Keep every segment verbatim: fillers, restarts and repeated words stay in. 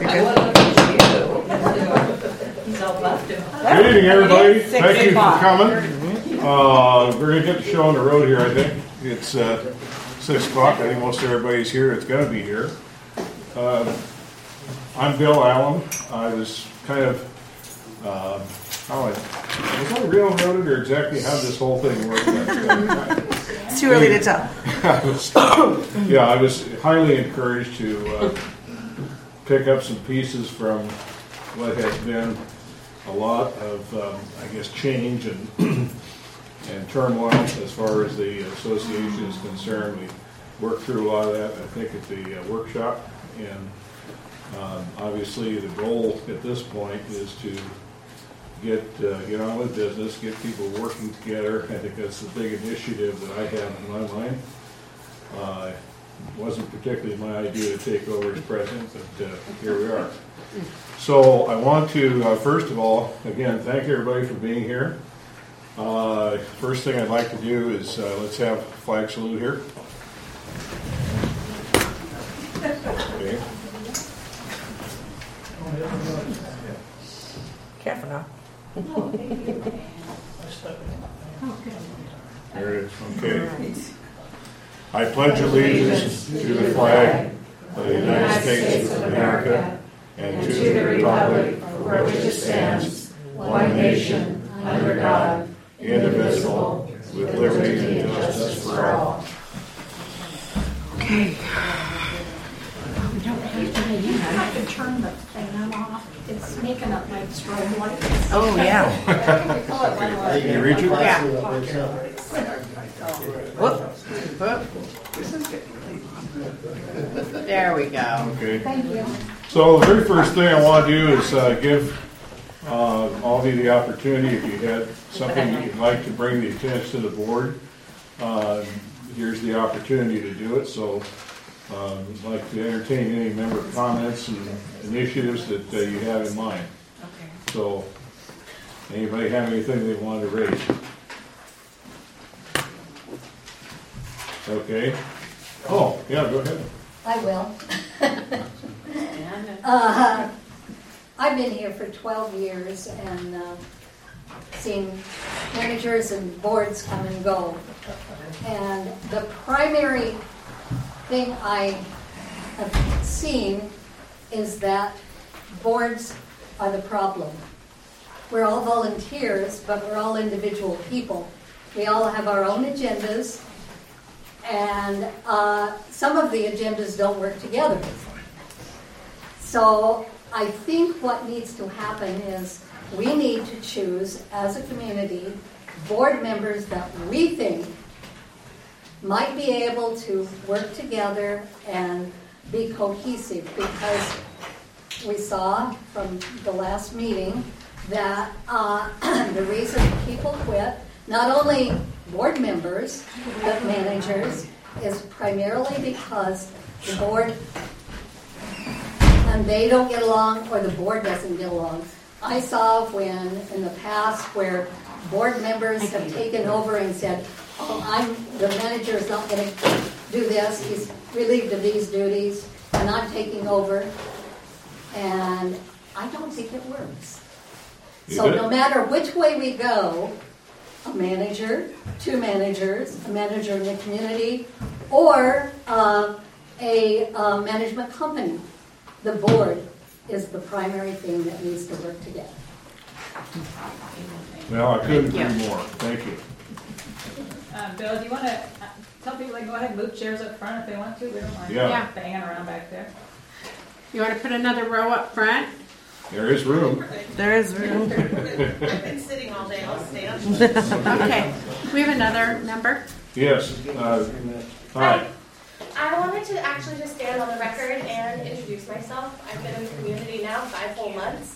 Good evening, everybody. Thank you for coming. Uh, we're going to get the show on the road here, I think. It's uh, six o'clock. I think most everybody's here. It's going to be here. Uh, I'm Bill Allen. I was kind of, uh, how I, was I railroaded or exactly how this whole thing worked? It's too early to tell. I was, yeah, I was highly encouraged to uh, pick up some pieces from what has been a lot of, um, I guess, change and and turmoil as far as the association is concerned. We worked through a lot of that, I think, at the uh, workshop. And um, obviously the goal at this point is to get uh, get on with business, get people working together. I think that's the big initiative that I have in my mind. Uh, it wasn't particularly my idea to take over as president, but uh, here we are. So I want to, uh, first of all, again, thank everybody for being here. Uh, first thing I'd like to do is uh, let's have a flag salute here. Okay. Careful now. There it is. Okay. I pledge allegiance to the flag of the United States of America and to the republic for which it stands, one nation, under God, indivisible, with liberty and justice for all. Okay. You have to turn the fan off. It's making up my strobe lights. Oh, yeah. Call it one Can you reach it? Yeah. Whoop. Whoop. This is good. There we go. Okay. Thank you. So the very first thing I want to do is uh, give uh, all of you the opportunity, if you had something that you'd like to bring the attention to the board, uh, here's the opportunity to do it. So um, I'd like to entertain any member comments and initiatives that uh, you have in mind. Okay. So anybody have anything they want to raise? Okay. Oh, yeah, go ahead. I will. uh, I've been here for twelve years and uh, seen managers and boards come and go. And the primary thing I have seen is that boards are the problem. We're all volunteers, but we're all individual people. We all have our own agendas. And uh, some of the agendas don't work together. So I think what needs to happen is we need to choose, as a community, board members that we think might be able to work together and be cohesive, because we saw from the last meeting that uh, the reason people quit, not only board members, but managers, is primarily because the board and they don't get along, or the board doesn't get along. I saw when, in the past, where board members have taken over and said, oh, I'm, the manager is not going to do this, he's relieved of these duties, and I'm taking over. And I don't think it works. You so did? No matter which way we go, a manager, two managers, a manager in the community, or uh, a uh, management company, the board is the primary thing that needs to work together. Well, I couldn't agree more. Thank you. Um, Bill, do you want to uh, tell people to go ahead and move chairs up front if they want to? We don't mind Yeah. Yeah. banging around back there. You want to put another row up front? There is room. There is room. I've been sitting all day. I'll stand. Okay. We have another number. Yes. Uh, hi. I wanted to actually just stand on the record and introduce myself. I've been in the community now five whole months.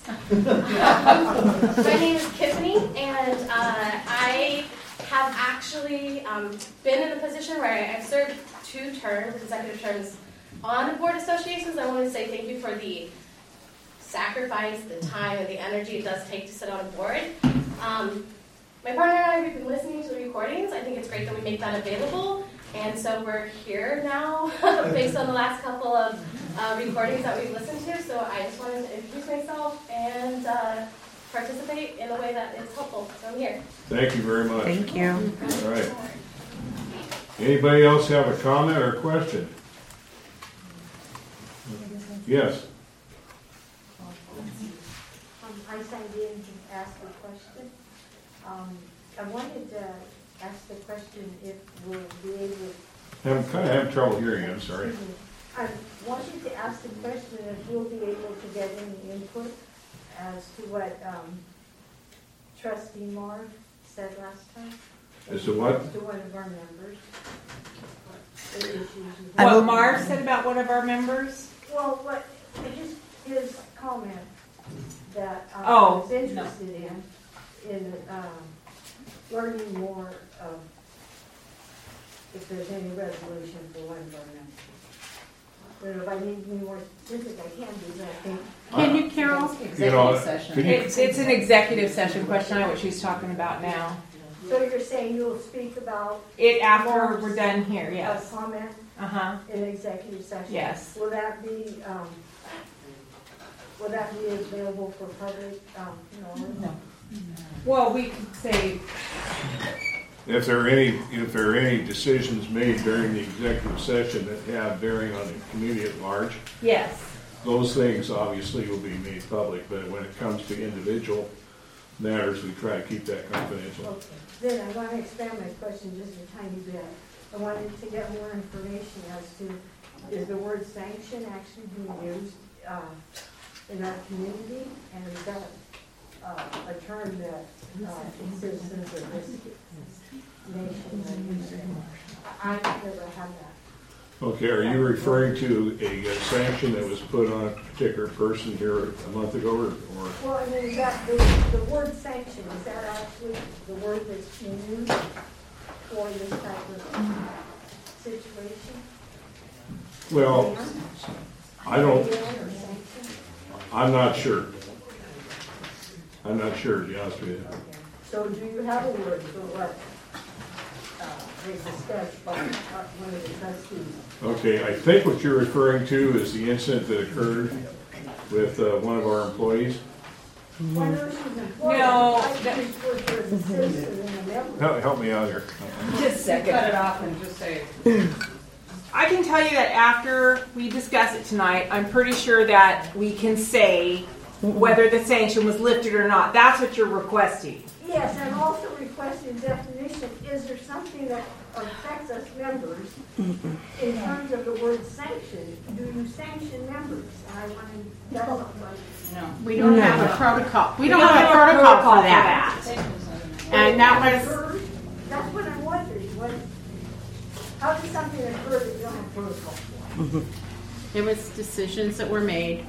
My name is Tiffany, and uh, I have actually um, been in a position where I've served two terms, consecutive terms, on board associations. I want to say thank you for the sacrifice, the time, and the energy it does take to sit on a board. Um, my partner and I have been listening to the recordings. I think it's great that we make that available. And so we're here now based on the last couple of uh, recordings that we've listened to. So I just want introduce myself and uh, participate in a way that is helpful. So I'm here. Thank you very much. Thank you. All right. Anybody else have a comment or question? Yes. Um, I signed in to ask a question. Um, I wanted to ask the question if we'll be able. I'm kind of having trouble hearing you, I'm sorry. Excuse me. I wanted to ask the question if we'll be able to get any input as to what um, Trustee Marr said last time. As to what? To one of our members. The issues with- What Marv said about one of our members? Well, what, his, his comment that um, Oh, I was interested in, in um, learning more of if there's any resolution for one of our members. But if I need any more specific, I can do that, I think. Can you, Carol? You know, could you- It's, it's an executive session question, I know what she's talking about now. So you're saying you'll speak about It after we're done here, a yes. comment Uh-huh. in executive session? Yes. Will that be, um, will that be available for public, um, no? Well, we could say, If there are any, if there are any decisions made during the executive session that have bearing on the community at large, yes. those things obviously will be made public, but when it comes to individual matters, we try to keep that confidential. Okay. Then I want to expand my question just a tiny bit. I wanted to get more information as to, is the word sanction actually being used uh, in our community? And is that uh, a term that uh, citizens of this nation are using? I- I've never had that. Okay, are you referring to a uh, sanction that was put on a particular person here a month ago, or? or- Well, I mean, is that, the, the word sanction, is that actually the word that's being used for this type of situation? Well, I don't, Ban or sanction? I'm not sure. I'm not sure, to be honest with you. So do you have a word for what uh, they discussed by one of the trustees? Okay, I think what you're referring to is the incident that occurred with uh, one of our employees. Well, I know she's employed, No, I that- just referred to her as a citizen and a member. Help, help me out here. Just a second. Cut it off and just say. I can tell you that after we discuss it tonight, I'm pretty sure that we can say whether the sanction was lifted or not. That's what you're requesting. Yes, and also requesting definition, is there something that affects us members in terms of the word sanction? Do you sanction members? And I want to, that's what We don't have a protocol. We don't have a protocol for that. And that was, occurred. That's what I'm wondering, what, how does something occur that you don't have protocol for? it was decisions that were made.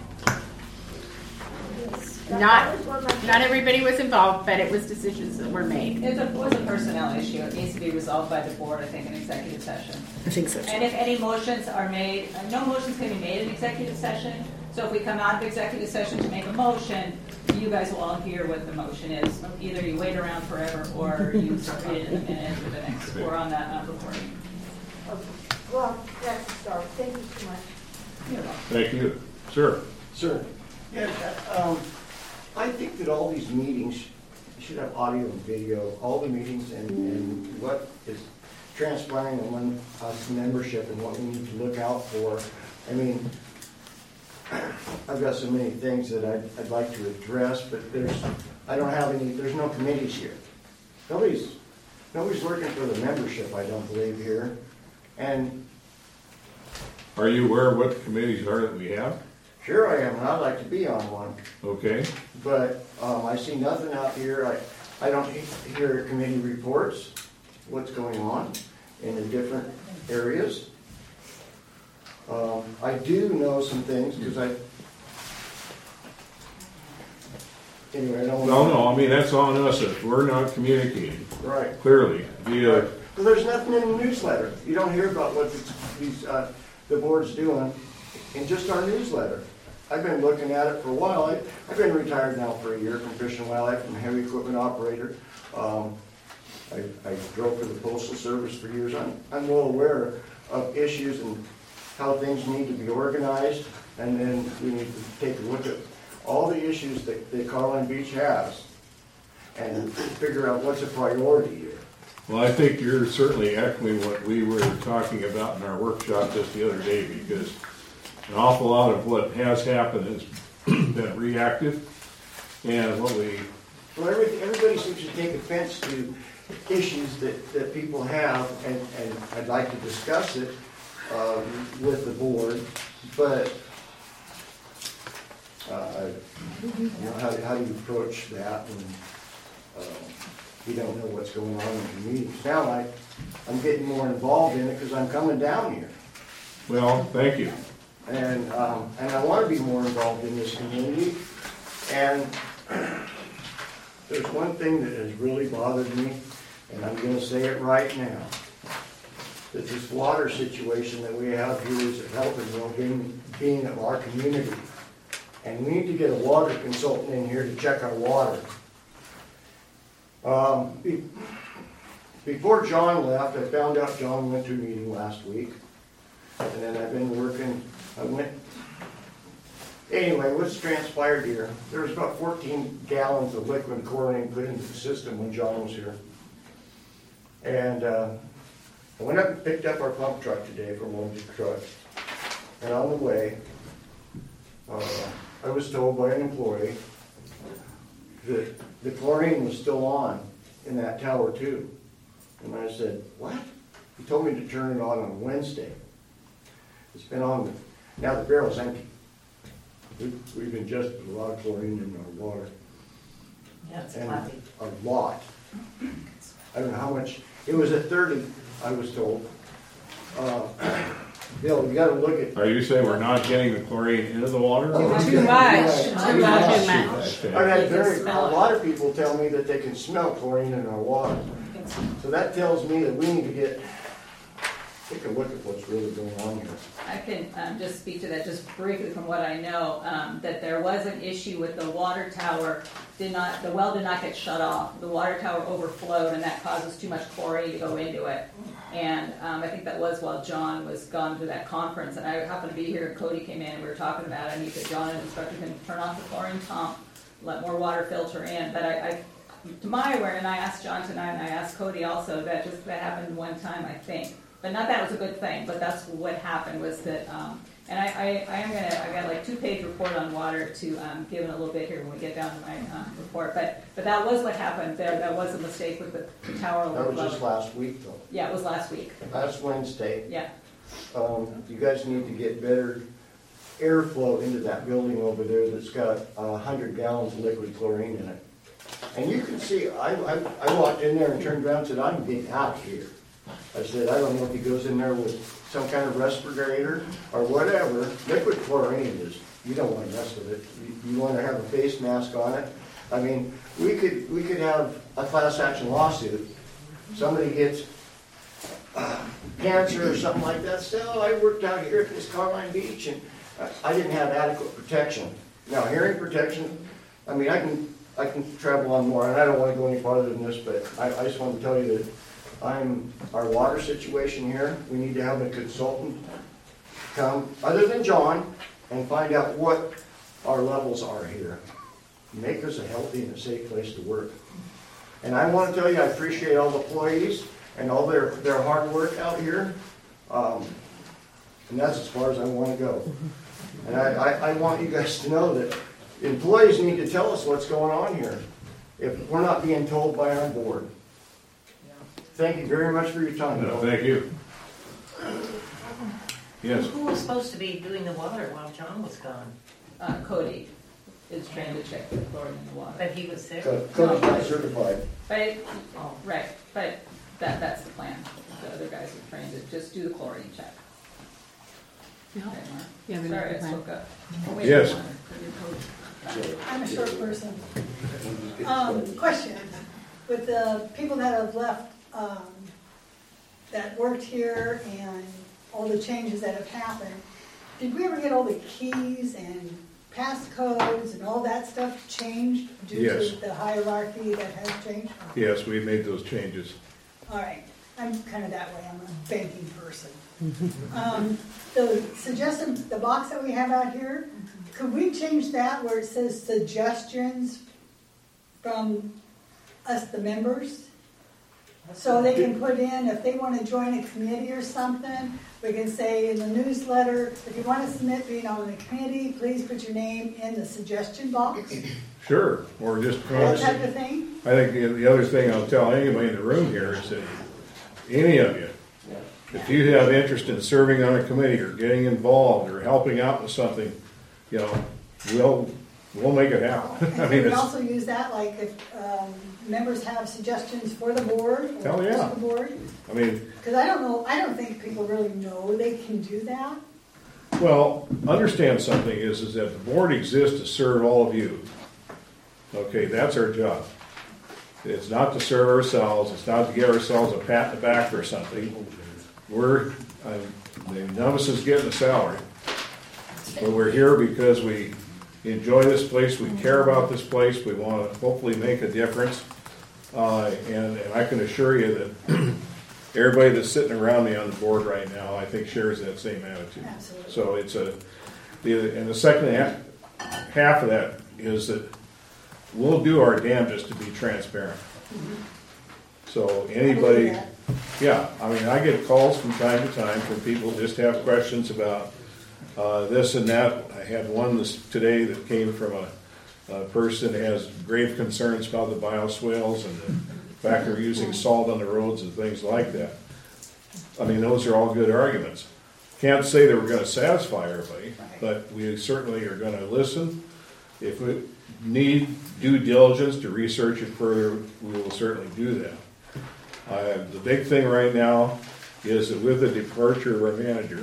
That- Not, that was what my- not everybody was involved, but it was decisions that were made. It's a, it was a personnel issue. It needs to be resolved by the board, I think, in executive session. I think so. And if any motions are made, uh, no motions can be made in executive session. So if we come out of executive session to make a motion, you guys will all hear what the motion is. Either you wait around forever or you read it in the minute for the next, or on that uh, recording. Okay. Well, that's a start. Thank you so much. You're welcome. Thank you. Sir? Sir, yeah, um, I think that all these meetings should have audio and video, all the meetings and, and what is transpiring among us membership and what we need to look out for. I mean, I've got so many things that I'd, I'd like to address, but there's, I don't have any, there's no committees here. Nobody's, nobody's working for the membership, I don't believe, here. And Are you aware of what the committees are that we have? sure I am, and I'd like to be on one. Okay. But um, I see nothing out here. I, I don't he- hear committee reports, what's going on in the different areas. Um, I do know some things because I, anyway, I don't. No, no, I mean, that's on us if we're not communicating Right. clearly via, Well, there's nothing in the newsletter. You don't hear about what these- these, uh, the board's doing in just our newsletter. I've been looking at it for a while. I, I've been retired now for a year from Fish and Wildlife. I'm a heavy equipment operator. Um, I, I drove for the Postal Service for years. I'm, I'm well aware of issues and how things need to be organized. And then we need to take a look at all the issues that, that Carline Beach has and figure out what's a priority here. Well, I think you're certainly echoing what we were talking about in our workshop just the other day, because an awful lot of what has happened has been reactive, and what we... Well, every, everybody seems to take offense to issues that, that people have, and, and I'd like to discuss it uh, with the board, but uh, you know, how, how do you approach that when uh, you don't know what's going on in the meetings? Now I, I'm getting more involved in it because I'm coming down here. Well, thank you. And, um, and I want to be more involved in this community. And there's one thing that has really bothered me, and I'm going to say it right now, that this water situation that we have here is a health and well-being being of our community. And we need to get a water consultant in here to check our water. Um, be, before John left, I found out John went to a meeting last week. And then I've been working, I went, anyway, what's transpired here? There was about fourteen gallons of liquid chlorine put into the system when John was here. And uh, I went up and picked up our pump truck today from one of the trucks. And on the way, uh, I was told by an employee that the chlorine was still on in that tower too. And I said, what? He told me to turn it on on Wednesday. It's been on, now the barrel's empty. We've, we've ingested a lot of chlorine in our water. Yeah, it's And plenty. a lot. I don't know how much, it was at thirty, I was told. Uh, Bill, you gotta look at. Are you saying we're not getting the chlorine into the water? Oh, Too much. Too Too much. much. I've had very, a smell it. lot of people tell me that they can smell chlorine in our water. So that tells me that we need to get, take a look at what's really going on here. I can um, just speak to that just briefly from what I know, um, that there was an issue with the water tower, did not, the well did not get shut off. The water tower overflowed, and that causes too much chlorine to go into it. And um, I think that was while John was gone to that conference, and I happened to be here, and Cody came in, and we were talking about it, and he said John had instructed him to turn off the chlorine pump, let more water filter in. But I, I to my awareness, and I asked John tonight, and I asked Cody also, that just that happened one time, I think. But not that it was a good thing, but that's what happened was that, um, and I, I, I am gonna, I got like two page report on water to um, give in a little bit here when we get down to my um, report. But but that was what happened there. That was a mistake with the tower. That was just last week though. Yeah, it was last week. Last Wednesday. Yeah. Um, you guys need to get better airflow into that building over there that's got a hundred gallons of liquid chlorine in it. And you can see, I, I, I walked in there and turned around and said, I'm getting out of here. I said, I don't know if he goes in there with some kind of respirator or whatever. Liquid chlorine is, you don't want to mess with it. You, you want to have a face mask on it. I mean, we could we could have a class action lawsuit. Somebody gets uh, cancer or something like that. Still, I worked out here at this Carline Beach and I didn't have adequate protection. Now, hearing protection, I mean, I can I can travel on more, and I don't want to go any farther than this, but I, I just want to tell you that I'm, our water situation here, we need to have a consultant come, other than John, and find out what our levels are here. Make us a healthy and a safe place to work. And I want to tell you, I appreciate all the employees and all their, their hard work out here. Um, and that's as far as I want to go. And I, I, I want you guys to know that employees need to tell us what's going on here if we're not being told by our board. Thank you very much for your time. No, thank you. Yes. Who was supposed to be doing the water while John was gone? Uh, Cody is trying to check the chlorine in the water. But he was there. Co- Cody's not certified. But it, oh, right, but that that's the plan. The other guys are trained to just do the chlorine check. No. Okay, Mark. Yeah, we Sorry, know I the spoke up. Yes. I'm a short person. Um, question, with the people that have left, um, that worked here and all the changes that have happened, did we ever get all the keys and passcodes and all that stuff changed due Yes. to the hierarchy that has changed? Yes, we made those changes. All right, I'm kind of that way, I'm a banking person. Um, the suggested, the box that we have out here, could we change that where it says suggestions from us, the members? So they can put in, if they want to join a committee or something, we can say in the newsletter, if you want to submit being on the committee, please put your name in the suggestion box. Sure, or just. That type of thing. I think the, the other thing I'll tell anybody in the room here is that any of you, if you have interest in serving on a committee or getting involved or helping out with something, you know, we'll we'll make it happen. And I mean, we it's, also use that, like if um, members have suggestions for the board or Hell yeah. just the board. I mean, Because I don't know, I don't think people really know they can do that. well, understand something is is that the board exists to serve all of you. Okay, that's our job. It's not to serve ourselves. It's not to give ourselves a pat in the back or something. We're, uh, none of us is getting a salary. But we're here because we enjoy this place. We care about this place. We want to hopefully make a difference. Uh, and, and I can assure you that everybody that's sitting around me on the board right now, I think shares that same attitude. Absolutely. So it's a, the, and the second half, half of that is that we'll do our damnedest to be transparent. So anybody, yeah, I mean, I get calls from time to time from people who just have questions about uh, this and that. I had one this today that came from a, a person that has grave concerns about the bioswales and the fact they're using salt on the roads and things like that. I mean, those are all good arguments. Can't say that we're going to satisfy everybody, but we certainly are going to listen. If we need due diligence to research it further, we will certainly do that. Uh, the big thing right now is that with the departure of our manager,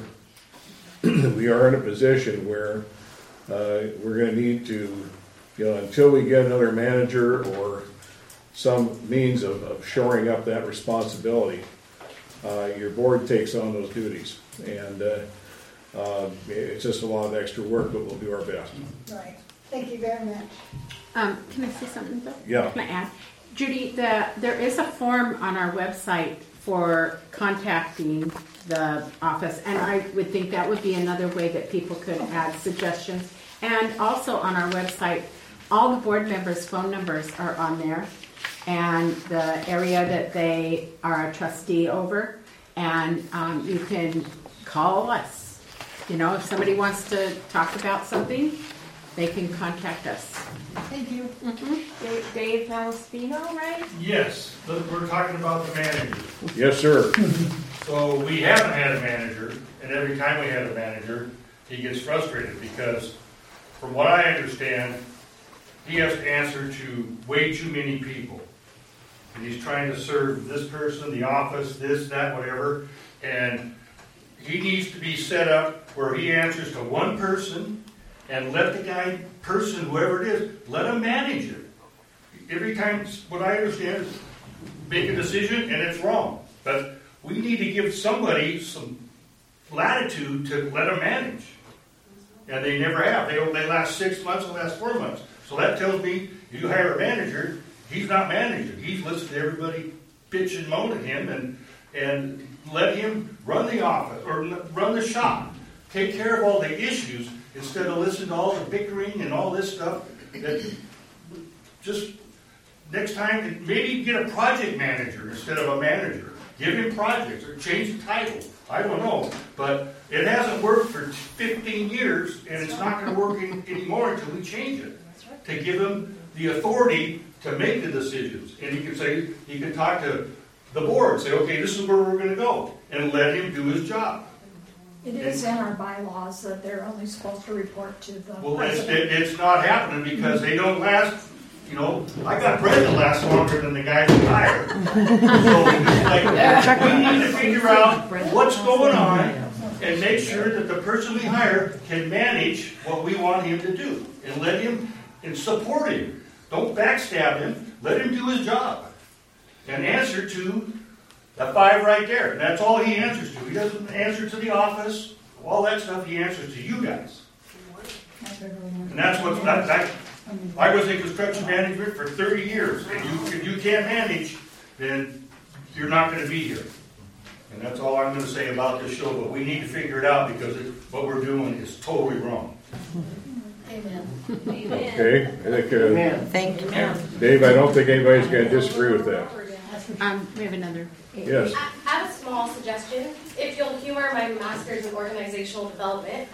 we are in a position where uh, we're going to need to, you know, until we get another manager or some means of, of shoring up that responsibility, uh, your board takes on those duties. And uh, uh, it's just a lot of extra work, but we'll do our best. Right. Thank you very much. Um, can I say something, Bill? Yeah. Can I add? Judy, the, there is a form on our website for contacting the office, and I would think that would be another way that people could add suggestions. And also on our website, all the board members' phone numbers are on there, and the area that they are a trustee over, and um, you can call us. You know, if somebody wants to talk about something, they can contact us. Thank you. Mm-hmm. Dave, Dave Malaspino, right? Yes, but we're talking about the manager. Yes, sir. So we haven't had a manager, and every time we had a manager, he gets frustrated because, from what I understand, he has to answer to way too many people. And he's trying to serve this person, the office, this, that, whatever, and he needs to be set up where he answers to one person and let the guy, person, whoever it is, let him manage it. Every time, what I understand is make a decision and it's wrong. But we need to give somebody some latitude to let them manage. And they never have. They, they last six months, they last four months. So that tells me you hire a manager, he's not managing. He's listening to everybody bitch and moan at him and, and let him run the office or run the shop. Take care of all the issues instead of listening to all the bickering and all this stuff. That just next time, maybe get a project manager instead of a manager. Give him projects or change the title. I don't know. But it hasn't worked for fifteen years, and it's not going to work any, anymore until we change it. To give him the authority to make the decisions. And he can say, he can talk to the board, say, okay, this is where we're going to go, and let him do his job. It is in our bylaws that they're only supposed to report to the Well, it's, president. it, it's not happening because they don't last. You know, I got bread that lasts longer than the guys who hire. So it's like, we need to figure out what's going on and make sure that the person we hire can manage what we want him to do. And let him, and support him. Don't backstab him. Let him do his job. And answer to the five right there. And that's all he answers to. He doesn't answer to the office. All that stuff he answers to you guys. And that's what's, that, that, I was in construction management for thirty years, and you, if you can't manage, then you're not going to be here. And that's all I'm going to say about this show, but we need to figure it out because it, what we're doing is totally wrong. Amen. Okay, I think, uh, Thank you. Dave, I don't think anybody's gonna disagree with that. Um, we have another. Yes. I I have a small suggestion, if you'll humor my master's in organizational development.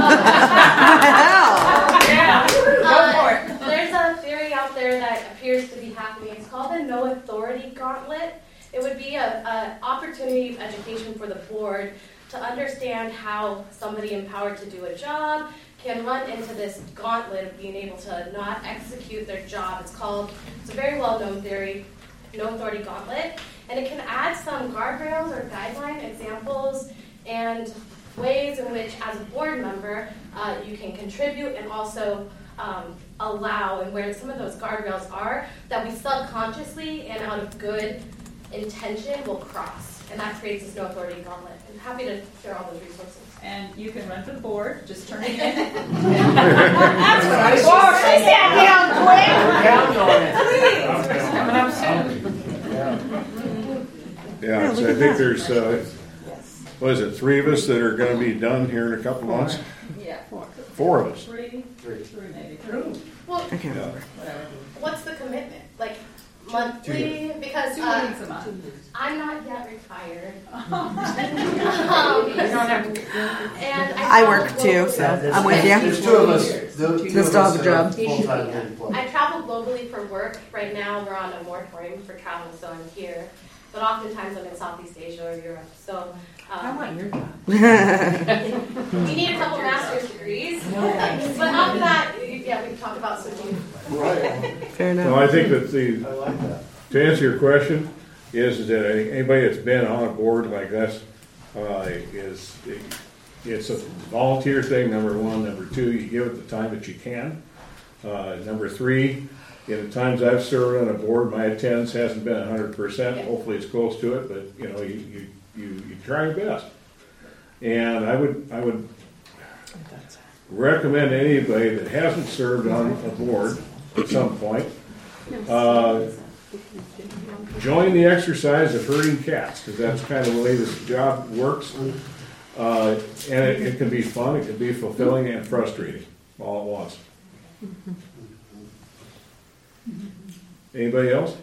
Yeah, go for it. Uh, There's a theory out there that appears to be happening. It's called the no authority gauntlet. It would be a, a opportunity of education for the board to understand how somebody empowered to do a job can run into this gauntlet of being able to not execute their job. It's called, it's a very well-known theory, no authority gauntlet, and it can add some guardrails or guideline examples and ways in which, as a board member, uh, you can contribute and also um, allow, and where some of those guardrails are that we subconsciously and out of good intention will cross, and that creates this no authority gauntlet. I'm happy to share all those resources. And you can run for the board, just turn it in. That's what I Count on it. Yeah, so I think there's, uh, what is it, three of us that are gonna be done here in a couple months? Yeah, four. Four of us. Three, three, three maybe, three. Well, I can't Yeah. remember. Whatever. what's the commitment? Like monthly? Because Two uh, meetings a month. I'm not yet retired. um, and I I work too, so I'm with you. There's two of us. The two Still of have us a that job. are full-time employees. I travel globally for work. Right now, we're on a moratorium for travel, so I'm here. But oftentimes, I'm in Southeast Asia or Europe. So I um, want your job. you need a couple master's degrees. But after that, yeah, we can talk about switching. Right. Fair enough. No, I think that the, I like that. to answer your question, is that I think anybody that's been on a board like this, uh, is, it's a volunteer thing, number one. Number two, you give it the time that you can. Uh, number three, in the times I've served on a board, my attendance hasn't been a hundred percent. Hopefully it's close to it, but you know, you, you, you, you try your best. And I would, I would recommend anybody that hasn't served on a board at some point, uh, join the exercise of herding cats, because that's kind of the way this job works. Uh, and it, it can be fun, it can be fulfilling and frustrating all at once. Anybody else?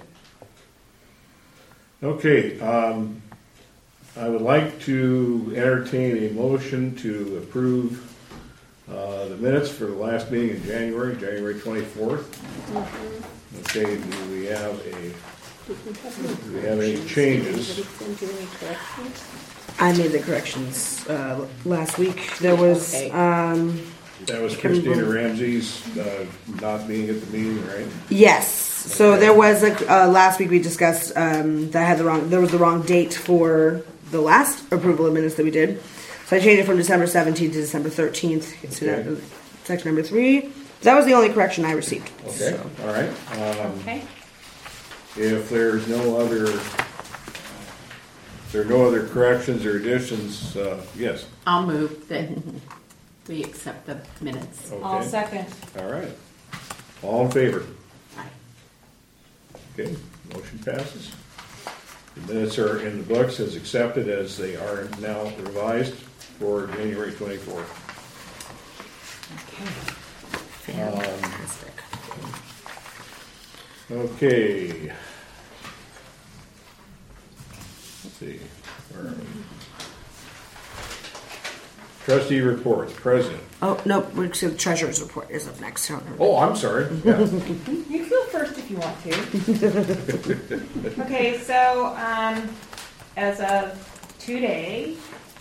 Okay, um, I would like to entertain a motion to approve uh, the minutes for the last meeting in January, January twenty-fourth. Okay, do we have a, do we have any changes? I made the corrections uh, last week. There was Okay. um, That was Christina Ramsey's uh, not being at the meeting, right? yes. So there was a uh, last week we discussed um, that I had the wrong. There was the wrong date for the last approval of minutes that we did. So I changed it from December seventeenth to December thirteenth. So Okay. that, section number three. That was the only correction I received. Okay, So. all right. Um, Okay. If there's no other, if there are no other corrections or additions, uh, yes. I'll move that we accept the minutes. I'll Okay. second. All right. All in favor? Aye. Okay, motion passes. The minutes are in the books as accepted as they are now revised for January twenty-fourth. Fantastic. Okay. Let's see. Where are we? Trustee reports, president. Oh no, we're just the treasurer's report is up next. I don't know. Oh, I'm sorry. Yeah. You go first if you want to. Okay, so um, as of today,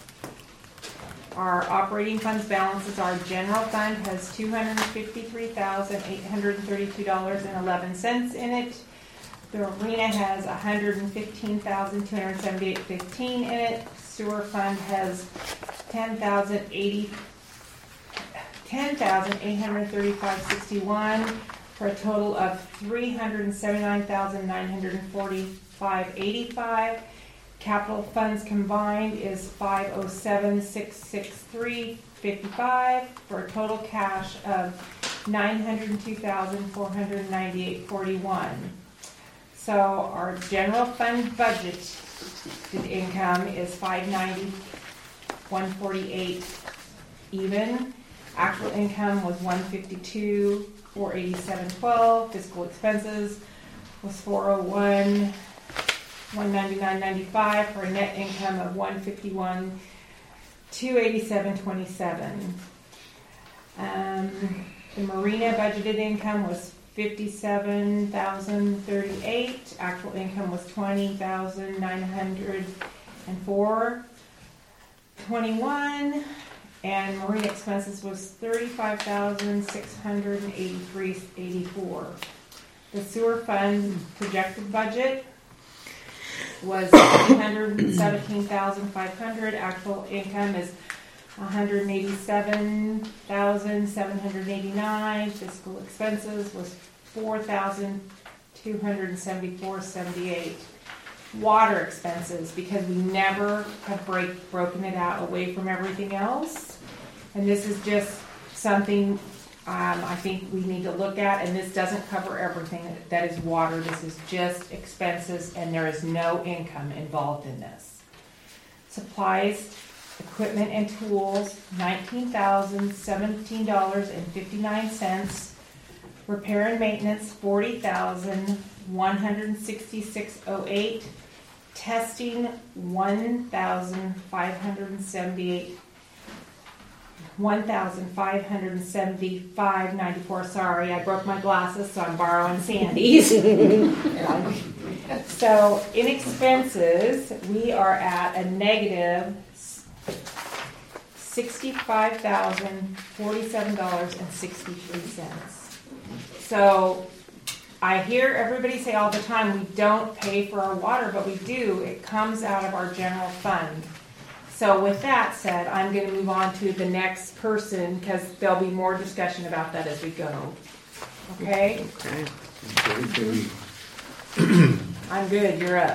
our operating funds balances, our general fund has two hundred fifty-three thousand eight hundred thirty-two dollars and eleven cents in it. The arena has one hundred fifteen thousand two hundred seventy-eight dollars and fifteen cents in it. Sewer fund has ten thousand eighty ten thousand eight hundred thirty-five dollars and sixty-one cents for a total of three hundred seventy-nine thousand nine hundred forty-five dollars and eighty-five cents. Capital funds combined is five hundred seven thousand six hundred sixty-three dollars and fifty-five cents for a total cash of nine hundred two thousand four hundred ninety-eight dollars and forty-one cents. So our general fund budget income is five hundred ninety thousand one hundred forty-eight dollars even. Actual income was one fifty-two, four eighty-seven, twelve. Fiscal expenses was four oh one, one ninety-nine, ninety-five, for a net income of one fifty-one, two eighty-seven, twenty-seven. Um, the marina budgeted income was fifty-seven thousand thirty-eight. Actual income was twenty thousand nine hundred four twenty-one, and marina expenses was thirty-five thousand six hundred eighty-three eighty-four. The sewer fund projected budget was three hundred seventeen thousand five hundred. Actual income is one hundred eighty-seven thousand seven hundred eighty-nine. Fiscal expenses was four thousand two hundred seventy-four seventy-eight. Water expenses, because we never have break, broken it out away from everything else. And this is just something um, I think we need to look at, and this doesn't cover everything that is water. This is just expenses, and there is no income involved in this. Supplies, equipment, and tools, nineteen thousand seventeen dollars and fifty-nine cents. Repair and maintenance, forty thousand one hundred sixty-six dollars and eight cents. Testing, one thousand five hundred seventy-eight, one thousand five hundred seventy-five dollars and ninety-four cents. Sorry, I broke my glasses, so I'm borrowing Sandy's. So in expenses, we are at a negative sixty-five thousand forty-seven dollars and sixty-three cents. So I hear everybody say all the time, we don't pay for our water, but we do. It comes out of our general fund. So with that said, I'm going to move on to the next person, because there'll be more discussion about that as we go. Okay? Okay. I'm good. You're up.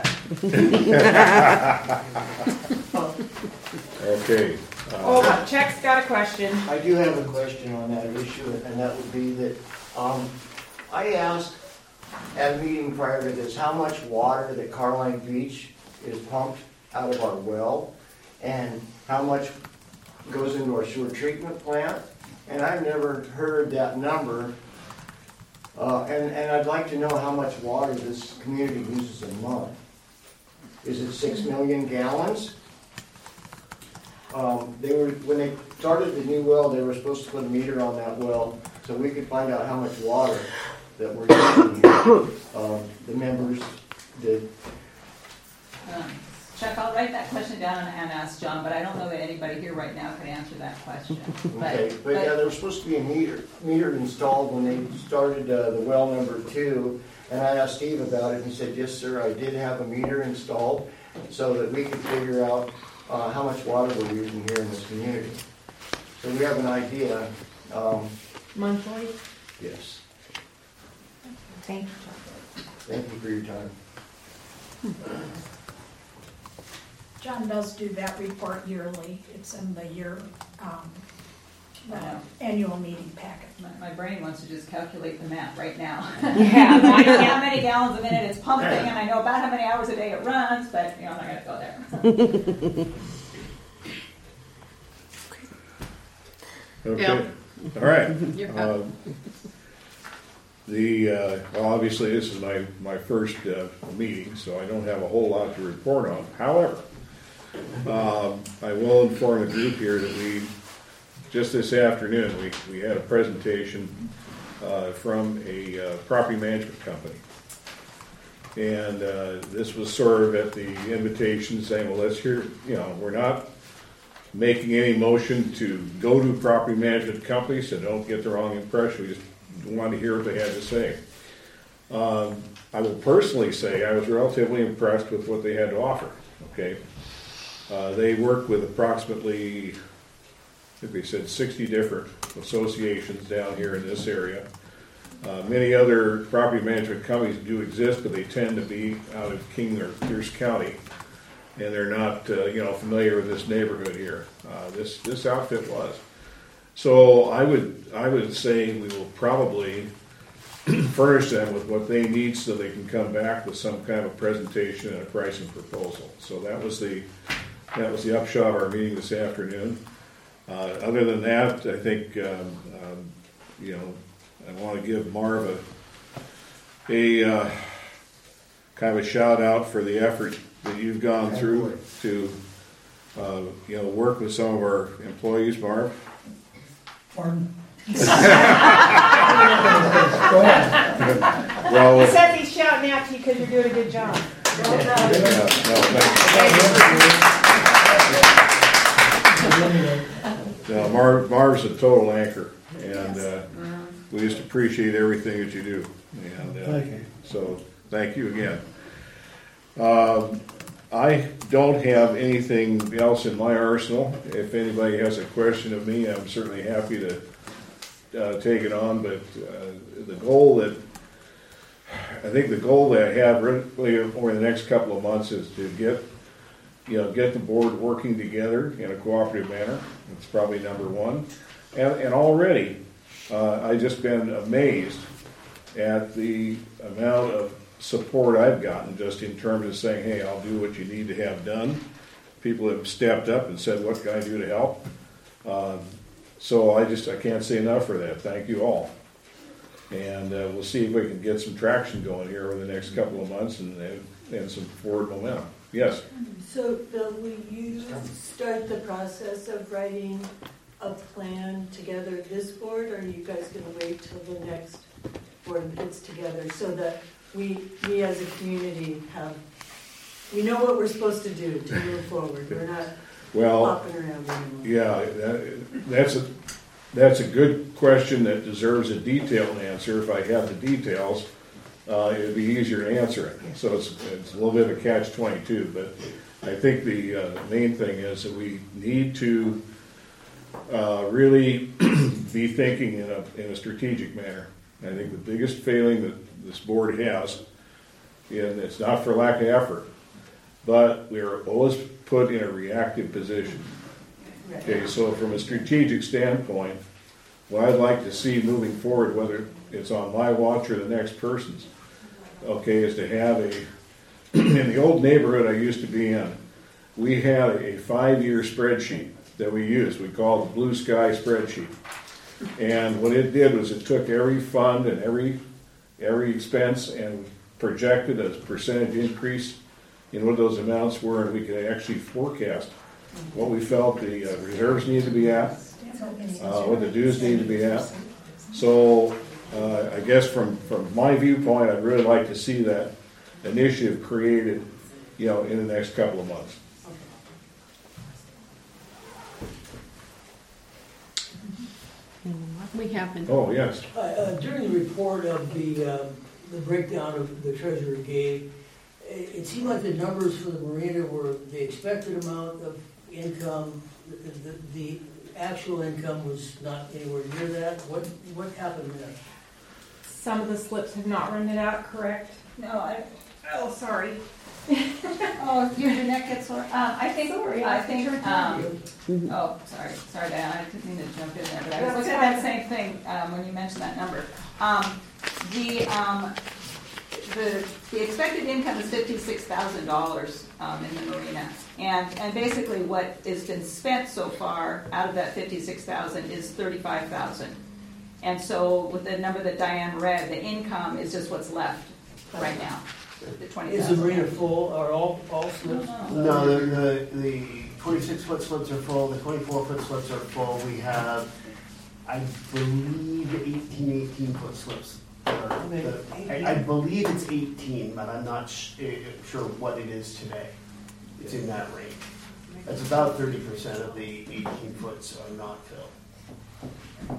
Okay. Uh, Oh, Chuck's got a question. I do have a question on that issue, and that would be that um, I asked at a meeting prior to this how much water that Carline Beach is pumped out of our well and how much goes into our sewer treatment plant, and I've never heard that number. Uh, and, and I'd like to know how much water this community uses a month. Is it six million gallons? Um, they were, when they started the new well, they were supposed to put a meter on that well so we could find out how much water that we're using here. Um, the members did. Um, Chuck, I'll write that question down and, and ask John, but I don't know that anybody here right now can answer that question. But, Okay, but, but yeah, there was supposed to be a meter meter installed when they started uh, the well number two, and I asked Steve about it. He said, "Yes, sir, I did have a meter installed, so that we could figure out uh, how much water we're using here in this community." So we have an idea. Um, Monthly? yes. Thank you, Chuck. Thank you for your time. John does do that report yearly. It's in the year, um, the Wow. annual meeting packet. my, my brain wants to just calculate the math right now. Yeah. I know how many gallons a minute it's pumping, and I know about how many hours a day it runs, but you know, I'm not going to go there. Okay. Yeah. All right. You're up. Um, The, uh, well, obviously, this is my, my first uh, meeting, so I don't have a whole lot to report on. However, um, I will inform the group here that we, just this afternoon, we, we had a presentation uh, from a uh, property management company. And uh, this was sort of at the invitation saying, well, let's hear, you know, we're not making any motion to go to a property management company, so don't get the wrong impression. We just want to hear what they had to say. Um, I will personally say I was relatively impressed with what they had to offer. Okay, uh, they work with approximately, I think they said sixty different associations down here in this area. Uh, many other property management companies do exist, but they tend to be out of King or Pierce County, and they're not, uh, you know, familiar with this neighborhood here. Uh, this this outfit was. So I would I would say we will probably furnish them with what they need so they can come back with some kind of a presentation and a pricing proposal. So that was the that was the upshot of our meeting this afternoon. Uh, other than that, I think, um, um, you know, I want to give Marv a, a uh, kind of a shout out for the effort that you've gone through to, uh, you know, work with some of our employees, Marv. Pardon? Well, He says he's shouting out to you because you're doing a good job. Well done. Yeah, no, thank you. No, Marv, Marv's a total anchor, and uh, we just appreciate everything that you do. And, uh, Thank you. So, thank you again. Um, I don't have anything else in my arsenal. If anybody has a question of me, I'm certainly happy to uh, take it on. But uh, the goal that I think the goal that I have really over the next couple of months is to get, you know, get the board working together in a cooperative manner. That's probably number one. And, and already, uh, I've just been amazed at the amount of support I've gotten just in terms of saying, hey, I'll do what you need to have done. People have stepped up and said, what can I do to help? Um, so I just, I can't say enough for that. Thank you all. And uh, we'll see if we can get some traction going here over the next couple of months and, and some forward momentum. Yes? So, Bill, will you start the process of writing a plan together this board, or are you guys going to wait till the next board gets together so that we, we as a community have, we know what we're supposed to do to move forward? We're not well, hopping around anymore. Yeah, that, that's a that's a good question that deserves a detailed answer. If I had the details, uh, it would be easier to answer it. So it's, it's a little bit of a catch twenty-two, but I think the uh, main thing is that we need to uh, really be thinking in a, in a strategic manner. I think the biggest failing that this board has, and it's not for lack of effort, but we are always put in a reactive position. Okay, so from a strategic standpoint, what I'd like to see moving forward, whether it's on my watch or the next person's, okay, is to have a, in the old neighborhood I used to be in, we had a five-year spreadsheet that we used. We called the Blue Sky spreadsheet. And what it did was it took every fund and every every expense and projected a percentage increase in what those amounts were, and we could actually forecast what we felt the uh, reserves needed to be at, uh, what the dues needed to be at. So uh, I guess from, from my viewpoint, I'd really like to see that initiative created, you know, in the next couple of months. We have been. Oh, yes. Uh, uh, during the report of the um, the breakdown of the treasurer gave, it, it seemed like the numbers for the marina were the expected amount of income. The, the, the actual income was not anywhere near that. What what happened there? Some of the slips have not run it out correct. No, I, Oh, sorry. oh, your neck gets sore. Um, I think, Sorry, I I think, think um, Mhm. oh, sorry, sorry, Diana, I didn't mean to jump in there, but I was That's looking at fine. that same thing, um, when you mentioned that number. Um, the, um, the, the expected income is fifty-six thousand dollars, um, in the marina. And, and basically what has been spent so far out of that fifty-six thousand is thirty-five thousand. And so with the number that Diane read, the income is just what's left right now. The twenty Is the thousand. marina full? Are all all slips? No, the, the, the twenty-six foot slips are full, the twenty-four foot slips are full. We have, I believe, eighteen eighteen foot slips. Or the- I, I believe it's eighteen, but I'm not sh- eh, sure what it is today. It's in that range. That's about thirty percent of the eighteen foots are not filled.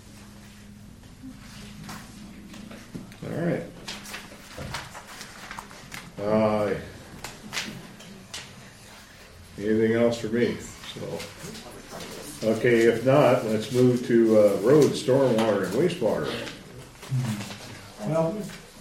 All right. Uh, anything else for me? So, okay, if not, let's move to uh, road, stormwater, and wastewater. Well,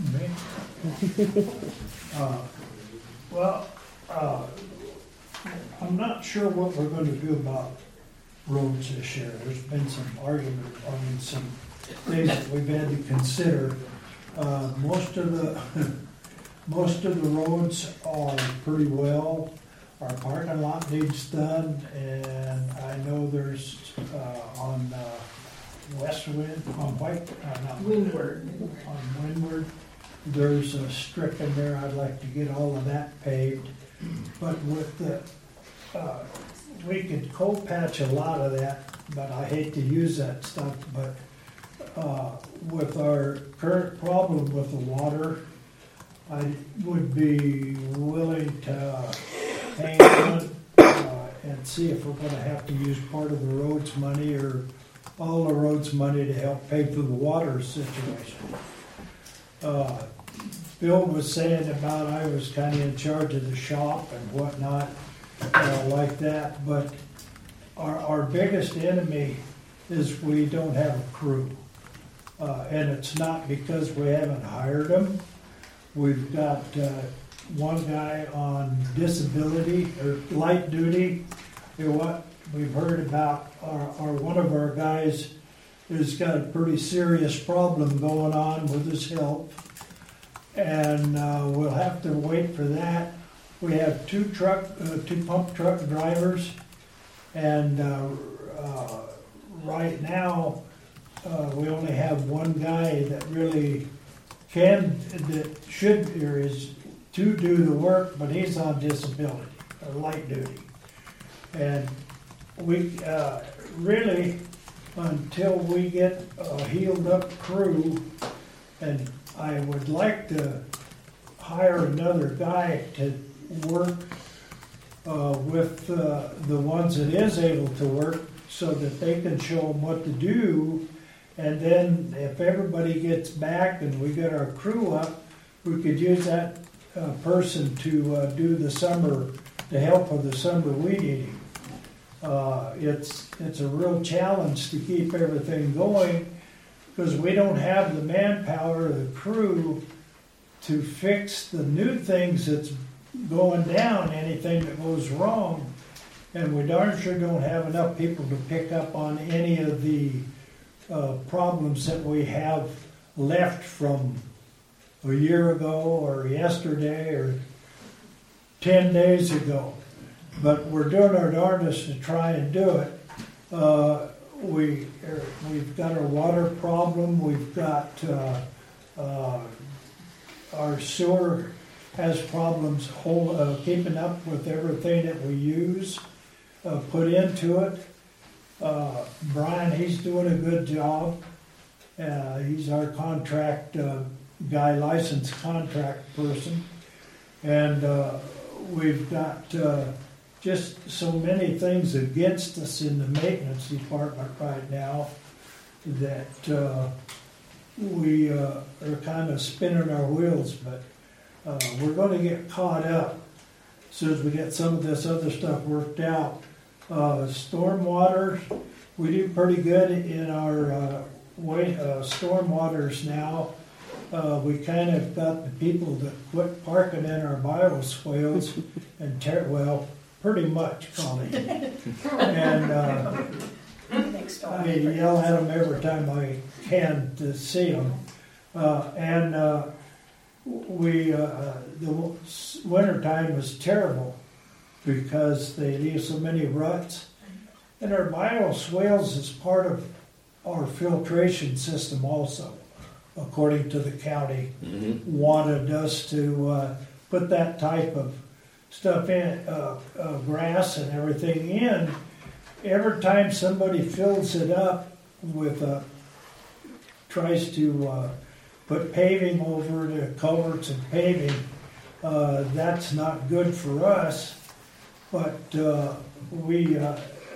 uh, well, uh, I'm not sure what we're going to do about roads this year. There's been some argument, I mean, some things that we've had to consider. Uh, most of the most of the roads are pretty well. our parking lot needs done, and I know there's, uh, on, uh, Westwind, on White, uh, not Windward. on Windward, there's a strip in there, I'd like to get all of that paved. But with the, uh, we could cold patch a lot of that, but I hate to use that stuff, but, uh, with our current problem with the water, I would be willing to hang on, uh, and see if we're gonna have to use part of the roads money or all the roads money to help pay for the water situation. Uh, Bill was saying about I was kind of in charge of the shop and whatnot, uh, like that, but our, our biggest enemy is we don't have a crew. Uh, and it's not because we haven't hired them. We've got uh, one guy on disability or light duty. You know what we've heard about our, our one of our guys has got a pretty serious problem going on with his health. And uh, we'll have to wait for that. We have two truck, uh, two pump truck drivers, and uh, uh, right now uh, we only have one guy that really can, that should or is to do the work, but he's on disability, or light duty, and we uh, really until we get a healed up crew and I would like to hire another guy to work uh, with uh, the ones that is able to work so that they can show them what to do. And then if everybody gets back and we get our crew up, we could use that uh, person to uh, do the summer, to help with the summer weed eating. Uh, it's, it's a real challenge to keep everything going, because we don't have the manpower or the crew to fix the new things that's going down, anything that goes wrong. And we darn sure don't have enough people to pick up on any of the uh, problems that we have left from a year ago or yesterday or ten days ago. But we're doing our darndest to try and do it. Uh, We, er, we've got our water problem, we've got, uh, uh, our sewer has problems hold, uh, keeping up with everything that we use, uh, put into it. Uh, Brian, he's doing a good job. Uh, he's our contract, uh, guy, licensed contract person. And, uh, we've got, uh, just so many things against us in the maintenance department right now that uh, we uh, are kind of spinning our wheels, but uh, we're going to get caught up as soon as we get some of this other stuff worked out. Uh, stormwater, we do pretty good in our uh, way, uh, stormwaters now. Uh, we kind of got the people that quit parking in our bioswales and tear, well, pretty much, Connie. And uh, I yell at them every time I can to see them. Uh, and uh, we, uh, the wintertime was terrible because they leave so many ruts. And our bioswales is part of our filtration system also, according to the county, mm-hmm. wanted us to uh, put that type of stuff in, uh, uh, grass and everything in. Every time somebody fills it up with, uh, tries to uh, put paving over the culverts and paving, uh, that's not good for us. But uh, we, uh,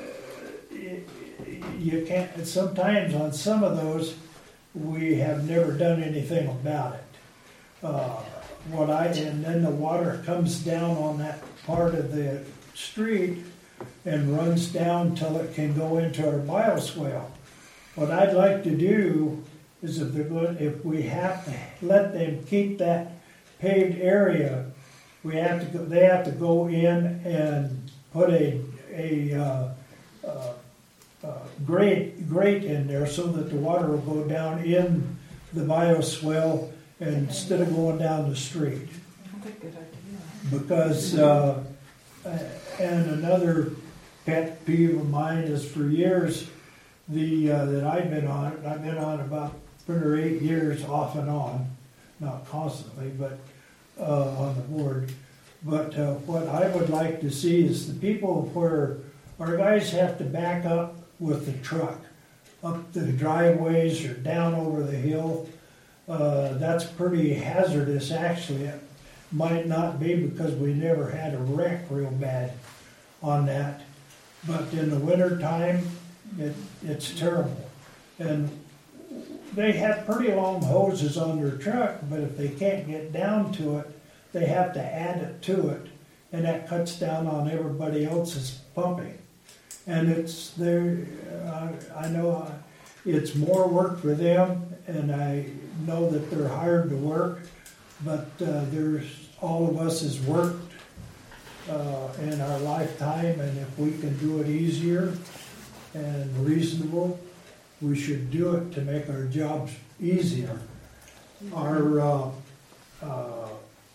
you can't, sometimes on some of those, we have never done anything about it. Uh, what I, and then the water comes down on that part of the street and runs down till it can go into our bioswale. What I'd like to do is if they're going, if we have to let them keep that paved area, we have to go, they have to go in and put a a uh, uh, uh, grate grate in there so that the water will go down in the bioswale instead of going down the street. Because uh, uh, and another pet peeve of mine is for years, the, uh, that I've been on, I've been on about seven or eight years off and on, not constantly, but, uh, on the board. But, uh, what I would like to see is the people where our guys have to back up with the truck, up the driveways or down over the hill. Uh, that's pretty hazardous, actually. It might not be because we never had a wreck real bad on that. But in the winter time, it, it's terrible. And they have pretty long hoses on their truck, but if they can't get down to it, they have to add it to it. And that cuts down on everybody else's pumping. And it's there, uh, I know uh, it's more work for them, and I know that they're hired to work, but uh, there's, all of us has worked uh, in our lifetime, and if we can do it easier and reasonable, we should do it to make our jobs easier. Our uh, uh,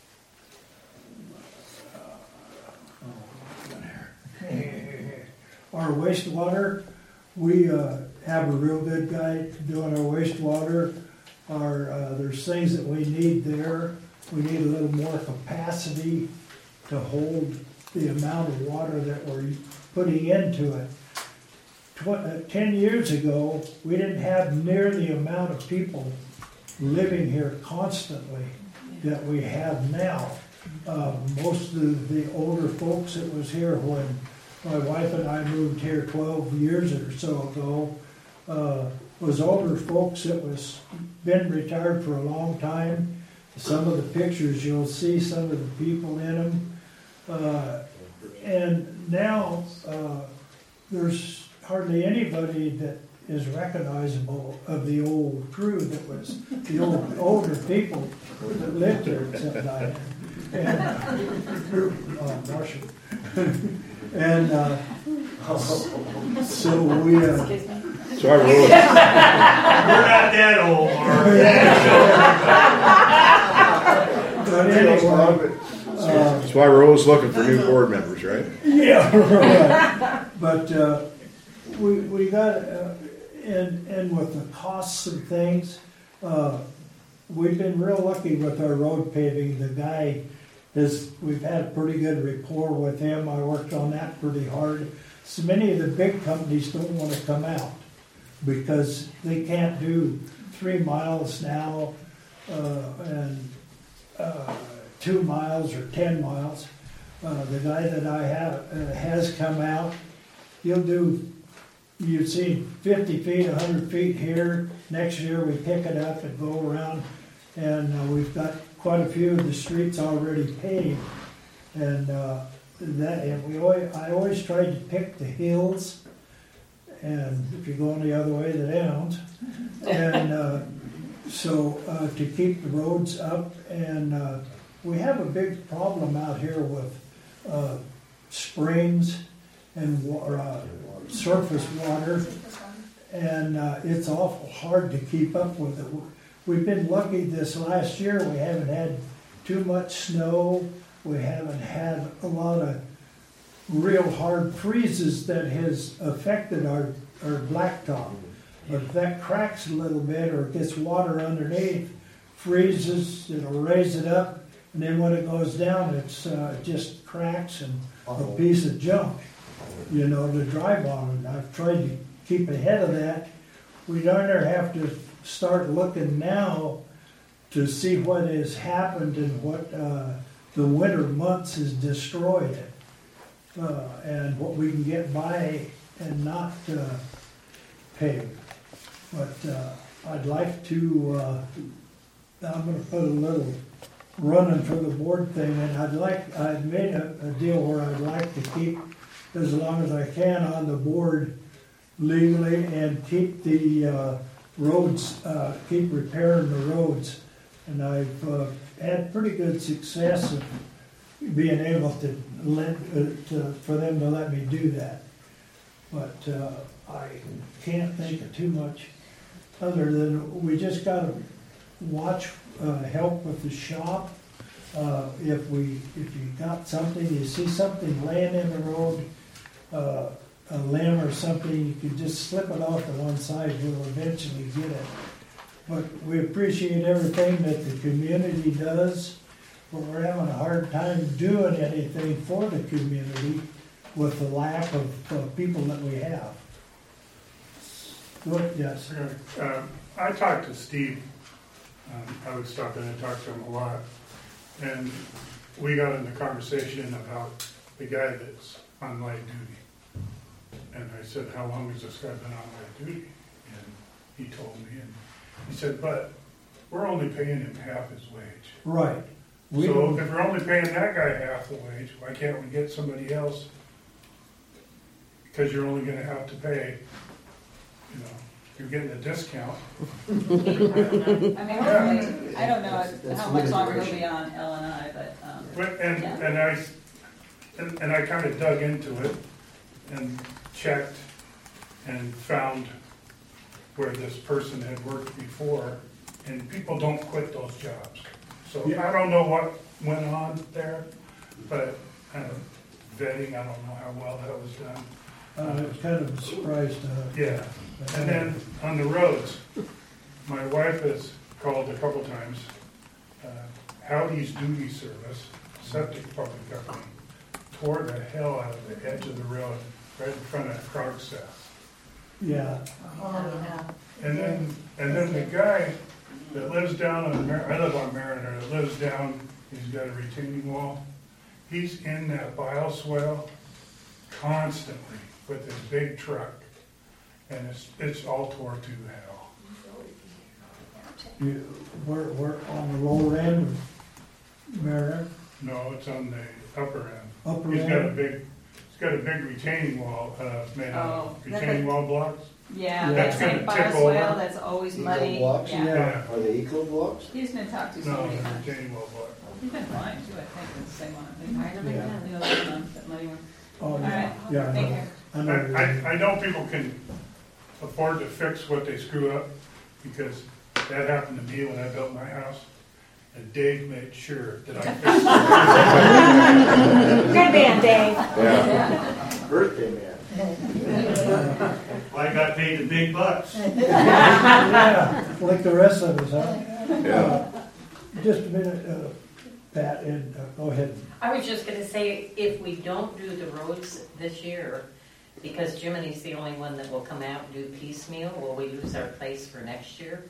our wastewater, we uh, have a real good guy doing our wastewater. Our, uh, there's things that we need there. We need a little more capacity to hold the amount of water that we're putting into it. Tw- uh, ten years ago, we didn't have near the amount of people living here constantly that we have now. Uh, most of the older folks that was here when my wife and I moved here twelve years or so ago, uh, was older folks that was been retired for a long time. Some of the pictures you'll see some of the people in them. Uh, and now uh, there's hardly anybody that is recognizable of the old crew that was the old older people that lived here except I and uh, Marshall. And uh, so we uh, so I wrote We're not that old, but anyway, uh, that's why we're always looking for new board members, right? Yeah, right. But uh, we we got uh, and and with the costs and things, uh, we've been real lucky with our road paving. The guy is, we've had a pretty good rapport with him. I worked on that pretty hard. So many of the big companies don't want to come out because they can't do three miles now uh, and uh, two miles or ten miles. Uh, the guy that I have uh, has come out. He'll do, you've seen fifty feet, one hundred feet here. Next year we pick it up and go around, and uh, we've got quite a few of the streets already paved. And uh, that, and we always, I always tried to pick the hills, and if you're going the other way, the downs. And uh, so uh, to keep the roads up, and uh, we have a big problem out here with uh, springs and wa- uh, surface water, and uh, it's awful hard to keep up with it. We've been lucky this last year. We haven't had too much snow. We haven't had a lot of real hard freezes that has affected our, our blacktop. But if that cracks a little bit or gets water underneath, freezes, it'll raise it up, and then when it goes down, it's uh, just cracks and a piece of junk, you know, to drive on. And I've tried to keep ahead of that. We don't ever have to start looking now to see what has happened and what uh, the winter months has destroyed it, uh, and what we can get by and not uh, pay. But uh, I'd like to, uh, I'm going to put a little running for the board thing, and I'd like, I've made a, a deal where I'd like to keep as long as I can on the board legally and keep the uh, roads, uh, keep repairing the roads. And I've uh, had pretty good success of being able to let, uh, to, for them to let me do that. But uh, I can't think of too much other than we just got to watch, uh, help with the shop. uh, if we, if you got something, you see something laying in the road, uh, a limb or something, you could just slip it off to one side, we'll eventually get it. But we appreciate everything that the community does, but we're having a hard time doing anything for the community with the lack of uh, people that we have. What, yes? Um, I talked to Steve. Um, I would stop in and talk to him a lot. And we got into conversation about the guy that's on light duty. And I said, how long has this guy been on light duty? And he told me, and he said, but we're only paying him half his wage. Right. We so don't- if we're only paying that guy half the wage, why can't we get somebody else? Because you're only gonna have to pay, you know, you're getting a discount. I mean, hopefully, I don't know That's how much longer litigation. he'll be on L and I, but, um, But, and, yeah. and I, and, and I kind of dug into it and checked and found where this person had worked before, and people don't quit those jobs. So I don't know what went on there, but uh, vetting, I don't know how well that was done. Uh, it was kind of a surprise to us. Yeah, and then on the roads, my wife has called a couple times. Uh, Howdy's Duty Service, septic pumping company, tore the hell out of the edge of the road right in front of Krogstad. Yeah. And then, and then the guy that lives down on, Mar- I live on Mariner, that lives down, he's got a retaining wall. He's in that bioswale constantly with his big truck, and it's, it's all tore to hell. You, we're, we're on the lower end of Mariner. No, it's on the upper end. Upper He's got a end? big, he's got a big retaining wall, uh, made out Oh, of that's retaining like- wall blocks. yeah, That's that same gonna tip bioswale over. that's always Eco muddy. blocks? Yeah. Yeah. Are they eco blocks? He's been talked to so No, many it's a times. retaining wall block. He's been fine too, I think, it's the same one. I think. Right, I think Yeah. that- The other one, that muddy one. Oh, All yeah. right, Yeah, I thank know. you. I I, know. I, I know people can afford to fix what they screw up, because that happened to me when I built my house, and Dave made sure that I fixed it. Good man, Dave. Yeah. Birthday man. I got paid the big bucks. Yeah, like the rest of us, huh? Yeah. Uh, Just a minute, uh, Pat, and, uh, go ahead. I was just gonna say, if we don't do the roads this year, because Jiminy's the only one that will come out and do piecemeal, will we lose our place for next year?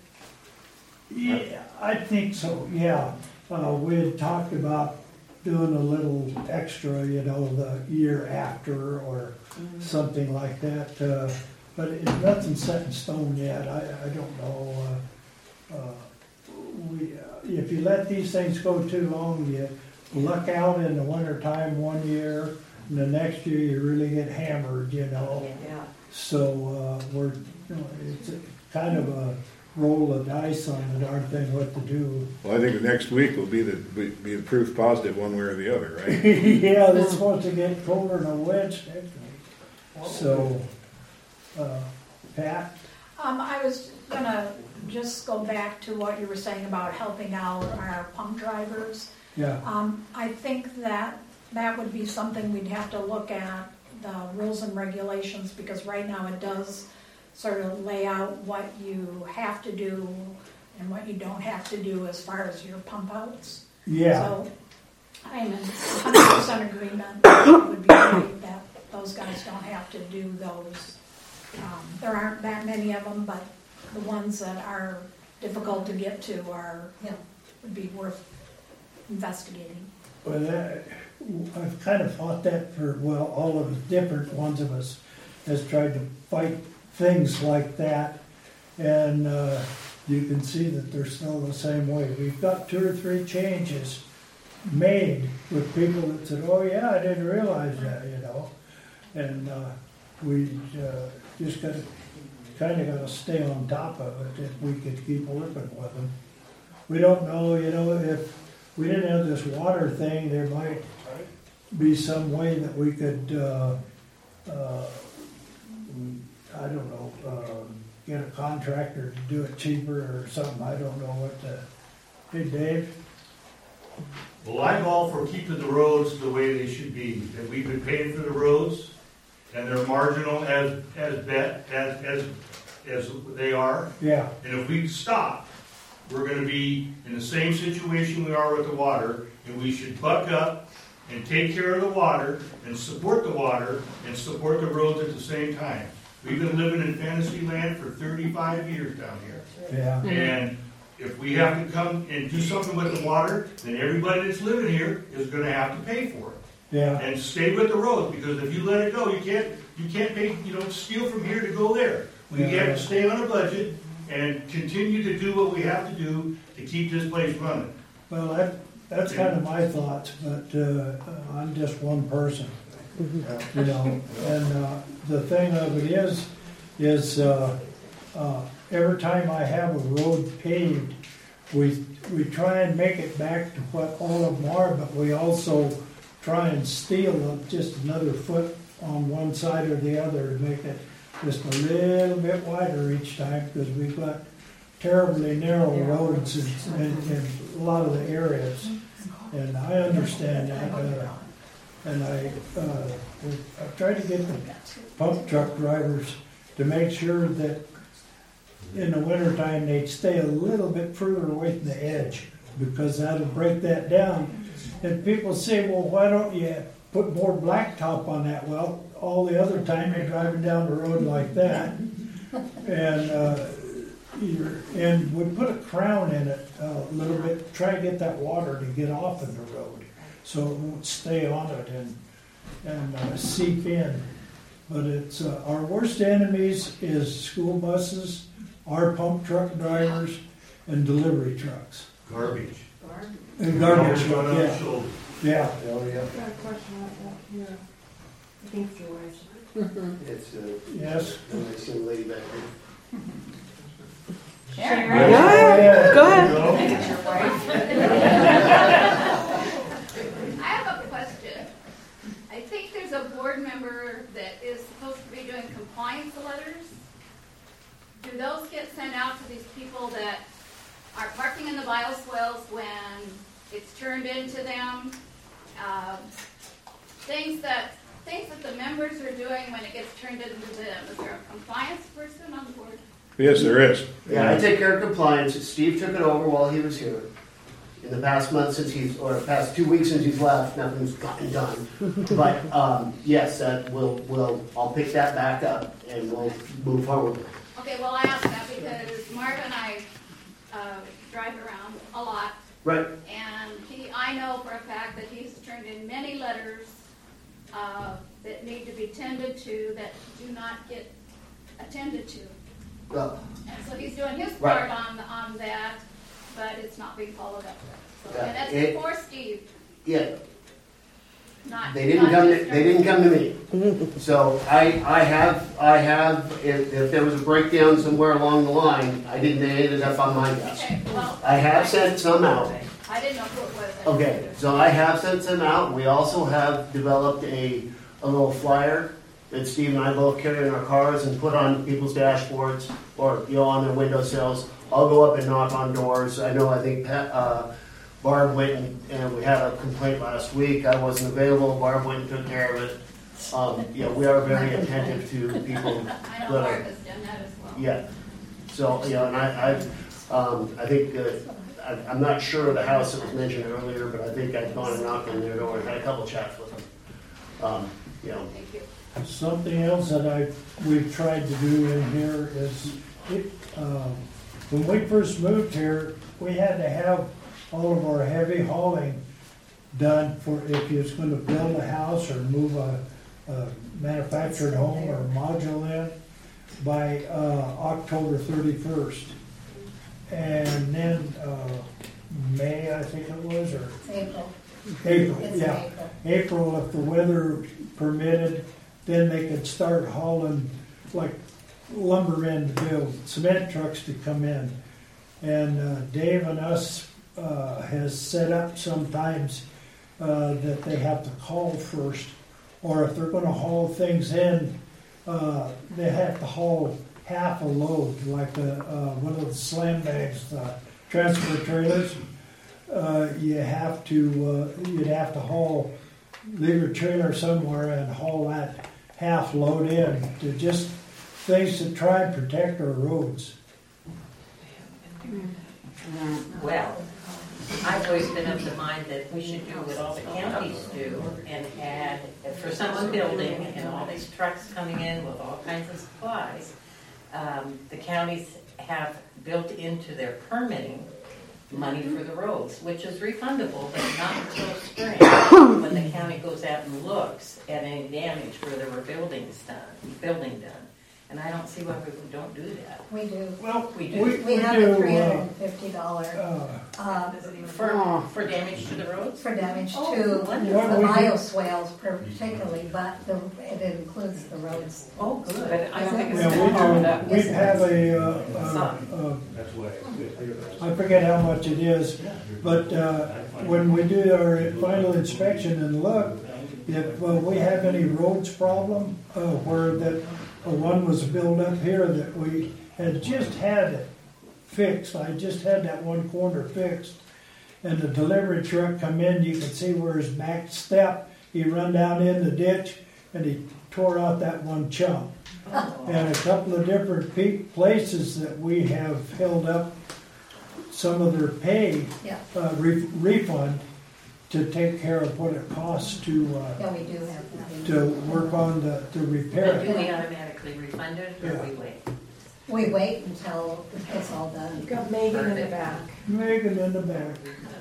Yeah, I think so, yeah. Uh, we had talked about doing a little extra, you know, the year after or something like that. Uh, but it, nothing's set in stone yet. I, I don't know. Uh, uh, we, uh, if you let these things go too long, you luck out in the wintertime one year, and the next year you really get hammered, you know. Yeah. So uh, we're, you know, it's a, kind of a roll of dice on the darn thing what to do. Well, I think the next week will be the, be be the proof positive one way or the other, right? Yeah, it's supposed to get colder than a wedge next week. So, uh, Pat? Um, I was gonna just go back to what you were saying about helping out our pump drivers. Yeah. Um, I think that that would be something we'd have to look at, the rules and regulations, because right now it does sort of lay out what you have to do and what you don't have to do as far as your pump outs. Yeah. So I'm in one hundred percent agreement. It would be great that those guys don't have to do those. Um, there aren't that many of them, but the ones that are difficult to get to are, you know, would be worth investigating. Well, that, I've kind of thought that for, well, all of the different ones of us has tried to fight things like that. And uh, you can see that they're still the same way. We've got two or three changes made with people that said, oh yeah, I didn't realize that, you know. And uh, we uh, just got to, kind of got to stay on top of it if we could keep working with them. We don't know, you know, if we didn't have this water thing, there might be some way that we could, uh, uh, I don't know, uh, get a contractor to do it cheaper or something. I don't know what the, hey Dave? Well, I'm all for keeping the roads the way they should be, and we've been paying for the roads, and they're marginal as, as bet, as, as, as they are. Yeah. And if we stop, we're gonna be in the same situation we are with the water, and we should buck up and take care of the water, and support the water, and support the roads at the same time. We've been living in fantasy land for thirty-five years down here. Yeah. And if we have to come and do something with the water, then everybody that's living here is gonna have to pay for it. Yeah. And stay with the road, because if you let it go, you can't, you can't pay, you don't steal from here to go there. We Yeah. have to stay on a budget and continue to do what we have to do to keep this place running. Well, that, that's kind of my thoughts, but uh, I'm just one person, you know. And uh, the thing of it is, is uh, uh, every time I have a road paved, we we try and make it back to what all of them are, but we also try and steal just another foot on one side or the other to make it just a little bit wider each time, because we've got terribly narrow roads in, in, in a lot of the areas. And I understand that, uh, and I, uh, I've tried to get the pump truck drivers to make sure that in the wintertime they'd stay a little bit further away from the edge, because that'll break that down. And people say, well, why don't you put more blacktop on that? Well, all the other time you're driving down the road like that, and uh, you're, and we put a crown in it uh, a little bit, try to get that water to get off of the road, so it won't stay on it and and uh, seep in. But it's uh, our worst enemies is school buses, our pump truck drivers, and delivery trucks. Garbage. And garbage, Garbage on yeah. our shoulders. Yeah. Oh, yeah. I've got a question about that here. I think Joyce. It's, uh, Yes. I see the lady back there. Sharon. Yeah, go ahead. I have a question. I think there's a board member that is supposed to be doing compliance letters. Do those get sent out to these people that are parking in the bioswales when it's turned into them? Um, things that things that the members are doing when it gets turned into them. Is there a compliance person on the board? Yes, there is. Yeah, I take care of compliance. Steve took it over while he was here. In the past month since he's, or the past two weeks since he's left, nothing's gotten done. But um, yes, that will will I'll pick that back up and we'll move forward. Okay, well I ask that because Marv and I uh, drive around a lot. Right. And he, I know for a fact that he's turned in many letters uh, that need to be tended to that do not get attended to. Well, And so he's doing his Right. part on on that, but it's not being followed up with. So, Yeah, and that's it- before Steve, yeah, not they didn't not come. just To, they didn't come to me. So I I have I have if, if there was a breakdown somewhere along the line, I didn't. They ended up on my desk. Okay, well, I have sent some out. I didn't know who it was. Okay, so I have sent some out. We also have developed a, a little flyer that Steve and I both carry in our cars and put on people's dashboards or, you know, on their windowsills. I'll go up and knock on doors. I know, I think Pat, uh, Barb went and, and we had a complaint last week. I wasn't available. Barb went and took care of it. Um, you know, we are very attentive to people I know that are, Mark has done that as well. yeah. So, you know, and I, I, um, I think, uh, I, I'm not sure of the house that was mentioned earlier, but I think I've gone and knocked on their door and had a couple of chats with them. Um, you know. Thank you. Something else that I, we've tried to do in here is, it, um, when we first moved here, we had to have all of our heavy hauling done for if you was gonna build a house or move a, a manufactured home or module in by, uh, October thirty-first. And then, uh, May, I think it was, or April. April, It's yeah. April. April, if the weather permitted, then they could start hauling like lumber in to build, cement trucks to come in. And uh, Dave and us uh, has set up sometimes uh, that they have to call first, or if they're going to haul things in, uh, they have to haul half a load, like the, uh, one of the slam bags, uh, transfer trailers. uh, you have to, uh, you'd have to haul, leave your trailer somewhere and haul that half load in to just things to try and protect our roads. Well, I've always been of the mind that we should do what all the counties do and add, for someone building and all these trucks coming in with all kinds of supplies, um, the counties have built into their permitting money for the roads, which is refundable, but not until spring, when the county goes out and looks at any damage where there were buildings done, building done. And I don't see why we don't do that. We do. Well, we do. we, We we have do, a three hundred and fifty dollar uh, uh, For, for damage to the roads? for damage Oh, to wonderful. the bioswales particularly, but the, it includes the roads. Oh, good. But I don't think it's yeah, been part of we that. do, we have a, uh, uh, uh, I forget how much it is, but uh, when we do our final inspection and look, if uh, we have any roads problem, uh, where that uh, one was built up here that we had just had it fixed, I just had that one corner fixed, and the delivery truck come in, you could see where his back step, he run down in the ditch, and he tore out that one chunk. And a couple of different pe- places that we have held up some of their pay Yeah. uh, re- refund to take care of what it costs to uh, Yeah, we do have that. to work on the, to repair But do we it. automatically refund it, or Yeah. we wait? We wait until it's all done. You've got Megan in the back. Megan in the back.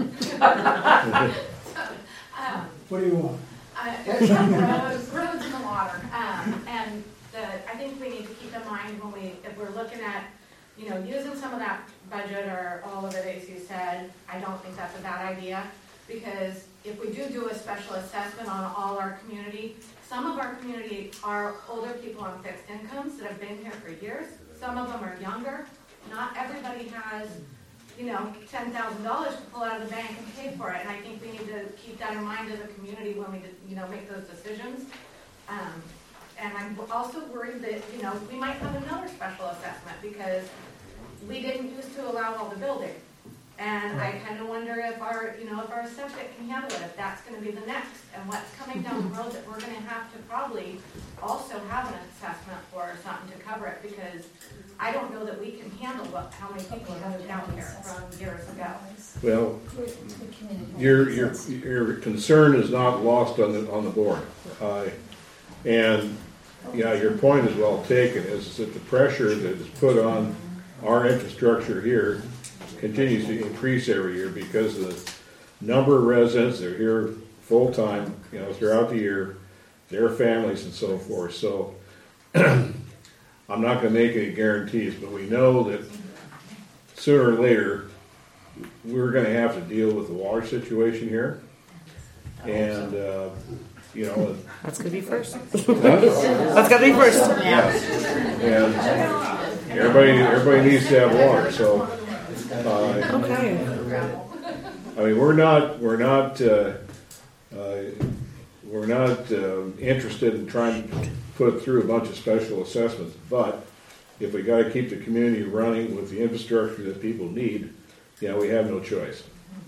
Um, What do you want? uh, roads, roads in the water, um, and the, I think we need to keep in mind when we, if we're looking at, you know, using some of that budget or all of it, as you said, I don't think that's a bad idea, because if we do do a special assessment on all our community, some of our community are older people on fixed incomes that have been here for years. Some of them are younger. Not everybody has, you know, ten thousand dollars to pull out of the bank and pay for it. And I think we need to keep that in mind as a community when we, you know, make those decisions. Um, and I'm also worried that, you know, we might have another special assessment because we didn't used to allow all the building. And I kind of wonder if our, you know, if our septic can handle it, if that's going to be the next, and what's coming down the road that we're going to have to probably also have an assessment for or something to cover it, because I don't know that we can handle what, how many people have moved down here from years ago. Well, your, your, your concern is not lost on the, on the board. Uh, and, yeah, your point is well taken, is that the pressure that is put on our infrastructure here continues to increase every year because of the number of residents that are here full-time, you know, throughout the year, their families and so forth. So I'm not going to make any guarantees, but we know that sooner or later we're going to have to deal with the water situation here. And, uh, you know... That's going to be first. That's got to be first. Yeah. And everybody, everybody needs to have water, so... Uh, Okay. I mean, we're not, we're not, uh, uh, we're not uh, interested in trying to put through a bunch of special assessments, but if we got to keep the community running with the infrastructure that people need, yeah, we have no choice.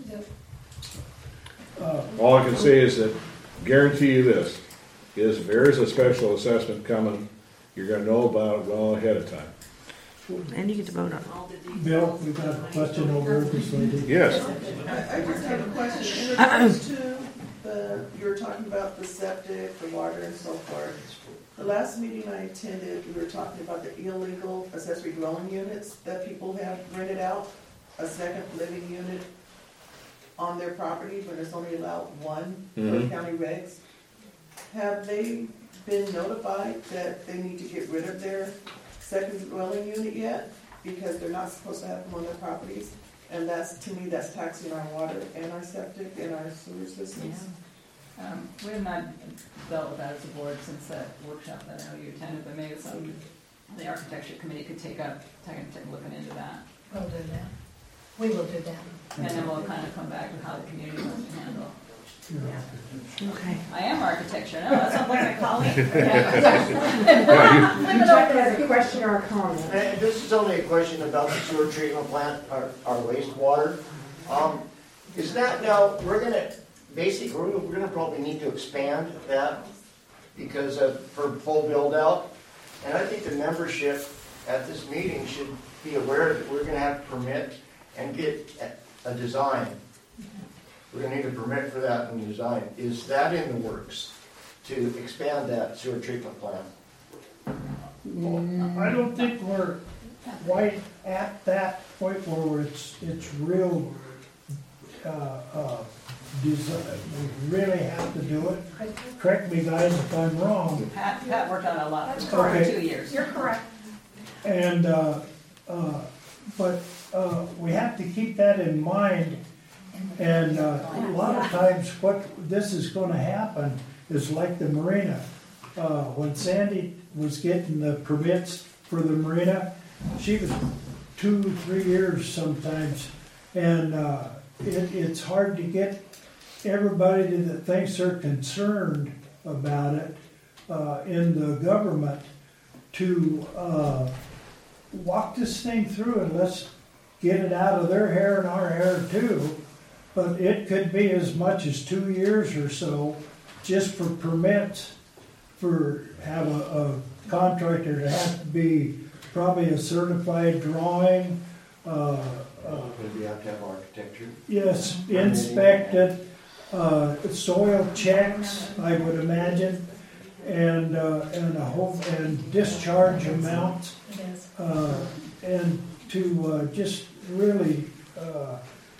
Uh, All I can say is that, guarantee you this, is if there is a special assessment coming, you're going to know about it well ahead of time. And you get to vote on it. Bill, we've got a question over this lady. Yes. I I just have a question. In regards to the, you were talking about the septic, the water and so forth. The last meeting I attended, we were talking about the illegal accessory dwelling units that people have rented out, a second living unit on their property when it's only allowed one for Mhm. county regs. Have they been notified that they need to get rid of their second dwelling unit yet, because they're not supposed to have them on their properties? And that's, to me, that's taxing our water and our septic and our sewer systems. Um, we have not dealt with that as a board since that workshop that I know you attended, but maybe some, the architecture committee could take up, take, take a looking into that. We'll do that. We will do that. And then we'll kind of come back with how the community wants to handle. Okay. I am architecture, no, that sounds like my colleague. Chuck has a question or a comment. And this is only a question about the sewer treatment plant, our, our wastewater. Um, is Is that, now, we're gonna, basically, we're, we're gonna probably need to expand that because of, for full build out. And I think the membership at this meeting should be aware that we're gonna have to permit and get a, a design. We're gonna need a permit for that and design. Is that in the works to expand that sewer treatment plant? I don't think we're quite at that point where it's, it's real, uh, uh, design. We really have to do it. Correct me guys if I'm wrong. Pat, Pat worked on it a lot That's for correct. two years. You're correct. And, uh, uh, but, uh, we have to keep that in mind. And, uh, a lot of times what this is gonna happen is like the marina. Uh, when Sandy was getting the permits for the marina, she was two, three years sometimes. And, uh, it, it's hard to get everybody that thinks they're concerned about it, uh, in the government to, uh, walk this thing through and let's get it out of their hair and our hair too. But it could be as much as two years or so just for permits, for have a, a contractor to have to be probably a certified drawing, uh, uh, Maybe you have to have architecture. yes, inspected, uh, soil checks, I would imagine, and, uh, and a whole, and discharge amounts. Uh, and to, uh, just really, uh,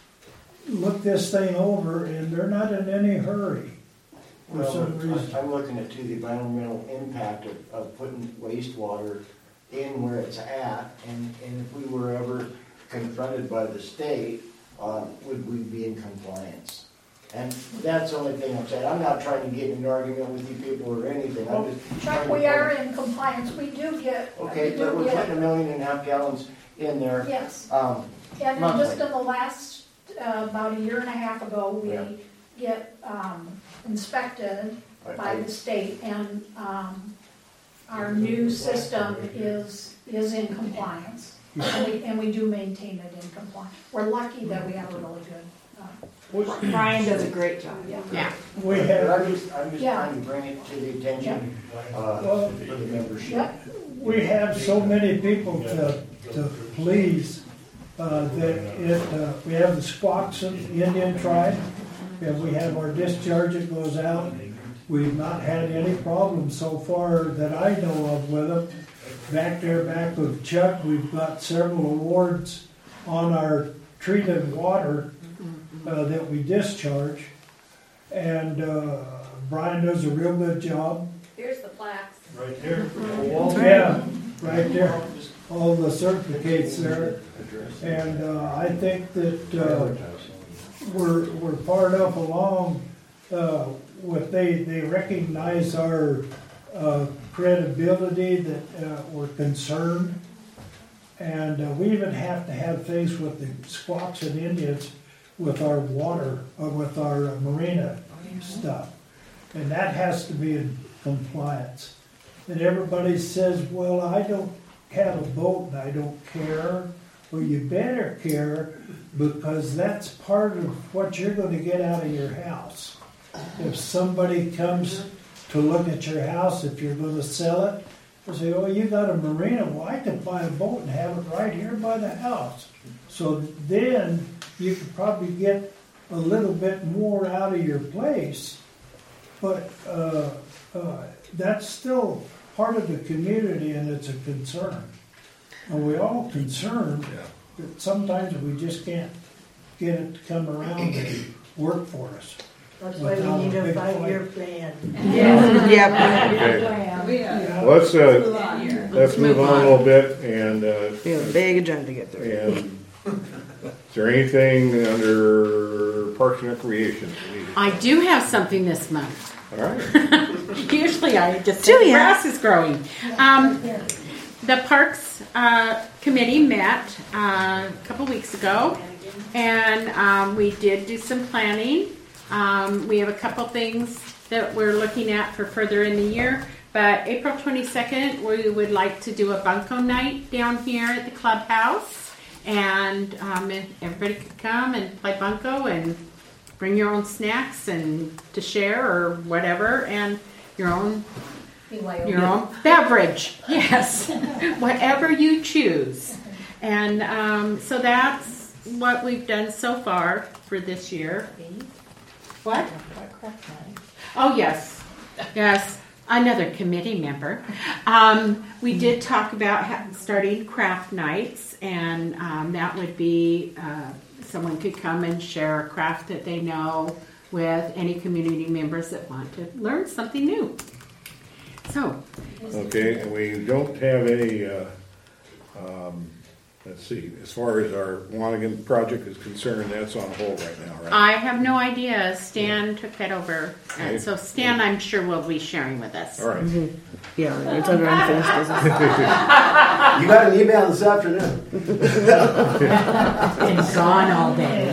look this thing over, and they're not in any hurry for Well, some reason. I'm looking at too the environmental impact of, of putting wastewater in where it's at, and, and if we were ever confronted by the state, um, would we be in compliance? And that's the only thing I'm saying. I'm not trying to get in an argument with you people or anything. I'm just Chuck, trying we to are in compliance. We do get. Okay, we but do we're get- putting a million and a half gallons in there. Yes. Um, And monthly. just in the last, uh, about a year and a half ago, we Yeah. get um, inspected by the state, and um, our new system is, is in compliance. And we, and we do maintain it in compliance. We're lucky that we have a really good. uh, Brian does a great job. Yeah. We But have, I'm just, I'm just Yeah. trying to bring it to the attention, uh, Well, for the membership. Yep. we have so many people to, to please, uh, that it, uh, we have the Squaxin Indian tribe, and we have our discharge that goes out. We've not had any problems so far that I know of with them. Back there, back with Chuck, we've got several awards on our treated water, uh, that we discharge. And, uh, Brian does a real good job. Here's the plaques. Right there. Yeah, right there, all the certificates there. And uh, I think that uh, we're, we're far enough along uh, with, they, they recognize our uh, credibility, that uh, we're concerned. And uh, we even have to have things with the Squaxin Indians with our water, uh, with our uh, marina stuff. And that has to be in compliance. And everybody says, well, I don't have a boat and I don't care. Well, you better care, because that's part of what you're going to get out of your house. If somebody comes to look at your house, if you're going to sell it, they say, oh, you got a marina, well, I can buy a boat and have it right here by the house. So then you could probably get a little bit more out of your place, but uh, uh, that's still part of the community, and it's a concern. And we're all concerned, but sometimes we just can't get it to come around and work for us. That's why Without we need a big five-year fight. plan. Yep. We, uh, Yeah. Let's, uh, let's move on a little bit, and, uh, We have a big agenda to get through. and is there anything under Parks and Recreation? we need to- I do have something this month. All right. Usually I just Do say the ya? grass is growing. Um, the Parks uh, Committee met uh, a couple weeks ago, and um, we did do some planning. Um, we have a couple things that we're looking at for further in the year, but April twenty-second, we would like to do a bunco night down here at the clubhouse, and um, everybody could come and play bunco and bring your own snacks and to share or whatever, and your own your own beverage. Yes, whatever you choose. And um, so that's what we've done so far for this year. What? Oh yes, yes. Another committee member. Um, we did talk about ha- starting craft nights, and um, that would be uh, someone could come and share a craft that they know with any community members that want to learn something new. So. Okay, and we don't have any, uh, um, let's see, as far as our Wanigan project is concerned, that's on hold right now, right? I have no idea. Stan took that over. Okay. And so Stan, I'm sure, will be sharing with us. All right. Mm-hmm. Yeah, it's under unfinished business. You got an email this afternoon. It's gone all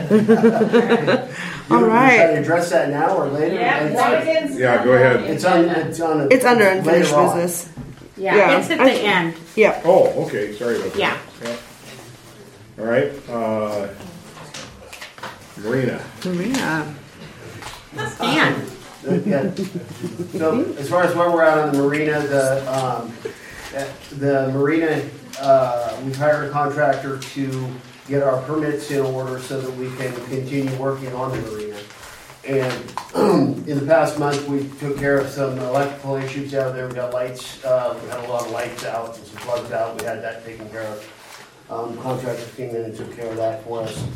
day. All right. Should I address that now or later? Yeah, It's- it's- Yeah, go ahead. It's on, it's on. a- It's under unfinished later on. business. Yeah, Yeah. it's at the I- end. Yeah. Oh, okay, sorry about that. Yeah. Yeah. All right, uh, Marina. Marina. Stan. Yeah. So as far as where we're at on the marina, the, um, uh, the marina, uh, we've hired a contractor to get our permits in order so that we can continue working on the marina. And in the past month, we took care of some electrical issues out there. We got lights, uh, we had a lot of lights out and some plugs out. We had that taken care of. Um, contractor came in and took care of that for us.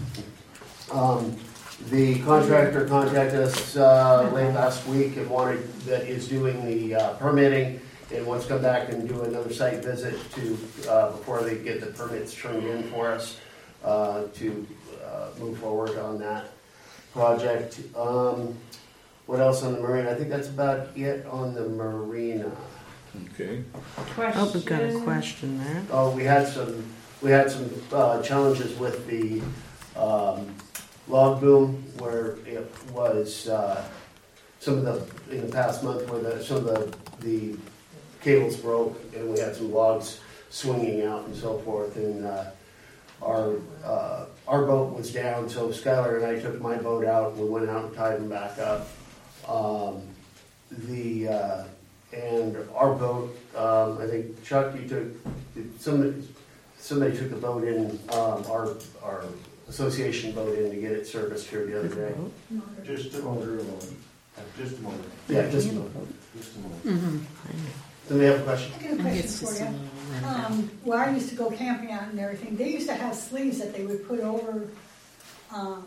Um, the contractor contacted us uh, late last week and wanted, that is doing the uh, permitting and wants to come back and do another site visit to, uh, before they get the permits turned in for us uh, to uh, move forward on that project. Um, what else on the marina? I think that's about it on the marina. Okay. Oh, we've got a question there. Oh, we had some, we had some uh, challenges with the um, log boom where it was, uh, some of the, in the past month where the, some of the, the cables broke and we had some logs swinging out and so forth. And uh, our, uh, our boat was down, so Skylar and I took my boat out. We went out and tied them back up. Um, the, uh, and our boat, um, I think Chuck, you took, somebody, somebody took the boat in, um, our, our association boat in to get it serviced here the other day. Just a motor alone. Just a motor. Yeah, just a motor. Just a motor. Mm-hmm. Do we have a question? I got a question for you. Um, where I used to go camping out and everything, they used to have sleeves that they would put over, um,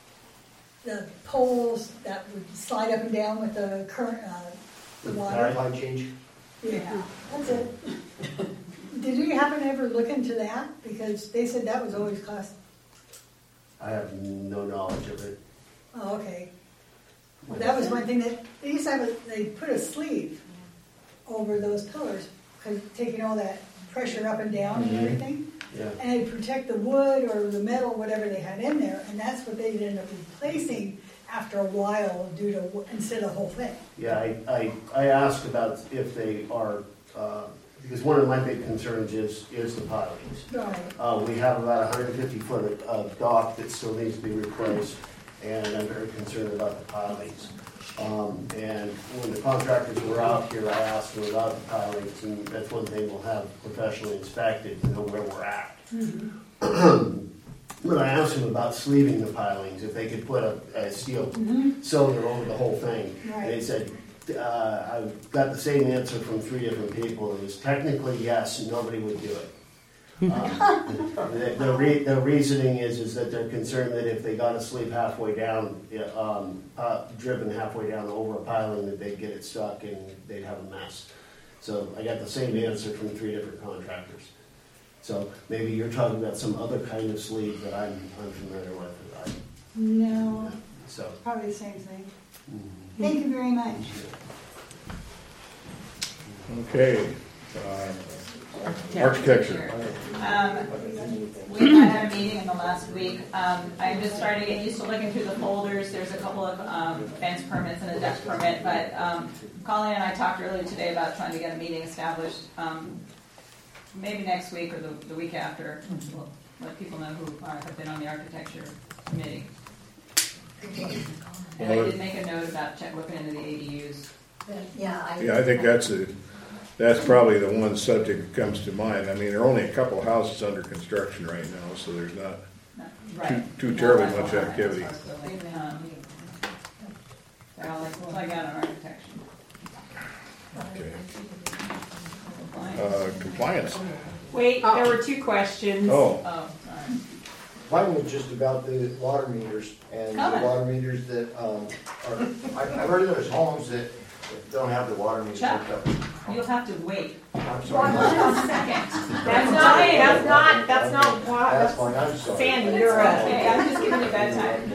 the poles that would slide up and down with the current, uh, the water. Tide change? Yeah, that's it. Did you happen to ever look into that? Because they said that was always cost. I have no knowledge of it. Oh, okay. Well, that was one thing that, they used to have, a, they put a sleeve over those pillars, because taking all that pressure up and down and Mhm. everything. Yeah. And it'd protect the wood or the metal, whatever they had in there, and that's what they'd end up replacing after a while due to, instead of the whole thing. Yeah, I, I, I asked about if they are, uh, because one of my big concerns is, is the pilings. Right. Uh, we have about one hundred fifty foot of, of dock that still needs to be replaced, and I'm very concerned about the pilings. Um, and when the contractors were out here, I asked them about the pilings, and that's one thing we'll have professionally inspected to know where we're at. Mm-hmm. But I asked them about sleeving the pilings, if they could put a, a steel Mhm. cylinder over the whole thing. Right. And they said, uh, I got the same answer from three different people. It was technically yes, nobody would do it. Um, the, the, re, the reasoning is is that they're concerned that if they got a sleeve halfway down, um, uh, driven halfway down over a piling, that they'd get it stuck and they'd have a mess. So I got the same answer from three different contractors. So maybe you're talking about some other kind of sleeve that I'm unfamiliar with. I, No, so. probably the same thing. Mm-hmm. Thank you very much. Okay. Uh, Architecture. Um, we had a meeting in the last week. Um, I'm just starting to get used to looking through the folders. There's a couple of um, fence permits and a deck permit, but um, Colleen and I talked earlier today about trying to get a meeting established. Um, maybe next week or the, the week after. We'll let people know who are, have been on the architecture committee. And I did make a note about check looking into the A D Us. Yeah, I. Yeah, I think that's a, that's probably the one subject that comes to mind. I mean, there are only a couple of houses under construction right now, so there's not too, too terribly much activity. Um, They're all like, well, I got an architecture. Okay. Uh, compliance. Wait, there were two questions. Oh. Oh, sorry. Mine was just about the water meters and the Comment. water meters that, um, are, I, I've heard there's homes that don't have the water meters Chuck, hooked up. you'll have to wait. I'm sorry. One second. That's not, hey, that's not, that's not, what- That's fine, I'm sorry. Sandy, you're up. Okay, I'm just giving you bedtime.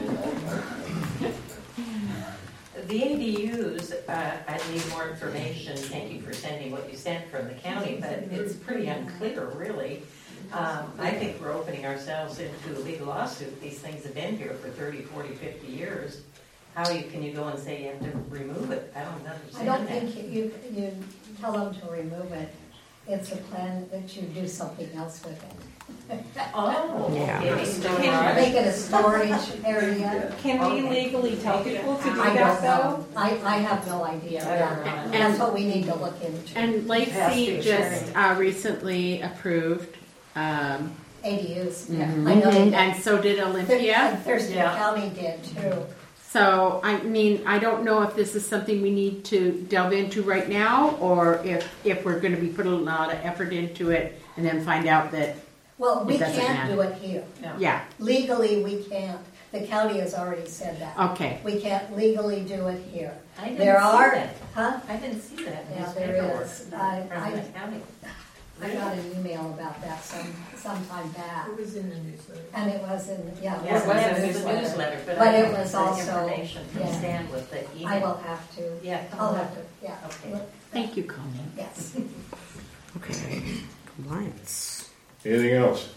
The A D Us, uh, I need more information. Thank you for sending what you sent from the county, but it's pretty unclear, really. Um, I think we're opening ourselves into a legal lawsuit. These things have been here for thirty, forty, fifty years. How you, can you go and say you have to remove it? I don't understand I don't that. think you, you, you tell them to remove it. It's a plan that you do something else with it. Oh, Yeah. okay. Can make it a storage area. Can we legally tell people to do I that don't know. though? I, I have no idea. And- That's what we need to look into. And Lacey just uh, recently approved um, A D Us. mhm. I know they did. And so did Olympia. And Thurston County did too. So, I mean, I don't know if this is something we need to delve into right now, or if, if we're gonna be putting a lot of effort into it and then find out that, Well, we It doesn't can't matter. do it here. yeah, Legally, we can't. The county has already said that. okay. We can't legally do it here. I didn't There see are, that. huh? I didn't see that in Yeah, this there paperwork is. I, from I, the county. I got an email about that some, sometime back. It was in the newsletter. And it was in, yeah, Yeah, it was in the it was newsletter. the newsletter, but But I it don't was have the also, information from yeah. Stan with the email. I will have to. Yeah, come I'll on. have to, yeah. Okay. Thank you, Colleen. Yes. Okay. Compliance. Anything else?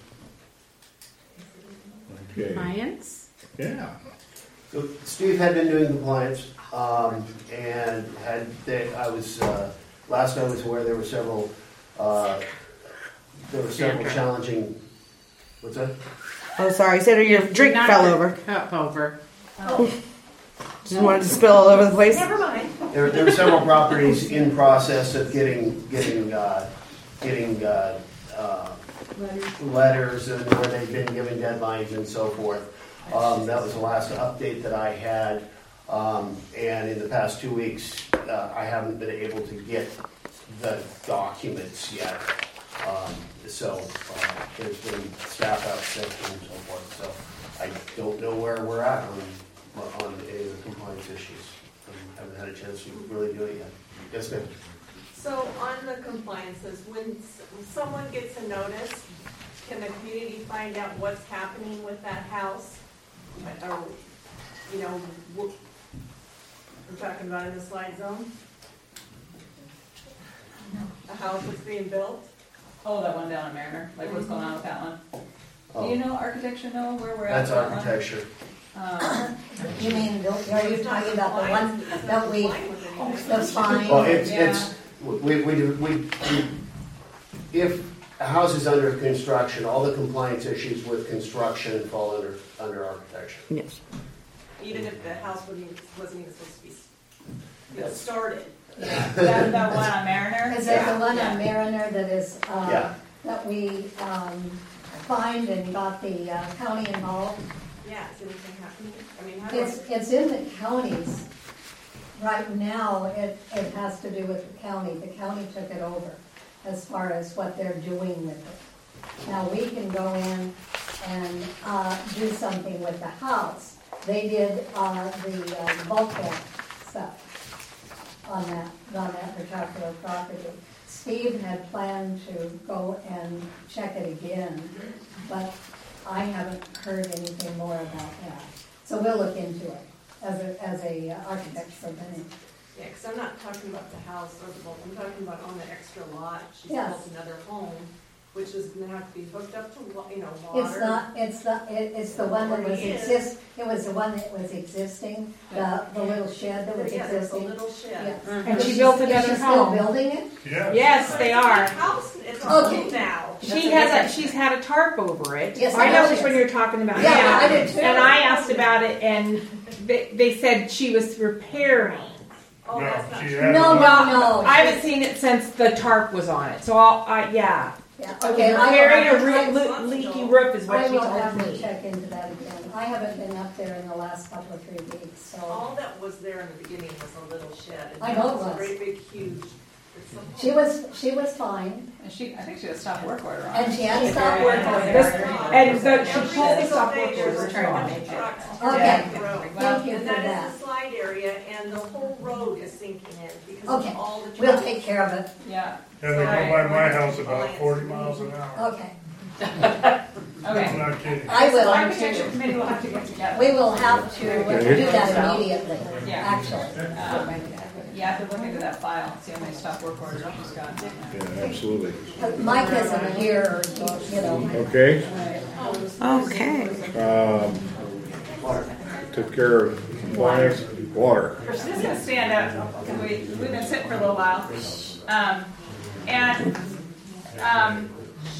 Okay. Compliance? Yeah. So Steve had been doing compliance, um, and had, they, I was, uh, last I was aware, there were several, uh, there were several challenging, what's that? Oh, sorry, Sandra, your drink Knocked fell your over. Cup over. Just wanted to spill all over the place. Never mind. There, there were several properties in process of getting, getting, uh, getting, uh, uh, letters and where they've been given deadlines and so forth. Um, that was the last update that I had. Um, and in the past two weeks, uh, I haven't been able to get the documents yet. Um, so, uh, there's been staff out sick and so forth. So I don't know where we're at on, on any of the compliance issues. I haven't had a chance to really do it yet. Yes, ma'am. So on the compliances, when s- someone gets a notice, can the community find out what's happening with that house? Or, you know, what we're talking about in the slide zone? A house that's being built? Oh, that one down in Mariner, like what's going on with that one? Oh. Do you know architecture, know where we're at? That's with that one? architecture. Um, You mean, are you talking about the one that we, the fine? Well, it's, Yeah. it's, we, we, do- we, we, if a house is under construction, all the compliance issues with construction fall under, under architecture. Yes. Even if the house wasn't even, wasn't even supposed to be s- Yes. started? that, that one on Mariner? Is it the one Yeah. on Mariner that is, uh, Yeah. that we, um, fined and got the uh, county involved? Yeah, is anything happening? I mean, how do I? It's, it's in the counties. Right now, it, it has to do with the county. The county took it over as far as what they're doing with it. Now, we can go in and, uh, do something with the house. They did, uh, the uh, bulkhead stuff on that, on that particular property. Steve had planned to go and check it again, but I haven't heard anything more about that. So we'll look into it as a, as a uh, architect for Benny. Yeah, because I'm not talking about the house or the bulk, I'm talking about on the extra lot, she's Yes. built another home, which is gonna have to be hooked up to, wa- you know, water. It's not, it's the, it, it's the one that was Already is. exist, it was the one that was existing, the, the little shed that was Yeah, there's a existing. little shed. Yes. And she Is built is another she home. still building it? Yeah. Yes, they are. It's a house, it's a Okay. home now. She has a, she's had a tarp over it. Yes, I I know know which she one has. you're talking about Yeah, now. I did too. And I asked about it, and they, they said she was repairing. Oh, No, that's not she true. had- No, no, no. I haven't seen it since the tarp was on it, so I'll, I, yeah. Yeah, I was okay, I repairing a will- roo- I- le- leaky roof is what I she will told have to me. check into that again. I haven't been up there in the last couple of three weeks, so. All that was there in the beginning was a little shed. and I know it now it's was. a great big huge. it's a- She was, she was fine, And she, I think she had a stop work order on and it. she had a stop work order. This- And so she Every told me single stop day work there's orders a trying to bunch make of it. trucks Okay. down the road. Thank you And for that that. is the slide area, and the whole road is sinking in because Okay, of all the traffic. we'll take care of it. Yeah. And they go by my house about forty miles an hour. Okay. I'm Okay. not kidding. I will. So architecture committee will have to get together. We will have to do that immediately, Yeah. actually. Um, You have to look into that file, see how many stop work orders she's got. Yeah, absolutely. Mike isn't here, you know. Okay, Okay. um, took care of water. Water. We're just gonna stand up, because we, we've been sitting for a little while. Um, and, um,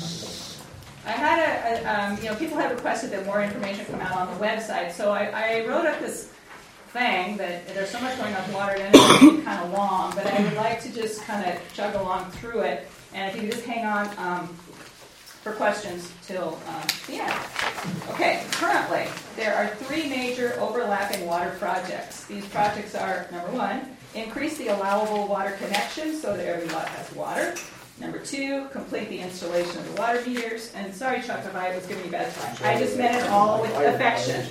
I had a, a um, you know, people have requested that more information come out on the website, so I, I wrote up this thing that there's so much going on with water, and it's kind of long, but I would like to just kind of chug along through it, and if you just hang on um, for questions till um, the end. Okay, currently, there are three major overlapping water projects. These projects are, number one, increase the allowable water connections so that every lot has water. Number two, complete the installation of the water meters. And sorry, Chuck, if I was giving you bad time. I just meant it all with affection.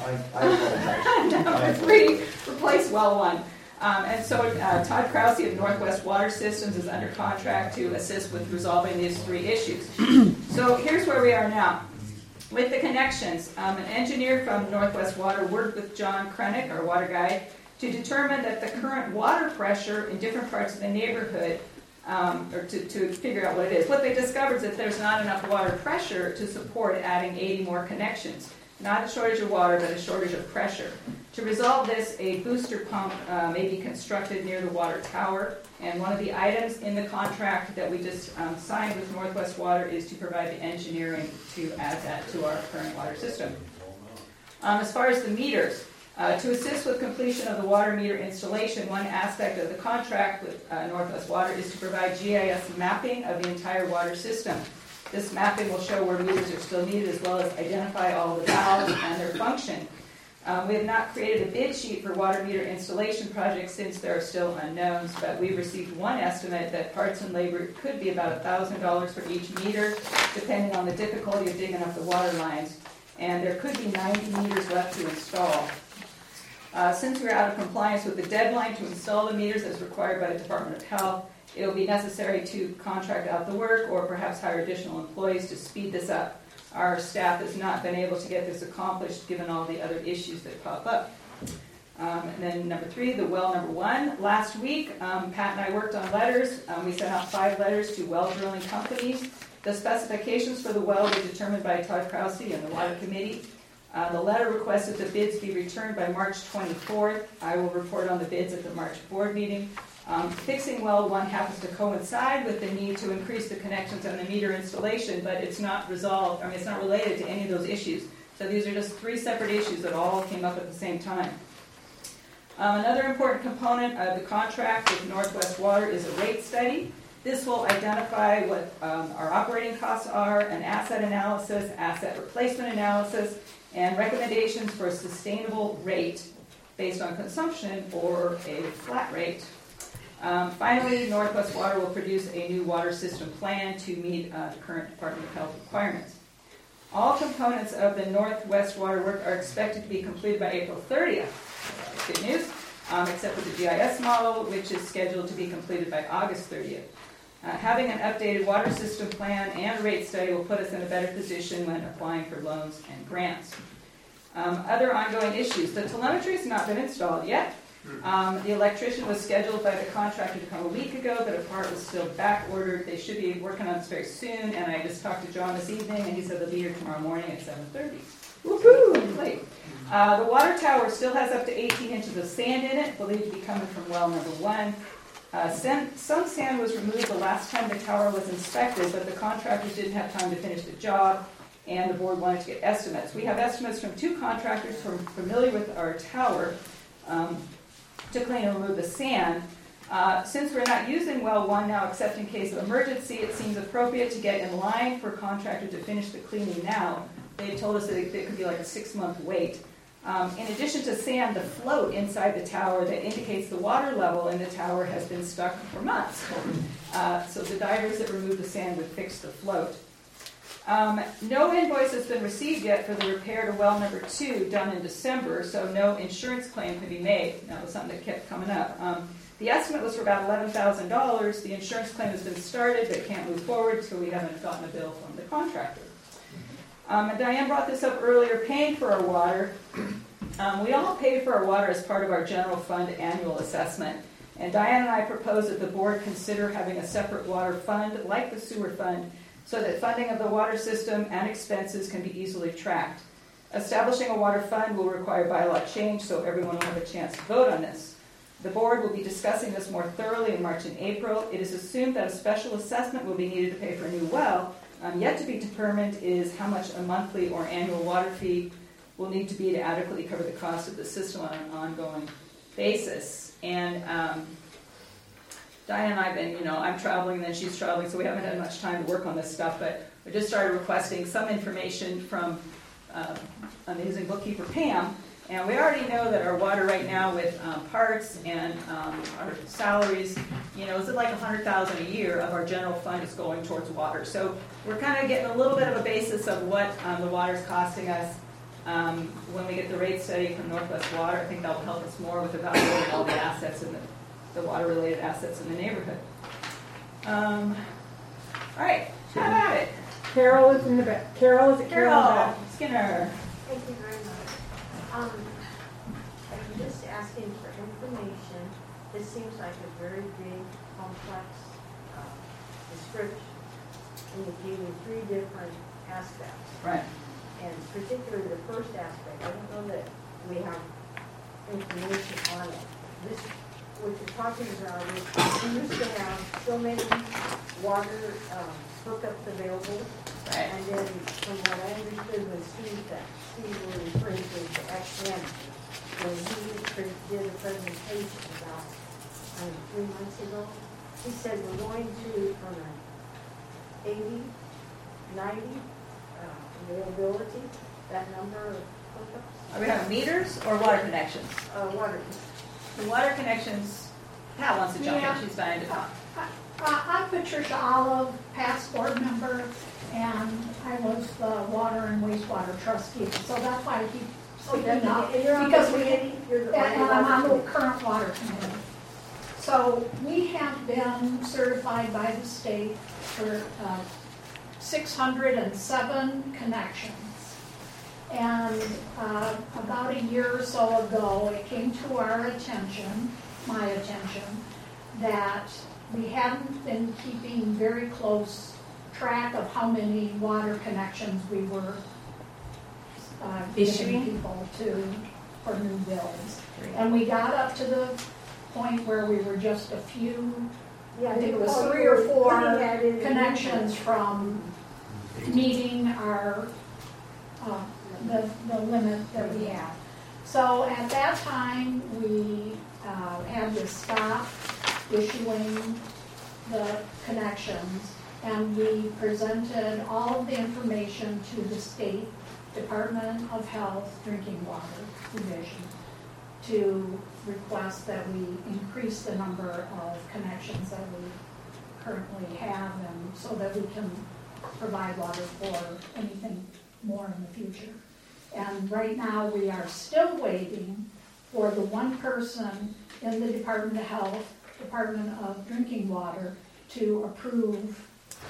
Number three, replace well one. Um, and so uh, Todd Krause of Northwest Water Systems is under contract to assist with resolving these three issues. So here's where we are now. With the connections, um, an engineer from Northwest Water worked with John Krennick, our water guide, to determine that the current water pressure in different parts of the neighborhood Um, or to, to figure out what it is. What they discovered is that there's not enough water pressure to support adding eighty more connections. Not a shortage of water, but a shortage of pressure. To resolve this, a booster pump uh, may be constructed near the water tower. And one of the items in the contract that we just um, signed with Northwest Water is to provide the engineering to add that to our current water system. Um, as far as the meters, Uh, to assist with completion of the water meter installation, one aspect of the contract with uh, Northwest Water is to provide G I S mapping of the entire water system. This mapping will show where meters are still needed as well as identify all the valves and their function. Um, we have not created a bid sheet for water meter installation projects since there are still unknowns, but we've received one estimate that parts and labor could be about one thousand dollars for each meter, depending on the difficulty of digging up the water lines. And there could be ninety meters left to install. Uh, since we're out of compliance with the deadline to install the meters as required by the Department of Health, it will be necessary to contract out the work or perhaps hire additional employees to speed this up. Our staff has not been able to get this accomplished given all the other issues that pop up. Um, and then number three, the well number one. Last week, um, Pat and I worked on letters. Um, we sent out five letters to well drilling companies. The specifications for the well were determined by Todd Krause and the Water Committee. Uh, the letter requested the bids be returned by March twenty-fourth. I will report on the bids at the March board meeting. Um, fixing well one happens to coincide with the need to increase the connections on the meter installation, but it's not resolved, I mean, it's not related to any of those issues. So these are just three separate issues that all came up at the same time. Um, another important component of the contract with Northwest Water is a rate study. This will identify what um, our operating costs are, an asset analysis, asset replacement analysis, and recommendations for a sustainable rate based on consumption or a flat rate. Um, finally, Northwest Water will produce a new water system plan to meet uh, the current Department of Health requirements. All components of the Northwest Water work are expected to be completed by April thirtieth. Good news, um, except for the G I S model, which is scheduled to be completed by August thirtieth. Uh, having an updated water system plan and rate study will put us in a better position when applying for loans and grants. Um, other ongoing issues. The telemetry has not been installed yet. Um, the electrician was scheduled by the contractor to come a week ago, but a part was still back ordered. They should be working on this very soon, and I just talked to John this evening, and he said they'll be here tomorrow morning at seven thirty. Woohoo! Late. Uh, the water tower still has up to eighteen inches of sand in it, believed to be coming from well number one. Uh, some, some sand was removed the last time the tower was inspected, but the contractors didn't have time to finish the job. and the board wanted to get estimates. We have estimates from two contractors who are familiar with our tower um, to clean and remove the sand. Uh, since we're not using well one now, except in case of emergency, it seems appropriate to get in line for a contractor to finish the cleaning now. They told us that it, it could be like a six-month wait. Um, in addition to sand, the float inside the tower that indicates the water level in the tower has been stuck for months. Uh, so the divers that remove the sand would fix the float. Um, no invoice has been received yet for the repair to well number two done in December, so no insurance claim can be made. That was something that kept coming up. Um, the estimate was for about eleven thousand dollars. The insurance claim has been started, but can't move forward until we haven't gotten a bill from the contractor. Um, and Diane brought this up earlier, paying for our water. Um, we all pay for our water as part of our general fund annual assessment. And Diane and I propose that the board consider having a separate water fund like the sewer fund so that funding of the water system and expenses can be easily tracked. Establishing a water fund will require bylaw change, so everyone will have a chance to vote on this. The board will be discussing this more thoroughly in March and April. It is assumed that a special assessment will be needed to pay for a new well. Um, yet to be determined is how much a monthly or annual water fee will need to be to adequately cover the cost of the system on an ongoing basis. And um, Diane and I have been, you know, I'm traveling and then she's traveling, so we haven't had much time to work on this stuff, but we just started requesting some information from uh, amazing bookkeeper Pam. And we already know that our water right now with um, parts and um, our salaries, you know, is it like one hundred thousand dollars a year of our general fund is going towards water. So we're kind of getting a little bit of a basis of what um, the water is costing us. Um, when we get the rate study from Northwest Water, I think that will help us more with evaluating all the assets and the, the water-related assets in the neighborhood. Um, all right, how about it? Carol is in the back. Carol is it Carol, Carol Skinner. Thank you very much. Um, I'm just asking for information. This seems like a very big, complex uh, description. And you gave me three different aspects. Right. And particularly the first aspect, I don't know that we have information on it. This, what you're talking about is we used to have so many water um, hookups available. Right. And then from what I understood when Steve, that Steve was referring to the ex-N, when he did a presentation about, I don't know, three months ago, he said we're going to, from an eighty, ninety uh, availability, that number of hookups. Are we having meters or water connections? Uh, water. The water connections, Pat wants to jump Yeah. in, she's dying to talk. Uh, I'm Patricia Olive, past board member, and I was the water and wastewater trustee, so that's why I keep speaking up. And you're on Because the we- committee? You're the- And and I'm on the current water committee. So we have been certified by the state for uh, six hundred seven connections. And uh, about a year or so ago, it came to our attention, my attention, that we hadn't been keeping very close track of how many water connections we were uh, Issuing? giving people to for new bills. And we got up to the point where we were just a few, Yeah, I think it was oh, three you or were four putting that in the connections email. from meeting our, uh, the, the limit that we have. So at that time, we uh, had to stop issuing the connections, and we presented all of the information to the State Department of Health Drinking Water Division to request that we increase the number of connections that we currently have, and so that we can provide water for anything more in the future. And right now, we are still waiting for the one person in the Department of Health, Department of Drinking Water, to approve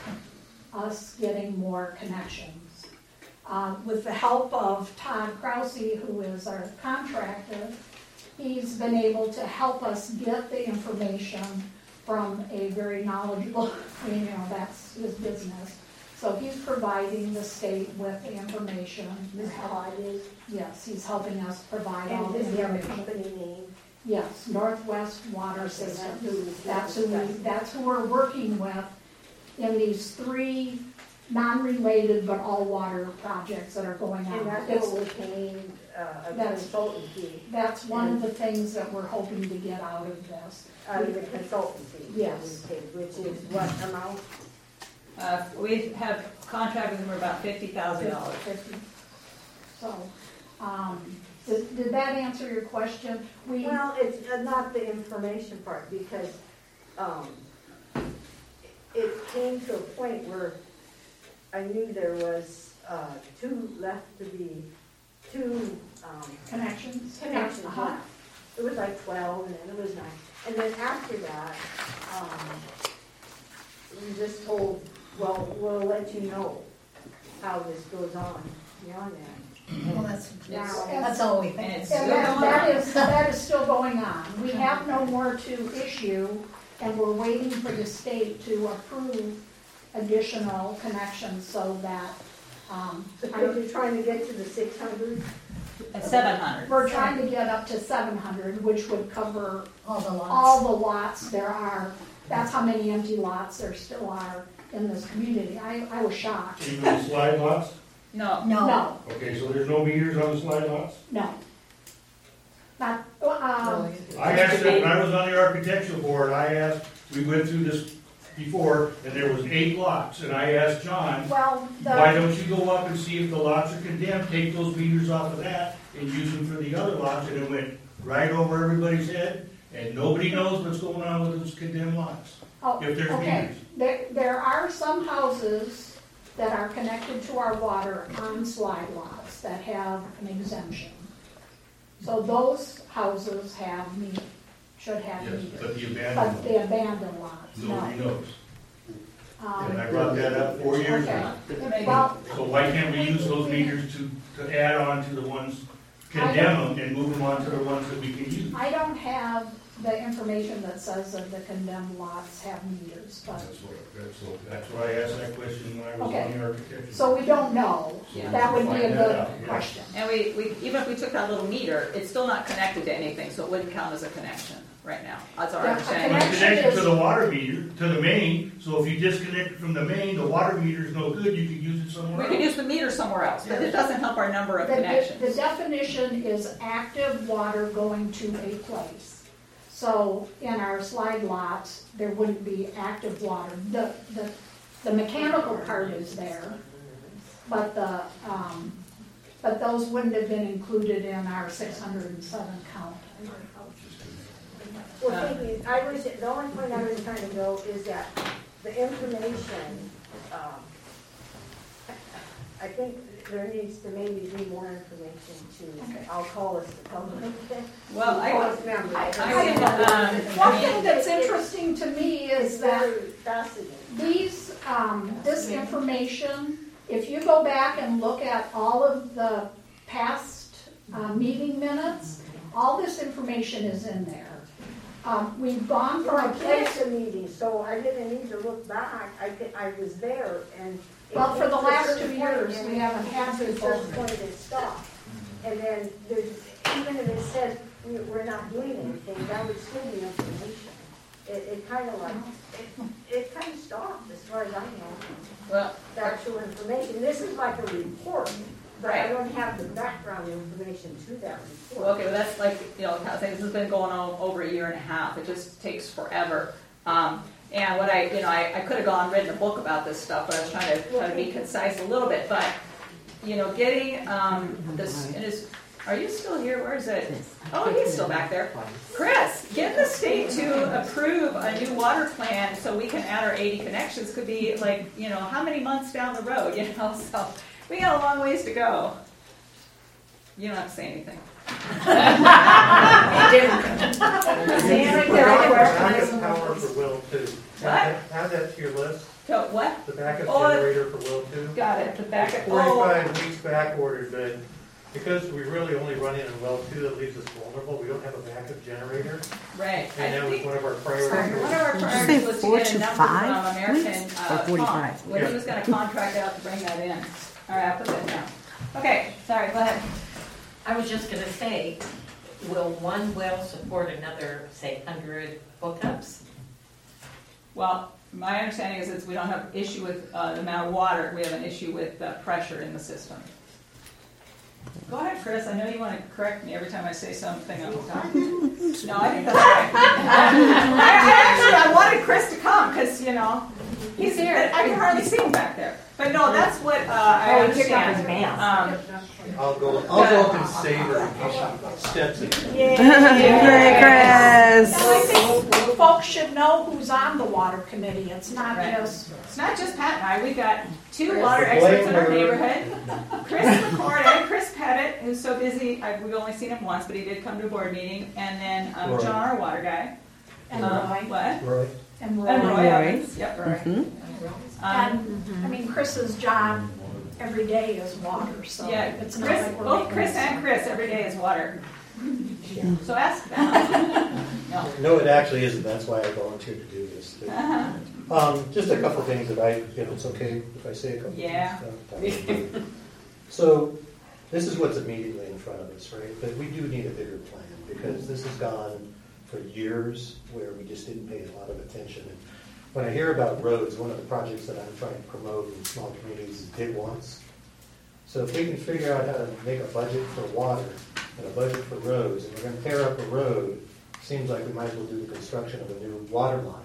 us getting more connections. Uh, with the help of Todd Krause, who is our contractor, he's been able to help us get the information from a very knowledgeable, you know, that's his business. So he's providing the state with the information. Miz Todd is? Yes, he's helping us provide all And the does he have a information. company name? Yes, Northwest Water Okay, System. that's who- That's who we, that's who we're working with in these three non-related but all water projects that are going on. And that's It's- what we're paying, uh, a That's- consultant fee. That's one of the things that we're hoping to get out of this. Out of the consultant fee. Yes. we pay, Which is what amount? Uh, we have contract with them for about fifty thousand dollars. fifty. So, um, did, did that answer your question? We, Well, it's uh, not the information part, because, um, it came to a point where I knew there was, uh, two left to be, two, um. Connections? Connections, Uh-huh. yeah. It was like twelve, and then it was nine, and then after that, um, we just told, well, we'll let you know how this goes on beyond that. Well, that's, Now- that's all we think. And It's that, still going that on. is, that is still going on. We have no more to issue, and we're waiting for the state to approve additional connections so that, um. Are you trying to get to the six hundred? seven hundred. We're trying to get up to seven hundred, which would cover All the lots. all the lots there are. That's how many empty lots there still are in this community. I, I was shocked. Even the slide lots? No. No, Okay, so there's no meters on the slide lots? no. Not, um, I asked them, when I was on the architectural board, I asked, we went through this before, and there was eight lots, and I asked John, well, why the, don't you go up and see if the lots are condemned, take those meters off of that, and use them for the other lots, and it went right over everybody's head, and nobody knows what's going on with those condemned lots, oh, if there's okay. meters. There, there are some houses that are connected to our water on slide lots that have an exemption. So those houses have me, should have Yes, meters. but the But abandoned, the abandoned lots, no. nobody knows. Um, And I brought that up four years ago. Okay. Well, So why can't we use those meters to, to add on to the ones, condemn them and move them on to the ones that we can use? I don't have the information that says that the condemned lots have meters, but, That's what, that's what, that's why I asked that question when I was Okay. on the architecture. so we don't know. Yeah. That would be a Find that good out, yeah. question. And we, we, even if we took that little meter, it's still not connected to anything, so it wouldn't count as a connection right now. That's our Yeah, a understanding. It's connection connected is- to the water meter, to the main, so if you disconnect it from the main, the water meter's no good, you could use it We somewhere could else. use the meter somewhere else, but it doesn't help our number of The, the, the connections. definition is active water going to a place. So in our slide lots, there wouldn't be active water. The, the, the mechanical part is there, but the, um, but those wouldn't have been included in our six hundred and seven count. Well, thinking, I was, the only point I was trying to go is that the information, um, I think there needs to maybe be more information to, I'll call us the public. Well, I- Call us members. I- I think, um, One thing that's interesting to me is It's that very fascinating. these, um, this information, if you go back and look at all of the past, uh, meeting minutes, all this information is in there. Um, we've gone Well, I from a place, placed the meeting, so I didn't need to look back, I, could- I was there, and. it Well, for the came to a last certain two point, years, and we it haven't came had to a people. certain point it stopped. And then there's, even if it said we- we're not doing anything, that would still be information. It, it kind of like, it, it kind of stopped, as far as I know, Well, the actual information. This is like a report, but I Right. don't have the background information to that report. well, okay, well, that's like, you know, kind of thing, this has been going on over a year and a half, it just takes forever. Um, and what I, you know, I, I could have gone and written a book about this stuff, but I was trying to, try to be concise a little bit, but, you know, getting, um, this, and is, are you still here, where is it? Oh, he's still back there. Chris, get the state to approve a new water plan so we can add our eighty connections could be like, you know, how many months down the road, you know, so we got a long ways to go. You don't have to say anything. Backup power for well two. What? Add that to your list, So what? the backup Oh, generator for well two. Got it, the backup. Oh, Forty-five weeks back ordered, but because we really only run in a well two, that leaves us vulnerable. We don't have a backup generator. right. And I that was think one of our priorities. one of our Did you priorities say was to four get a to number five from American weeks? uh, Or forty-five? Pump, when he was going to contract out to bring that in. All right, I'll put that down. Okay, sorry, go ahead. I was just gonna say, will one well support another, say, hundred hookups? Well, my understanding is that we don't have an issue with uh, the amount of water, we have an issue with uh, pressure in the system. Go ahead, Chris, I know you want to correct me every time I say something on time. No, I think that's right. I, I actually, I wanted Chris to come, because, you know, he's here, I can hardly see him back there. But no, that's what uh, I Oh, he took off his understand. mask. Um, I'll go, I'll go up and save her in case she steps in. Yay, Chris! Now, I think folks should know who's on the water committee. It's not Right. just. It's not just Pat and I. We got two Chris. water Blame experts in our her. neighborhood. Chris McCord and Chris Pettit, who's so busy. I, we've only seen him once, but he did come to a board meeting. And then um, Roy. John, our water guy. And Um, Roy. What? Roy. And Roy. And Roy Roy. Evans. Yep, Roy. Mhm. Um, And, I mean, Chris's job every day is water, so yeah, it's not Chris, like we're both making Chris this- and Chris every day is water. So ask them. No. No, it actually isn't. That's why I volunteered to do this. Uh-huh. Um, just a couple things that I, you know, it's okay if I say a couple. Yeah. Things. So, this is what's immediately in front of us, right? But we do need a bigger plan because this has gone for years where we just didn't pay a lot of attention. And when I hear about roads, one of the projects that I'm trying to promote in small communities is dig once. So if we can figure out how to make a budget for water and a budget for roads, and we're going to tear up a road, seems like we might as well do the construction of a new water line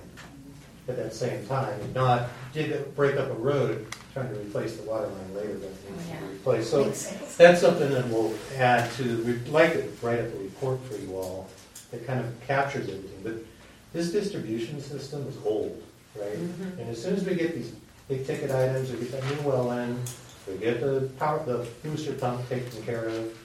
at that same time, and not dig a, break up a road trying to replace the water line later that needs to be replaced. So that's something that we'll add to. We'd like to write up a report for you all that kind of captures everything. But this distribution system is old, right? Mm-hmm. And as soon as we get these big ticket items, we get that new well in, we get the power, the booster pump taken care of.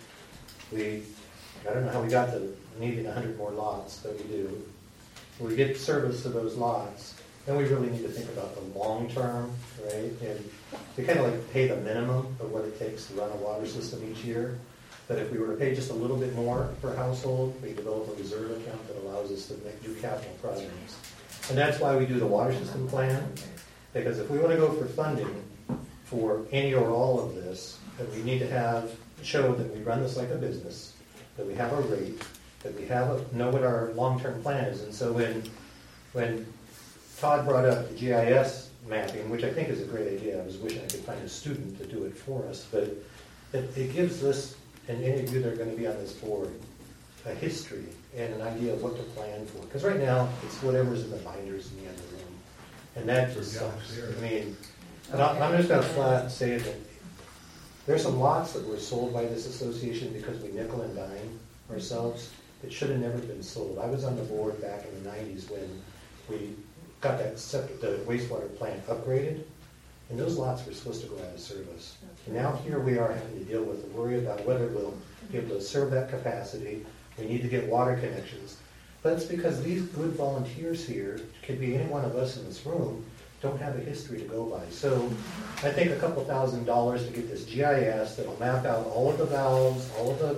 We, I don't know how we got to needing a hundred more lots, but we do. We get service to those lots. Then we really need to think about the long term, right? And we kind of like pay the minimum of what it takes to run a water system each year. But if we were to pay just a little bit more per household, we develop a reserve account that allows us to make do capital projects. And that's why we do the water system plan. Because if we want to go for funding for any or all of this, then we need to have show that we run this like a business, that we have a rate, that we have a, know what our long-term plan is. And so when when Todd brought up the G I S mapping, which I think is a great idea, I was wishing I could find a student to do it for us, but it, it gives us, and any of you that are going to be on this board, a history and an idea of what to plan for. Because right now, it's whatever's in the binders in the other room. And that just sucks. I mean, and I- I'm just going to flat say that there's some lots that were sold by this association because we nickel and dime ourselves that should have never been sold. I was on the board back in the nineties when we got that septic, the wastewater plant upgraded, and those lots were supposed to go out of service. And now here we are having to deal with the worry about whether we'll be able to serve that capacity. We need to get water connections. But it's because these good volunteers here, could be any one of us in this room, don't have a history to go by. So I think a couple thousand dollars to get this G I S that'll map out all of the valves, all of the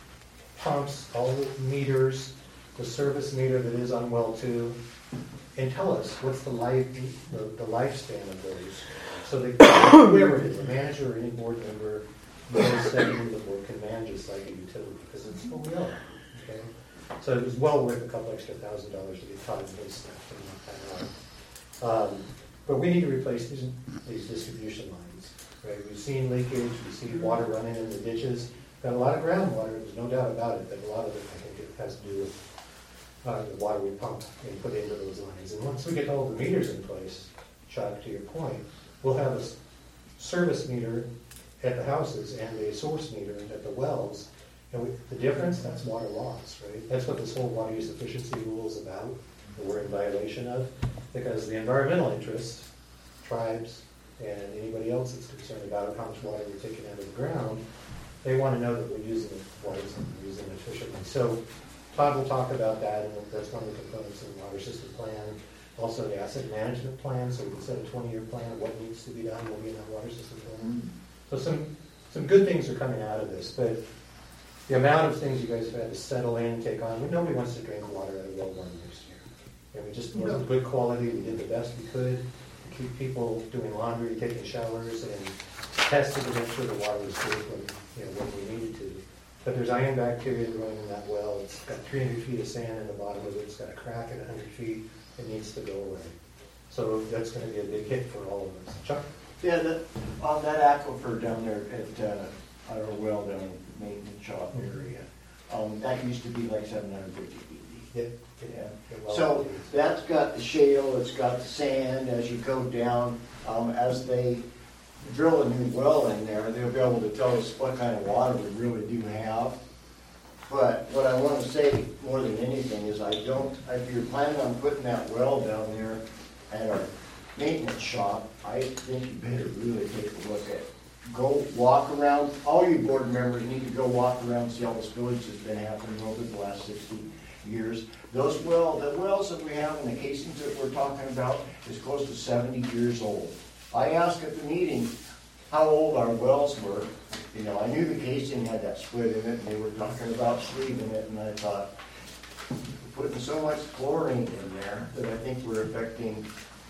pumps, all the meters, the service meter that is on well two, and tell us what's the life, the, the lifespan of those. So that whoever it is, a manager or any board member, those seven of the board can manage this like a utility, because it's what we are. Okay? So it was well worth a couple extra thousand dollars to get Todd and his staff to knock that out. Um, but we need to replace these, these distribution lines. Right? We've seen leakage, we see water running in the ditches. Got a lot of groundwater, there's no doubt about it, but a lot of it, I think, it has to do with uh, the water we pump and put into those lines. And once we get all the meters in place, Chuck, to your point, we'll have a service meter at the houses and a source meter at the wells. And we, the difference, that's water loss, right? That's what this whole water use efficiency rule is about, that we're in violation of, because the environmental interests, tribes, and anybody else that's concerned about how much water we're taking out of the ground, they want to know that we're using it wisely and using it efficiently. So Todd will talk about that, and that's one of the components of the water system plan. Also the asset management plan, so we can set a twenty-year plan of what needs to be done will be in that water system plan. So some, some good things are coming out of this, but the amount of things you guys have had to settle in, take on, well, nobody wants to drink water out of well one next year. And we just wasn't good quality, we did the best we could to keep people doing laundry, taking showers, and tested to make sure the water was good when, you know, when we needed to. But there's iron bacteria growing in that well. It's got three hundred feet of sand in the bottom of it. It's got a crack at one hundred feet. It needs to go away. So that's gonna be a big hit for all of us. Chuck? Yeah, that, on that aquifer down there at, uh, our well down in the maintenance shop area, um, that used to be like seven hundred fifty feet deep. Yeah. Yeah. So that's got the shale, it's got the sand as you go down. Um, as they drill a new well in there, they'll be able to tell us what kind of water we really do have. But what I want to say more than anything is I don't, if you're planning on putting that well down there at our maintenance shop, I think you better really take a look at, go walk around, all you board members need to go walk around and see all the spillage that's been happening over the last sixty years. Those well, the wells that we have and the casings that we're talking about is close to seventy years old. I asked at the meeting how old our wells were. You know, I knew the casing had that split in it, and they were talking about sleeving it, and I thought, we're putting so much chlorine in there that I think we're affecting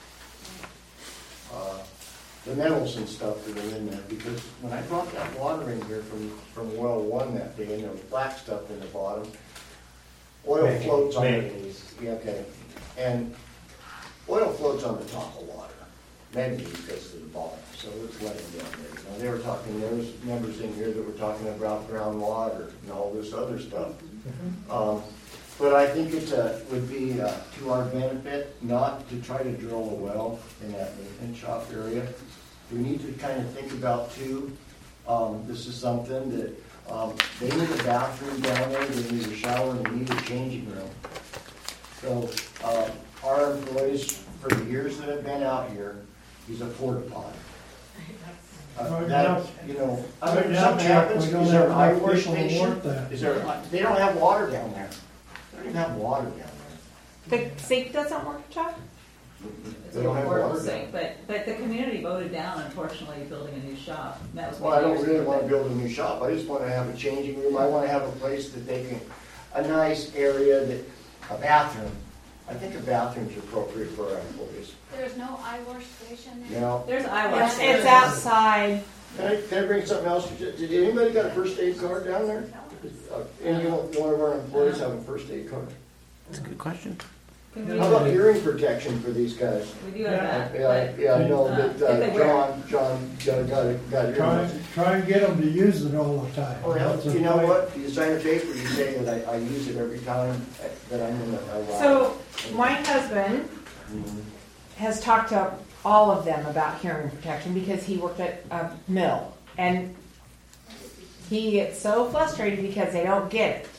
uh, the metals and stuff that are in there. Because when I brought that water in here from, from well one that day, and there was black stuff in the bottom, oil Manganese. floats on Manganese. the, yeah, okay, and oil floats on the top of water. Manganese goes to the bottom, so it's letting down there. You know, they were talking, there was members in here that were talking about groundwater and all this other stuff. Mm-hmm. Um, but I think it uh, would be uh, to our benefit not to try to drill a well in that maintenance shop area. We need to kind of think about too, um, this is something that um, they need a bathroom down there, they need a shower, and they need a changing room. So uh, our employees, for the years that have been out here, use a porta potty. Uh, Right that, now- you know, I right mean, now, something Jack, happens, we don't is there have an eye enough wash people to station? work that. Is there, they don't have water down there. They don't even have water down there. The sink doesn't work, Chuck? It's They a don't have horrible water thing, but, but the community voted down, unfortunately, building a new shop. That was Well, I don't years really ago. want to build a new shop, I just want to have a changing room, I want to have a place that they can, a nice area that, a bathroom. I think a bathroom's appropriate for our employees. There's no eye wash station You there? know? There's eye wash. It's, it's outside. Can I, can I bring something else? Did did anybody got a first aid card down there? Uh, Any one one of our employees have a first aid card? That's a good question. Can we- How about hearing protection for these guys? We do have that. Yeah, yeah, I know Uh, that, if uh, they wear- John, John got, got, got Try, earmuffs. try and get them to use it all the time. Oh, yeah, That's a you know fight. what? You sign a paper, you say that I, I use it every time that I'm in the, uh, So my husband Mhm. has talked to all of them about hearing protection because he worked at a mill. And he gets so frustrated because they don't get it.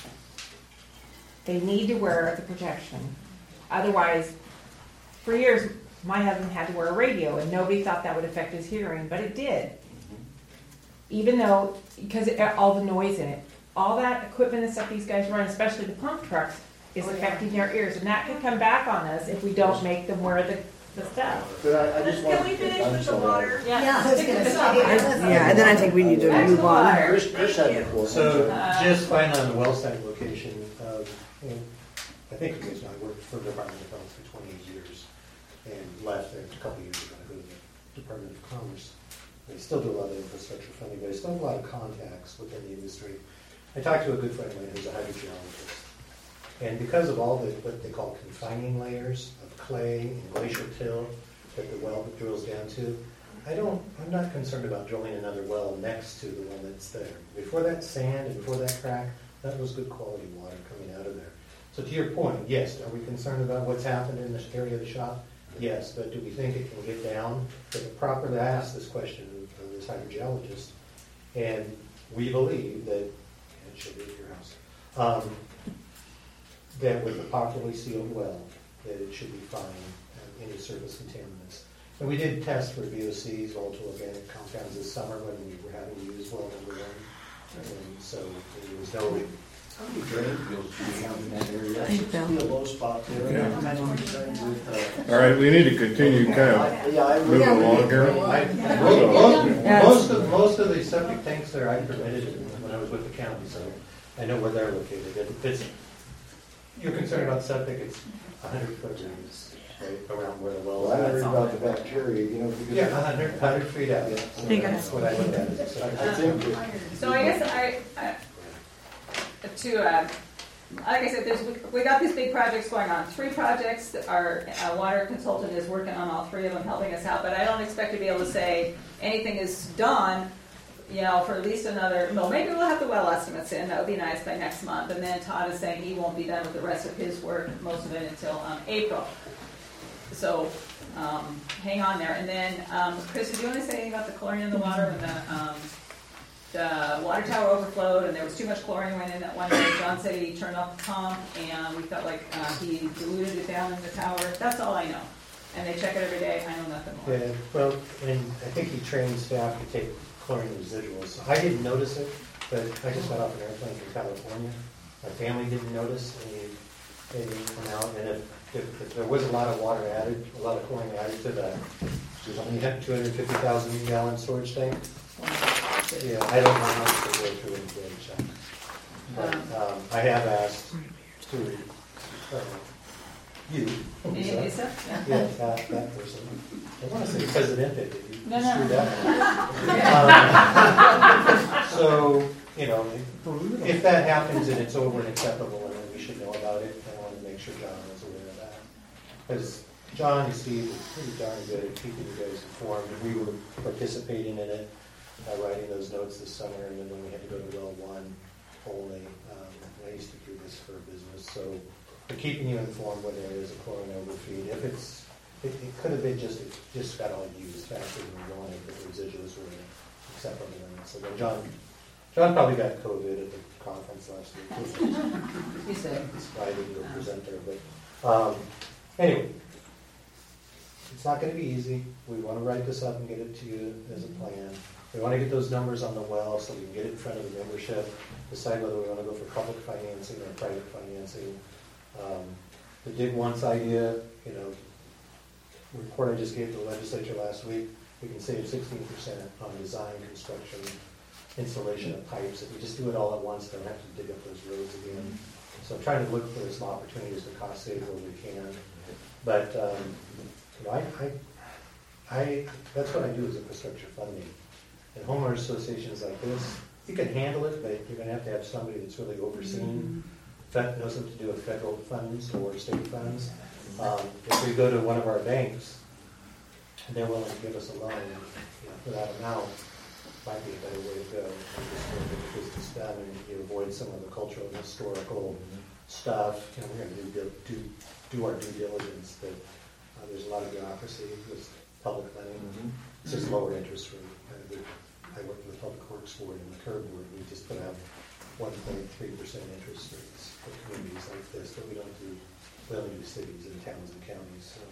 They need to wear the protection. Otherwise, for years, my husband had to wear a radio and nobody thought that would affect his hearing, but it did. Even though, because it, all the noise in it, all that equipment and stuff these guys run, especially the pump trucks, is affecting their ears. And that could come back on us if we don't make them wear the, the stuff. But I, I just want. Can we finish I'm with the sorry. water? Yeah, I was gonna say. Yeah, and then I think we need to move on. Chris, Chris had the floor. So, Uh, just finally on the well site location, um, you know, I think you guys know, I worked for the Department of Health for twenty-eight years and left there a couple years ago to go to the Department of Commerce. I still do a lot of infrastructure funding, but I still have a lot of contacts within the industry. I talked to a good friend of mine who's a hydrogeologist. And because of all the, what they call confining layers of clay and glacial till that the well drills down to, I don't, I'm not concerned about drilling another well next to the one that's there. Before that sand and before that crack, that was good quality water coming out of there. So to your point, yes, are we concerned about what's happened in this area of the shop? Yes, but do we think it can get down? If it properly asked this question of this hydrogeologist, and we believe that, and she'll be at your house, um, that with a properly sealed well, that it should be fine, uh, any surface contaminants. And we did test for V O Cs, volatile organic compounds, this summer when we were having to use well number one. And so there was no. How many drain fields do we have in that area? Thank That seems to be a low spot there. Yeah. I'm not concerned with, uh, All right, we need to continue kind of Yeah, I moving really- along here. I- So- Most, most of, most of the septic tanks there, I permitted when I was with the county, so I know where they're located. If it's, you're concerned about septic, it's a hundred foot radius, right, around where the well Well, is. I worry about the bacteria, you know, because. Yeah, a hundred, hundred feet out. Hey, guys. That's what I look at. as a I septic. I think that. So I guess I, I to uh, like I said, there's, we got these big projects going on. Three projects, our uh, water consultant is working on all three of them, helping us out, but I don't expect to be able to say anything is done, you know, for at least another, well, maybe we'll have the well estimates in, that would be nice, by next month, and then Todd is saying he won't be done with the rest of his work, most of it until um, April. So, um, hang on there. And then, um, Chris, did you want to say anything about the chlorine in the water when the, um, the water tower overflowed and there was too much chlorine went in that one day? John said he turned off the pump and we felt like uh, he diluted it down in the tower. That's all I know. And they check it every day. I know nothing more. Yeah, well, and I think he trained staff to take chlorine residuals. So I didn't notice it, but I just got off an airplane from California. My family didn't notice any, any come out. And if, if, if there was a lot of water added, a lot of chlorine added to that, there's only had two hundred fifty thousand gallon storage tank. Yeah, I don't know how much to go through and do a check. But um, I have asked to, uh, you. Lisa? Yeah, that, that person. I want to say Presidente, did you No, screw no. that up? um, So, you know, if that happens and it's over and acceptable, and then we should know about it, I want to make sure John is aware of that. Because John and Steve were pretty darn good at keeping you guys informed, and we were participating in it, uh, writing those notes this summer, and then when we had to go to well one only, um, I used to do this for business, so we're keeping you informed when there is a chlorine overfeed. If it's, it, it could have been just, it just got all used faster than we wanted, but the residuals were acceptable. So then John, John probably got COVID at the conference last week. He said. He's probably the presenter, but um, anyway, it's not going to be easy. We want to write this up and get it to you as a plan. We want to get those numbers on the well so we can get it in front of the membership, decide whether we want to go for public financing or private financing. Um, the Dig Once idea, you know, the report I just gave to the legislature last week, we can save sixteen percent on design, construction, installation of pipes. If we just do it all at once, don't have to dig up those roads again. So I'm trying to look for some opportunities to cost save where we can. But um, you know, I, I, I, that's what I do as infrastructure funding. And homeowners associations like this, you can handle it, but you're going to have to have somebody that's really overseen. That knows what to do with federal funds or state funds. Um, if we go to one of our banks and they're willing to give us a loan, you know, for that amount, might be a better way to go. And just go get the business done, and you avoid some of the cultural and historical stuff. You know, we're going to do, do do our due diligence. But uh, there's a lot of bureaucracy with public money. Mm-hmm. It's just lower interest rate. Uh, I work with the Public Works Board and the Curb Board. We just put out one point three percent interest rates for communities like this, but we don't do, we only do cities and towns and counties. So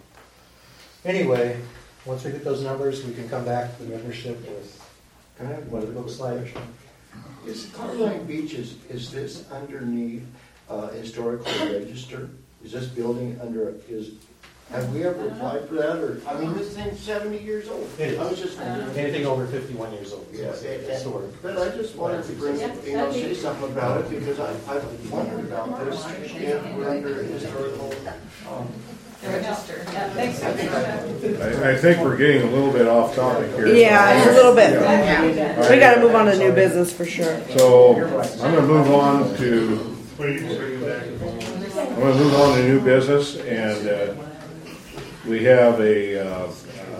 anyway, once we get those numbers, we can come back to the membership with Can I have what it looks like. Is Carline Beach, is, is this underneath uh, historical register? Is this building under, is, have we ever applied for that, or, I mean, this thing's seventy years old. It is. I was just wondering. Anything over fifty-one years old. Yeah, It's and- historic. But I just wanted to bring, you know, say something about it, because I, I've wondered about this, if we're under historical, um, Register. Yeah, thanks. I, I think we're getting a little bit off topic here. Yeah, it's a little bit. Yeah. Yeah. We got to move on to new business for sure. So I'm going to move on to. I'm going to move on to new business, and uh, we have a, uh,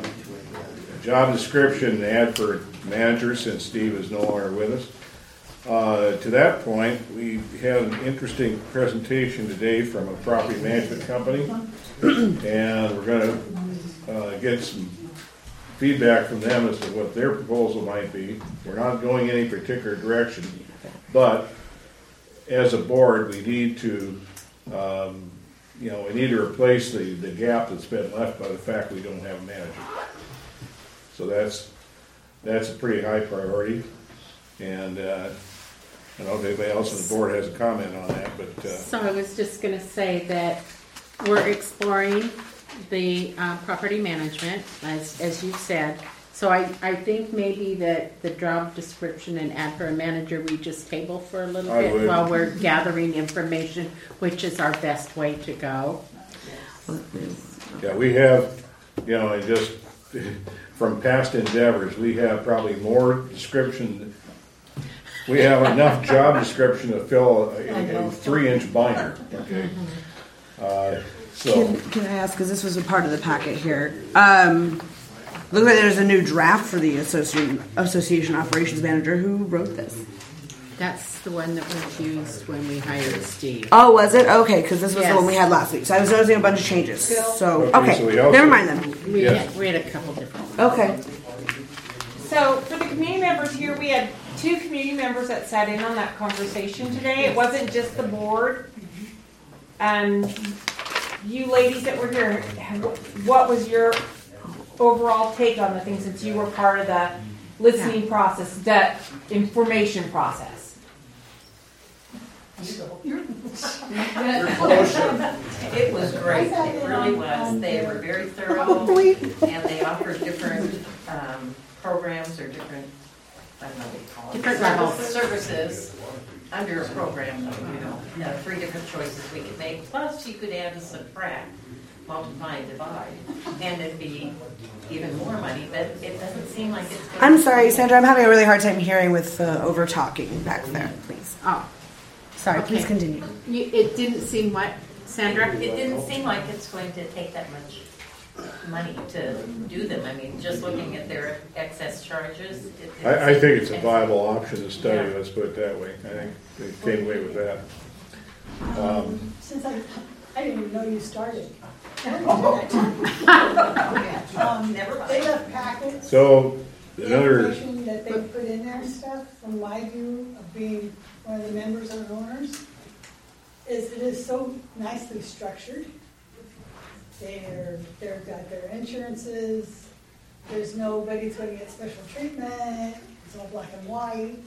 a job description ad for manager since Steve is no longer with us. Uh, to that point, we had an interesting presentation today from a property management company, and we're going to uh, get some feedback from them as to what their proposal might be. We're not going any particular direction, but as a board, we need to, um, you know, we need to replace the, the gap that's been left by the fact we don't have a manager. So that's that's a pretty high priority, and uh, I don't know if anybody else on the board has a comment on that, but uh, So I was just going to say that we're exploring the uh, property management, as as you said. So I, I think maybe that the job description and ad for a manager we just table for a little I bit would. while we're gathering information, which is our best way to go. yeah, we have, you know, and just from past endeavors, we have probably more description we have enough job description to fill a, a, a three-inch binder. Okay. Uh, so Can, can I ask, because this was a part of the packet here, um, looks like there's a new draft for the association, association operations manager. Who wrote this? That's the one that was used when we hired Steve. Oh, was it? Okay, because this was Yes. the one we had last week. So I was noticing a bunch of changes. So, Okay, okay, so we also- never mind then. We, Yes. had, we had a couple different. Okay. So for the community members here, we had two community members that sat in on that conversation today. It wasn't just the board. Um, you ladies that were here, what was your overall take on the thing since you were part of the listening process, the information process? It was great, it really was. They were very thorough, and they offered different um, programs or different, I don't know what you call it. Different levels. Services under a program, you know, uh, three different choices we could make. Plus, you could add a subtract, multiply and divide, and it'd be even more money, but it doesn't seem like it's. gonna I'm be- sorry, Sandra. I'm having a really hard time hearing with uh, over talking back there. Please. Oh, Sorry. Okay. Please continue. you, it didn't seem what, Sandra? It didn't seem like it's going to take that much money to do them. I mean, just looking at their excess charges. it- it I, I seems think it's a expensive. viable option to study, Yeah. let's put it that way. I think they came away with that. Um, Since I, I didn't even know you started. Um, Never mind. They left packets, So, the another, information that they put in there and stuff, from my view of being one of the members or owners, is it is so nicely structured. They're, they've got their insurances, there's nobody's gonna get special treatment, it's all black and white.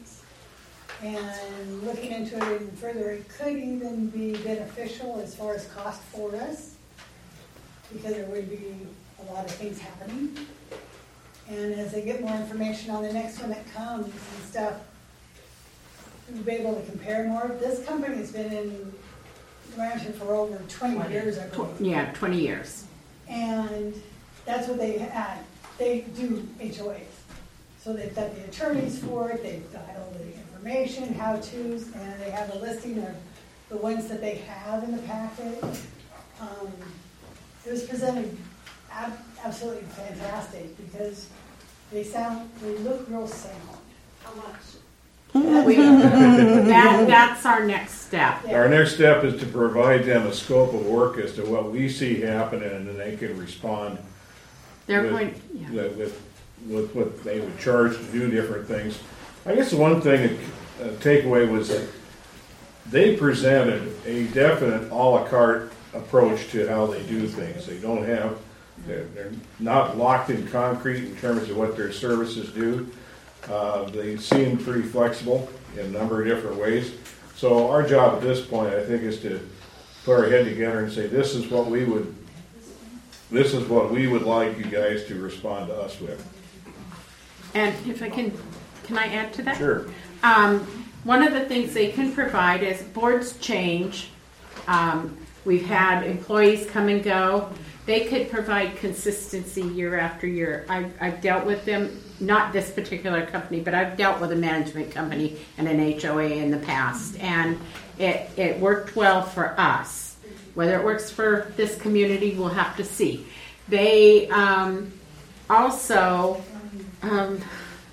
And looking into it even further, it could even be beneficial as far as cost for us, because there would be a lot of things happening. And as they get more information on the next one that comes and stuff, we'll be able to compare more. This company's been in Ramsey for over twenty years, I believe. Yeah, twenty years. And that's what they had. They do H O As. So they've got the attorneys for it, they've got all the information, how-tos, and they have a listing of the ones that they have in the packet. Um, It was presented ab- absolutely fantastic because they sound, they look real sound. How much? We, that, that's our next step. our next step is to provide them a scope of work as to what we see happening, and then they can respond They're with, going, yeah. with, with, with what they would charge to do different things. I guess the one thing, uh, takeaway was that they presented a definite a la carte approach to how they do things. They don't have, they're, they're not locked in concrete in terms of what their services do. Uh, they seem pretty flexible in a number of different ways. So our job at this point, I think, is to put our head together and say, this is what we would, this is what we would like you guys to respond to us with. And if I can, can I add to that? Sure. Um, one of the things they can provide is boards change. Um, we've had employees come and go. They could provide consistency year after year. I've, I've dealt with them, not this particular company, but I've dealt with a management company and an H O A in the past. And it, it worked well for us. Whether it works for this community, we'll have to see. They um, also... Um,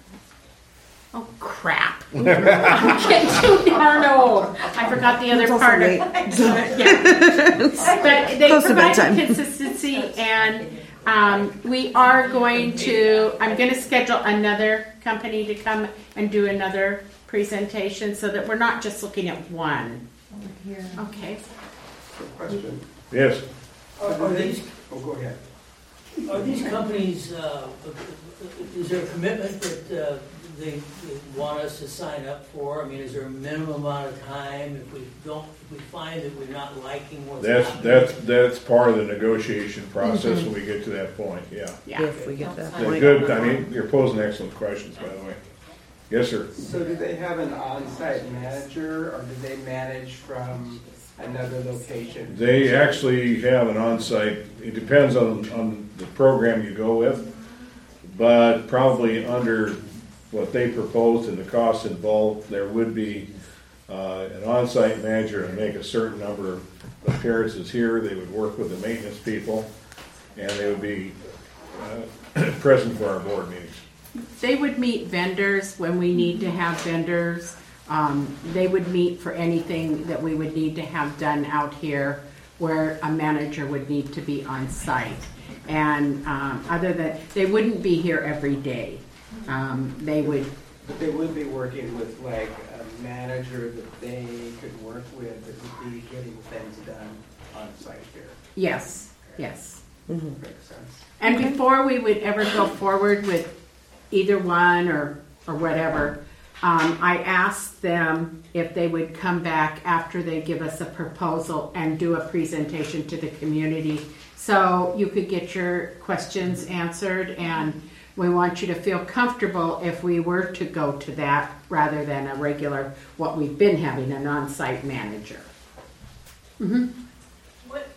oh crap! I'm getting too darn old. I forgot the other It's also part of late. yeah. But they Close to provide bedtime. consistency, and um, we are going to. I'm going to schedule another company to come and do another presentation, so that we're not just looking at one. Okay. Question. Yes. Are, are these, Oh, go ahead. are these companies, uh, is there a commitment that uh, they, they want us to sign up for? I mean, is there a minimum amount of time if we don't, if we find that we're not liking what's That's, happening? that's, that's part of the negotiation process when we get to that point, yeah. Yeah. If we get that They're point. good, I mean, you're posing excellent questions, by the way. Yes, sir. So do they have an on-site manager, or do they manage from another location? They actually have an on-site, it depends on, on the program you go with, but probably under what they proposed and the costs involved, there would be uh, an on-site manager and make a certain number of appearances here. They would work with the maintenance people, and they would be uh, present for our board meetings. They would meet vendors when we need to have vendors. Um, they would meet for anything that we would need to have done out here where a manager would need to be on site. And um, other than, they wouldn't be here every day. Um, they would. But they would be working with like a manager that they could work with that would be getting things done on site here. Yes, yes. Mm-hmm. Makes sense. And Okay. before we would ever go forward with either one or, or whatever, um, I asked them if they would come back after they give us a proposal and do a presentation to the community so you could get your questions answered, and we want you to feel comfortable if we were to go to that rather than a regular, what we've been having, an on-site manager. Mm-hmm. What?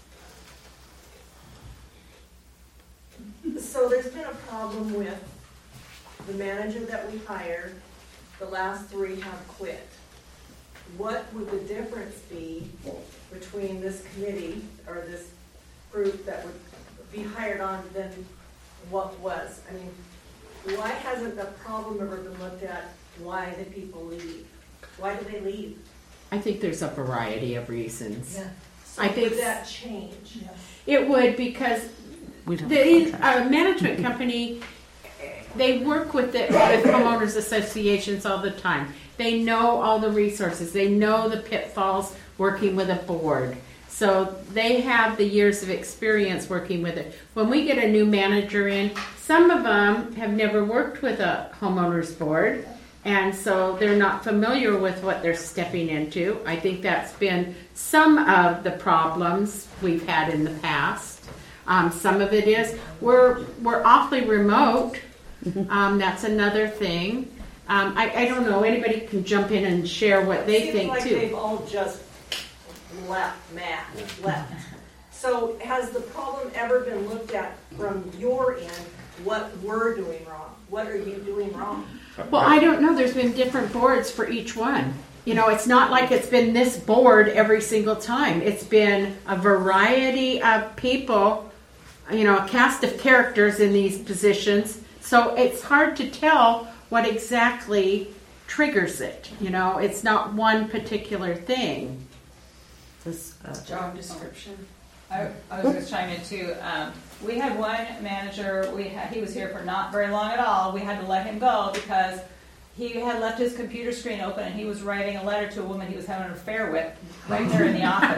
So there's been a problem with the manager that we hired. The last three have quit. What would the difference be between this committee or this group that would be hired on than what was? I mean, why hasn't the problem ever been looked at? Why the people leave? Why do they leave? I think there's a variety of reasons. Yeah. So I think would that change? it would, because We don't the uh, management company, they work with the with homeowners associations all the time. They know all the resources. They know the pitfalls working with a board. So they have the years of experience working with it. When we get a new manager in, some of them have never worked with a homeowners board, and so they're not familiar with what they're stepping into. I think that's been some of the problems we've had in the past. Um, some of it is we're we're awfully remote. Um, that's another thing. Um, I, I don't know. Anybody can jump in and share what they Seems think like too. they've all just left, Matt, left. So has the problem ever been looked at from your end, what we're doing wrong? What are you doing wrong? Well, I don't know. There's been different boards for each one. You know, it's not like it's been this board every single time. It's been a variety of people, you know, a cast of characters in these positions. So it's hard to tell what exactly triggers it. You know, it's not one particular thing. This, uh, Job description. I, I was just chime in too. Um, we had one manager. We had, he was here for not very long at all. We had to let him go because he had left his computer screen open and he was writing a letter to a woman he was having an affair with right there in the office.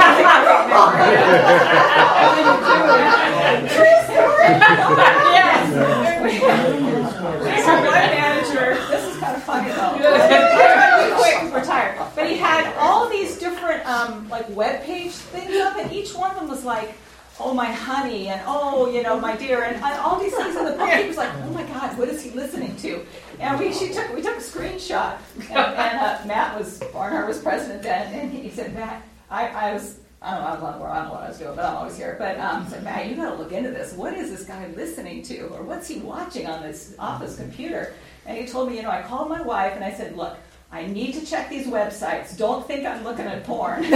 Yes. So one manager. This is kind of funny though. Quick, because we're tired. But he had all these different um, like web page things up, and each one of them was like, "Oh my honey," and "Oh, you know, my dear," and, and all these things in the book. He was like, "Oh my God, what is he listening to?" And we she took we took a screenshot, and, and uh, Matt was Barnhart was president then, and he said, "Matt, I, I was." I don't know, I don't know, I don't know what I was doing, but I'm always here. But um, I said, Matt, you got to look into this. What is this guy listening to, or what's he watching on this office computer? And he told me, you know, I called my wife and I said, look, I need to check these websites. Don't think I'm looking at porn.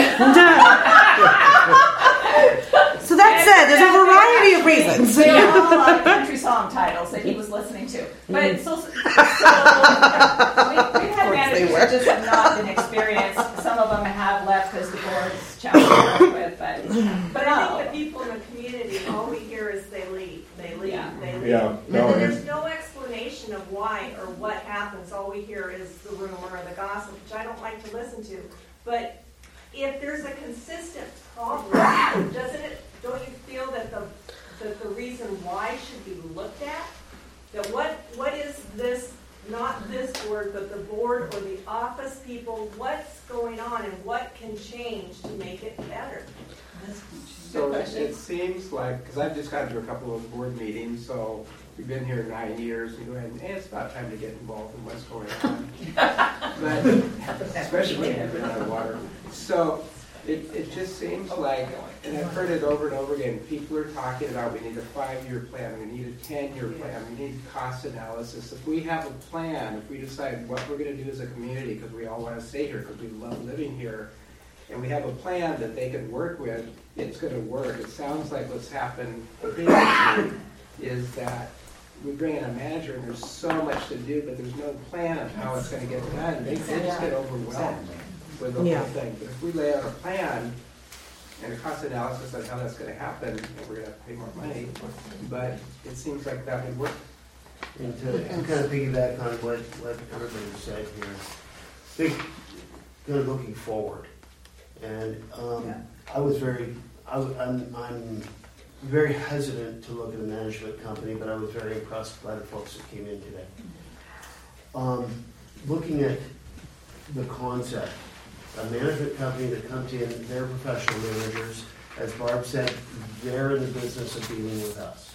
So that said, there's a variety of reasons. They were all uh, country song titles that he was listening to. But so, so we, we've had managers that just have not been experienced. Some of them have left because the board's challenging with. But, But I think the people in the community, all we hear is they leave, they leave, Yeah. they leave. Yeah, no, And there's and- no explanation of why or what happens. All we hear is the rumor or the gossip, which I don't like to listen to. But if there's a consistent problem, doesn't it, don't you feel that the, that the reason why should be looked at? That what, what is this, not this board, but the board or the office people, what's going on and what can change to make it better? So it seems like, because I've just gotten to a couple of board meetings, so we've been here nine years, and go ahead and, hey, it's about time to get involved in what's going on. But, especially when you've been out of water. So It, it just seems like, and I've heard it over and over again, people are talking about we need a five-year plan, we need a ten-year plan, we need cost analysis. If we have a plan, if we decide what we're gonna do as a community, because we all wanna stay here, because we love living here, and we have a plan that they can work with, it's gonna work. It sounds like what's happened is that we bring in a manager and there's so much to do, but there's no plan of how it's gonna get done. They, they just get overwhelmed with the Yeah. whole thing. But if we lay out a plan and a cost analysis on how that's gonna happen, and we're gonna have to pay more money, but it seems like that would work. And to, to kind of piggyback on what, what everybody said here, think, kind of looking forward. And um, I was very, I, w- I'm, I'm very hesitant to look at a management company, but I was very impressed by the folks that came in today. Um, looking at the concept, a management company that comes in, they're professional managers. As Barb said, they're in the business of dealing with us.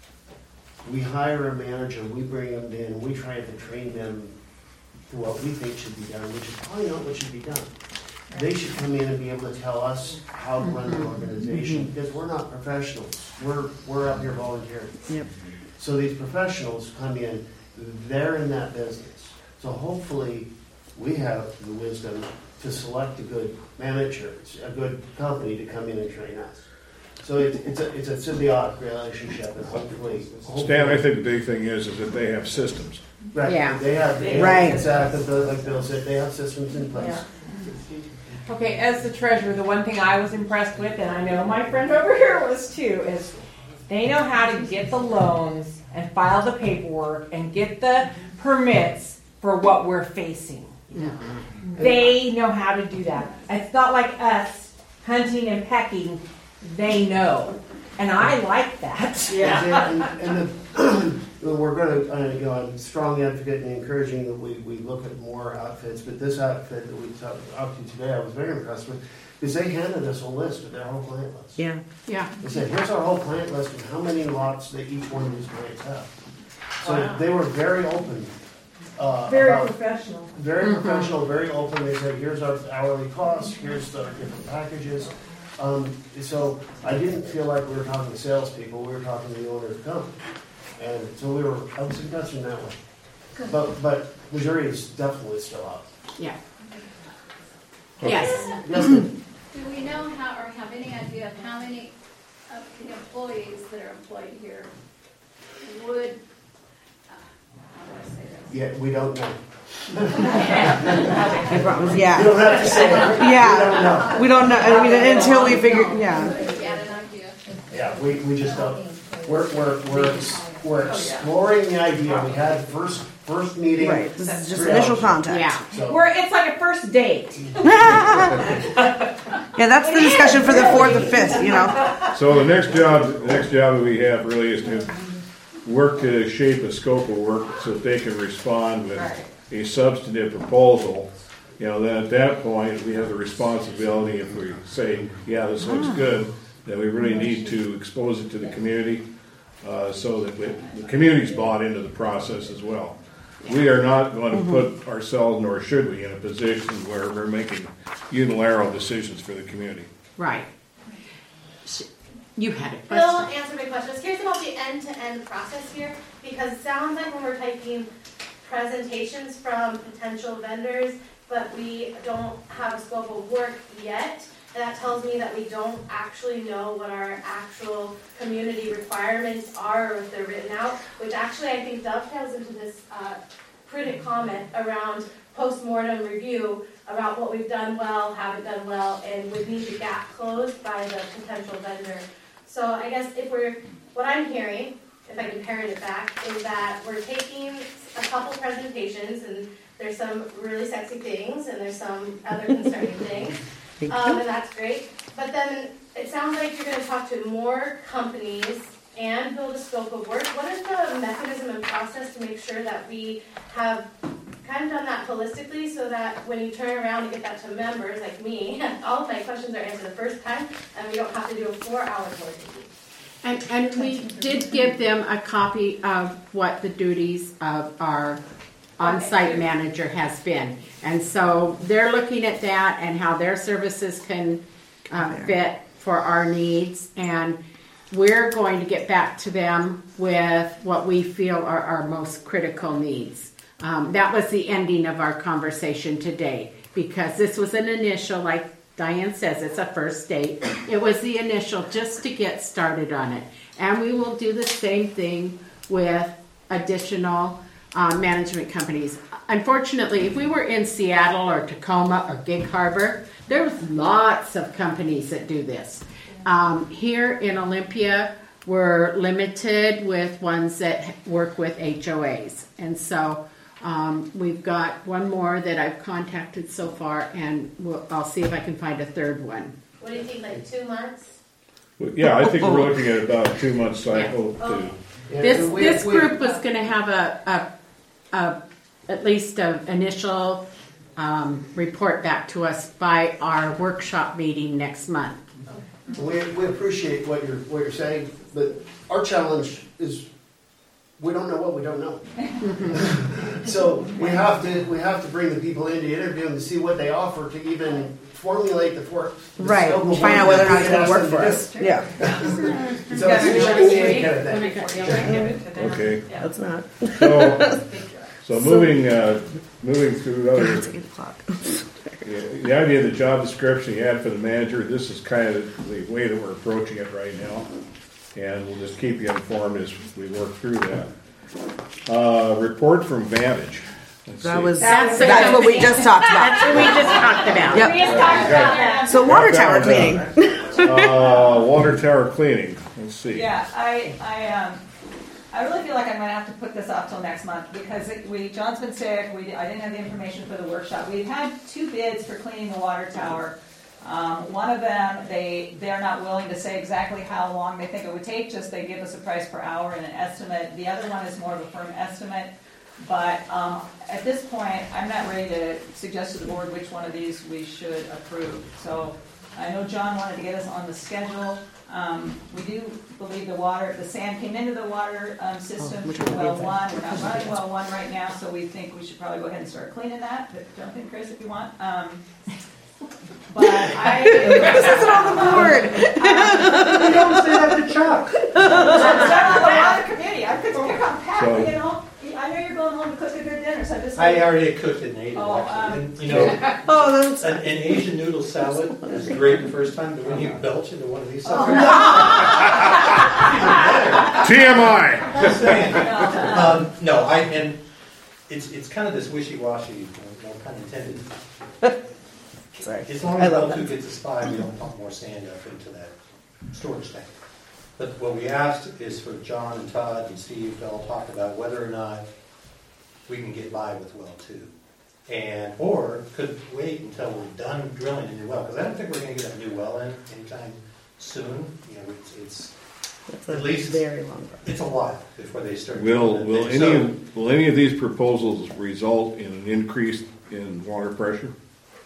We hire a manager, we bring them in, we try to train them to what we think should be done, which is probably not what should be done. They should come in and be able to tell us how to run the organization, because we're not professionals. We're we're out here volunteering. Yep. So these professionals come in, they're in that business. So hopefully we have the wisdom to select a good manager, a good company to come in and train us. So it's it's a it's a symbiotic relationship, and hopefully, hopefully Stan, I think the big thing is, is that they have systems. right, Yeah. they have they have- Right. exactly like Bill said, they have systems in place. Yeah. Okay, as the treasurer, the one thing I was impressed with, and I know my friend over here was too, is they know how to get the loans and file the paperwork and get the permits for what we're facing. They know how to do that. It's not like us hunting and pecking. They know. And I like that. Yeah. And, and the, we're going to, uh, you know, I'm a strong advocate and encouraging that we, we look at more outfits, but this outfit that we talked about to today, I was very impressed with, because they handed us a list of their whole plant list. Yeah. Yeah. They said, here's our whole plant list and how many lots that each one of these plants have. So Wow. they were very open. Uh, Very about- professional. Very Mhm. professional, very open. They said, here's our hourly costs, here's the different packages. Um, so I didn't feel like we were talking to salespeople, we were talking to the owner of the company. And so we were, I was impressed in that way. But, but the jury is definitely still out. Yeah. Okay. Yes. Yes, ma'am. Do we know how, or have any idea of how many of the employees that are employed here would, uh, how do I say this? Yeah, we don't know. Yeah. You don't have to say it. Yeah. We don't know. We don't know. I mean, until we figure. Yeah. Get an idea. Yeah, we, we just don't. We're, we're, we're, we're exploring the idea. We had first, first meeting. Right. This is just initial contact. Yeah. So- We're, it's like a first date. Yeah, that's the discussion for the fourth and fifth. You know. So the next job, the next job that we have really is to work to shape a scope of work so that they can respond with a substantive proposal. You know, then at that point, we have the responsibility, if we say, yeah, this looks good, then we really need to expose it to the community uh, so that we, the community's bought into the process as well. We are not going to put ourselves, nor should we, in a position where we're making unilateral decisions for the community. Right. You had a Bill question. answered my question. I was curious about the end-to-end process here, because it sounds like when we're typing presentations from potential vendors, but we don't have a scope of work yet, that tells me that we don't actually know what our actual community requirements are, or if they're written out, which actually I think dovetails into this uh, prudent comment around post-mortem review about what we've done well, haven't done well, and would need the gap closed by the potential vendor. So I guess if we're, what I'm hearing, if I can parrot it back, is that we're taking a couple presentations, and there's some really sexy things, and there's some other concerning things, um, and that's great. But then it sounds like you're going to talk to more companies and build a scope of work. What is the mechanism and process to make sure that we have kind of done that holistically, so that when you turn around and get that to members like me, all of my questions are answered the first time, and we don't have to do a four-hour board meeting? And, and we did give them a copy of what the duties of our on-site manager has been. And so they're looking at that and how their services can uh, fit for our needs, and we're going to get back to them with what we feel are our most critical needs. Um, that was the ending of our conversation today, because this was an initial, like Diane says, it's a first date. It was the initial just to get started on it. And we will do the same thing with additional uh, management companies. Unfortunately, if we were in Seattle or Tacoma or Gig Harbor, there's lots of companies that do this. Um, here in Olympia, we're limited with ones that work with H O As. And so um, we've got one more that I've contacted so far, and we'll, I'll see if I can find a third one. What do you think, like two months? Well, yeah, I think we're looking at about a two-month cycle. Yeah. To, Oh. This this group was going to have a, a, a at least an initial um, report back to us by our workshop meeting next month. We, we appreciate what you're what you're saying, but our challenge is we don't know what we don't know. So we have to we have to bring the people in to interview them to see what they offer to even formulate the work. the Right, scope of find out work whether or not it's that going we to work ask for them to us. do. Yeah. So it's a chicken and egg kind of thing. Okay. That's not. So, so moving uh, moving through other. It's eight o'clock. Yeah, the idea of the job description you had for the manager, this is kind of the way that we're approaching it right now. And we'll just keep you informed as we work through that. Uh, report from Vantage. Let's That see. was that's, that's what we just talked about. That's what we just talked about. Yep. We just talked about that. So water tower cleaning. uh, water tower cleaning. Let's see. Yeah, I, I, um, I really feel like I'm gonna have to put this off till next month, because it, we, John's been sick, we, I didn't have the information for the workshop. We've had two bids for cleaning the water tower. Um, one of them, they, they're not willing to say exactly how long they think it would take, just they give us a price per hour and an estimate. The other one is more of a firm estimate, but um, at this point, I'm not ready to suggest to the board which one of these we should approve. So I know John wanted to get us on the schedule. Um, we do believe the water, the sand came into the water um, system through well one. We're not running well one right now, so we think we should probably go ahead and start cleaning that. But jump in, Chris, if you want. Um, But I This isn't on the board. You don't say that to Chuck. I'm on the water committee. I could pick on Pat, So- you know. I know you're going home to cook a good dinner, so I just. I already cooked it and ate it, Oh, actually. um, And, you know, Oh, that's. an, an Asian noodle salad is great the first time, but when you belch into one of these suckers, T M I. just saying. Um, no, I, and it's, it's kind of this wishy-washy, no no pun intended. Sorry. As long I as love L two that. gets a spy, we don't pump more sand up into that storage tank. But what we asked is for John and Todd and Steve to all talk about whether or not we can get by with well two. And, or could wait until we're done drilling a new well, because I don't think we're gonna get a new well in anytime soon. You know, it's, it's That's a at least, very long. it's a while before they start. Will drilling will it. any So- of, will any of these proposals result in an increase in water pressure?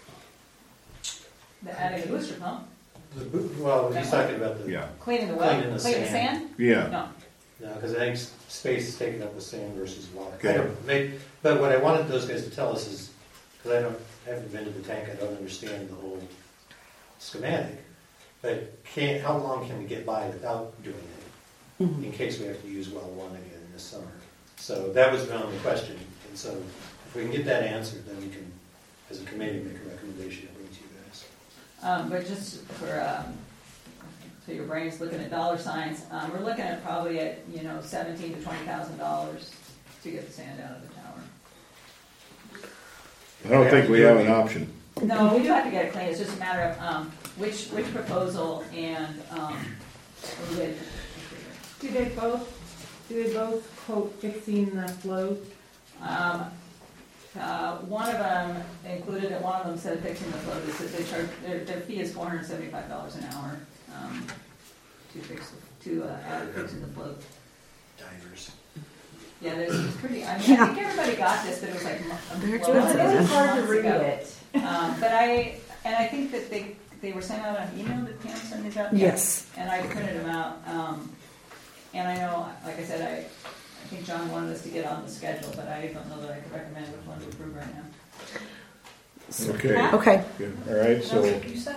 The adding a booster pump, The bo- Well, he's talking about the. Yeah. cleaning the well, Cleaning the cleaning the sand. sand? Yeah. No. No, because I think s- space is taken up with sand versus water. Okay. I don't, may, but what I wanted those guys to tell us is, because I don't, I haven't been to the tank, I don't understand the whole schematic, but can, how long can we get by without doing it, Mm-hmm. in case we have to use well one again this summer? So that was my only question, and so if we can get that answered, then we can, as a committee, make a recommendation to bring to you guys. Um, but just for, um, so your brain's looking at dollar signs, um, we're looking at probably at, you know, seventeen to twenty thousand dollars to get the sand out of the tower. I don't think we have an option. No, we do have to get it clean, it's just a matter of, um, which, which proposal and, um, with, Do they both, do they both quote fixing the float? um, uh, one of them included that one of them said fixing the float, is that they charge, their, their fee is four hundred seventy-five dollars an hour, um, to fix, the- to, uh, add fixing the float. Divers. Yeah, there's, it's pretty, I mean, I think everybody got this, but it was like, a- They're well, expensive. it was It's hard to months read ago. it. Um, but I, and I think that they, they were sent out on email, did Pam send these out? Yes. And I printed them out, um, and I know, like I said, I, I think John wanted us to get on the schedule, but I don't know that I could recommend which one to approve right now. Okay. Okay. Good. All right. So You said it.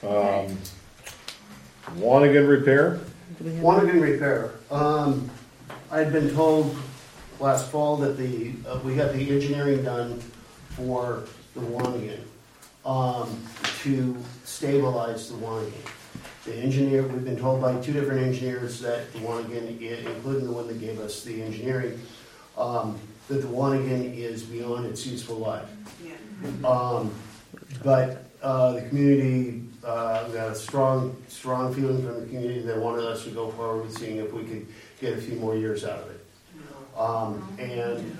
Um, Wanigan repair? Wanigan repair. Um, I'd been told last fall that the, uh, we got the engineering done for the Wanigan, um, to stabilize the Wanigan. The engineer, we've been told by two different engineers that the Wanigan, including the one that gave us the engineering, um, that the Wanigan is beyond its useful life. Yeah. Um, but uh, the community, uh, we got a strong, strong feeling from the community that wanted us to go forward with seeing if we could get a few more years out of it. Um, and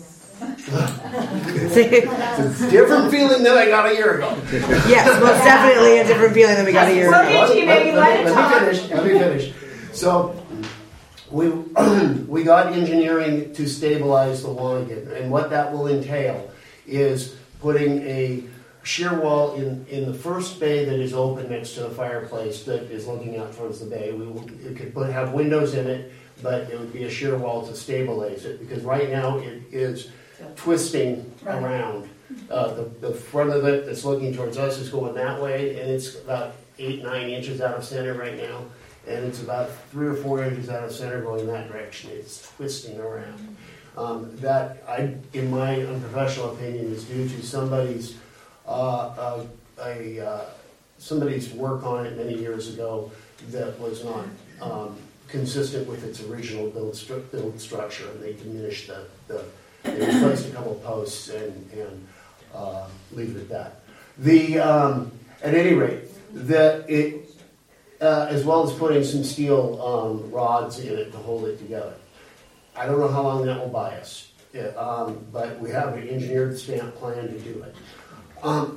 it's a different feeling than I got a year ago. Yes, most definitely a different feeling than we got a year ago. Let, let, let, let me finish. Let me finish. So we we got engineering to stabilize the Wanigan, and what that will entail is putting a shear wall in, in the first bay that is open next to the fireplace that is looking out towards the bay. We will, it could put, have windows in it, but it would be a shear wall to stabilize it, because right now it is twisting around. Uh, the, the front of it that's looking towards us is going that way, and it's about eight, nine inches out of center right now, and it's about three or four inches out of center going that direction. It's twisting around. Um, that, I, in my unprofessional opinion, is due to somebody's uh, uh, a uh, somebody's work on it many years ago that was not um, consistent with its original build, stru- build structure, and they diminished the, the they replaced a couple posts and, and uh, leave it at that. The um, at any rate, that it uh, as well as putting some steel um, rods in it to hold it together. I don't know how long that will buy us, yeah, um, but we have an engineered stamp plan to do it. Um,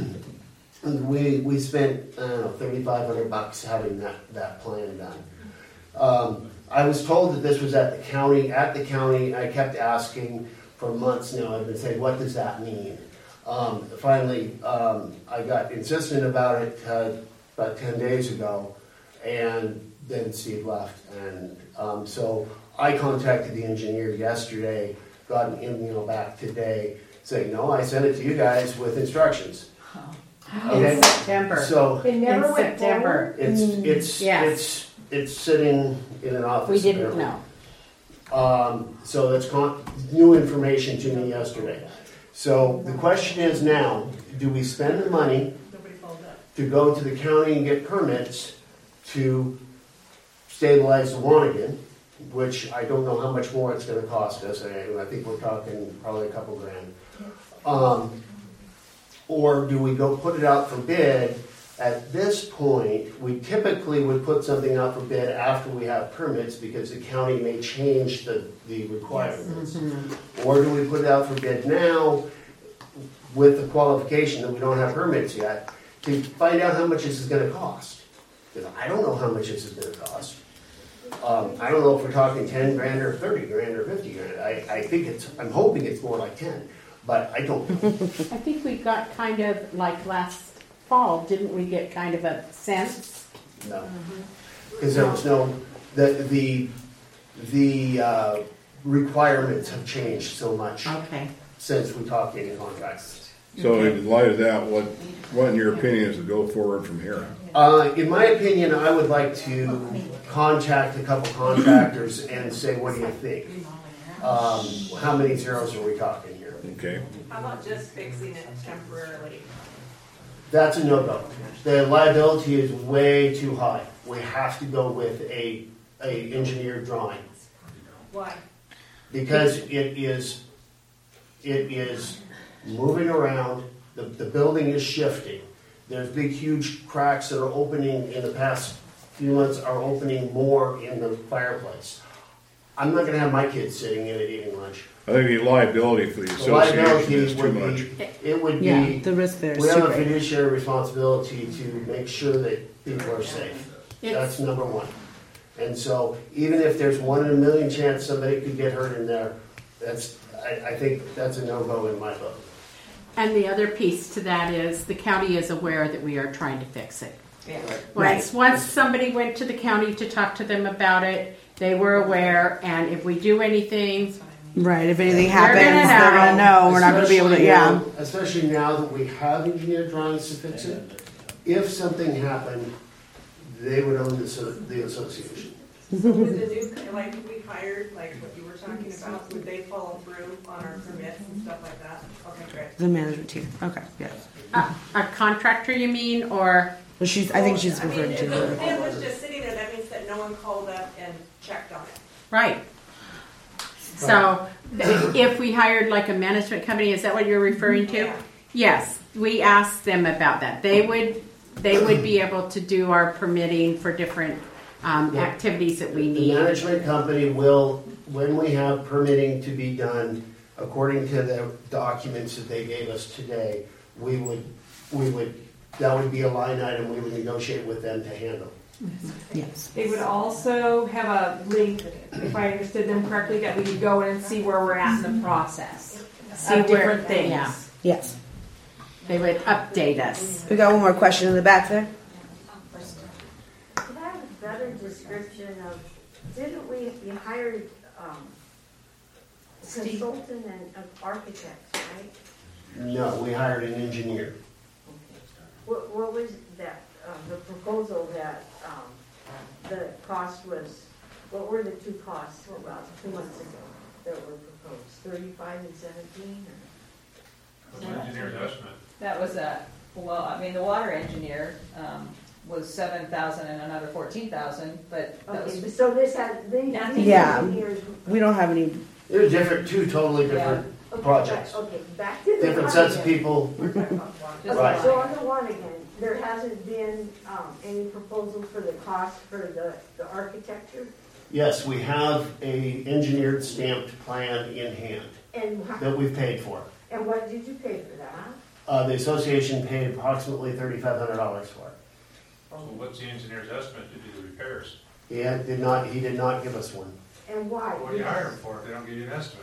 we we spent I don't know thirty-five hundred bucks having that that plan done. Um, I was told that this was at the county. At the county, I kept asking for months now. I've been saying, what does that mean? Um, finally, um, I got insistent about it uh, about ten days ago, and then Steve left. And um, so I contacted the engineer yesterday, got an email back today saying, no, I sent it to you guys with instructions. Okay. In September. So It never in went September. forward? It's Mm. it's Yes. it's it's sitting in an office. We didn't apparently. know. Um, so that's con- new information to me yesterday. So the question is now, do we spend the money to go to the county and get permits to stabilize the Wanigan, which I don't know how much more it's going to cost us. I, I think we're talking probably a couple grand. Um, or do we go put it out for bid? At this point, we typically would put something out for bid after we have permits because the county may change the, the requirements. Yes. Mm-hmm. Or do we put it out for bid now with the qualification that we don't have permits yet to find out how much this is going to cost? Because I don't know how much this is going to cost. Um, I don't know if we're talking ten grand or thirty grand or fifty grand. I, I think it's, I'm hoping it's more like ten, but I don't know. I think we got kind of like last fall, didn't we get kind of a sense? No. Because there was no, the, the, the uh, requirements have changed so much okay. since we talked any contracts. So in light of that, what, what in your opinion is to go forward from here? Uh, in my opinion, I would like to contact a couple contractors and say, what do you think? Um, how many zeros are we talking here? Okay. How about just fixing it temporarily? That's a no-go. The liability is way too high. We have to go with a, a engineered drawing. Why? Because it is, it is moving around, the, the building is shifting. There's big, huge cracks that are opening in the past few months are opening more in the fireplace. I'm not gonna have my kids sitting in it eating lunch. I think the liability for the The association liability is too would much. be, it would be. Yeah, the risk there is We too have a great. fiduciary responsibility to make sure that people are safe. That's number one. And so even if there's one in a million chance somebody could get hurt in there, that's, I, I think that's a no-go in my book. And the other piece to that is the county is aware that we are trying to fix it. Yeah. Once, once somebody went to the county to talk to them about it, they were aware, and if we do anything, right, if anything they're happens, gonna know. they're gonna know. We're not gonna be able to, Especially yeah. now- Especially now that we have engineered drawings to fix it, if something happened, they would own the, so- the association. So would the new, like if we hired, like what you were talking about, would they follow through on our permits and stuff like that? Okay, great. The management team. Okay, yeah. A, a contractor, you mean, or? Well, she's. I think she's I mean, referring if to the the. plan was just sitting there, that means that no one called up and checked on it. Right. So if we hired like a management company, is that what you're referring to? Yeah. Yes, we asked them about that. They would, they would be able to do our permitting for different um, Yeah. activities that we The need. management company will, when we have permitting to be done, according to the documents that they gave us today, we would, we would, that would be a line item we would negotiate with them to handle. Yes. They would also have a link, if I understood them correctly, that we could go in and see where we're at in the process. See Of where- different things. yeah. Yes. They would update us. We got one more question in the back there. Could I have a better description of, didn't we, we hired um, a consultant and an architect, right? No, we hired an engineer. What, what was that, uh, the proposal that um, the cost was, what were the two costs about two months ago that were proposed? thirty-five and seventeen? What's the engineer's estimate? That was a, well, I mean, the water engineer um, was seven thousand and another fourteen thousand, but that Okay, was. so this had, these Nothing. these Yeah. engineers. We don't have any. They're different, two totally different Okay, projects. back- Okay, back to the. Different one sets of again. people. Okay, Right. so on the one again, there hasn't been um, any proposal for the cost for the, the architecture? Yes, we have a engineered stamped plan in hand And, how- that we've paid for. and what did you pay for that? Uh, the association paid approximately thirty-five hundred dollars for it. So what's the engineer's estimate to do the repairs? He had- did not, he did not give us one. And why? What do you hire them for if they don't give you an estimate?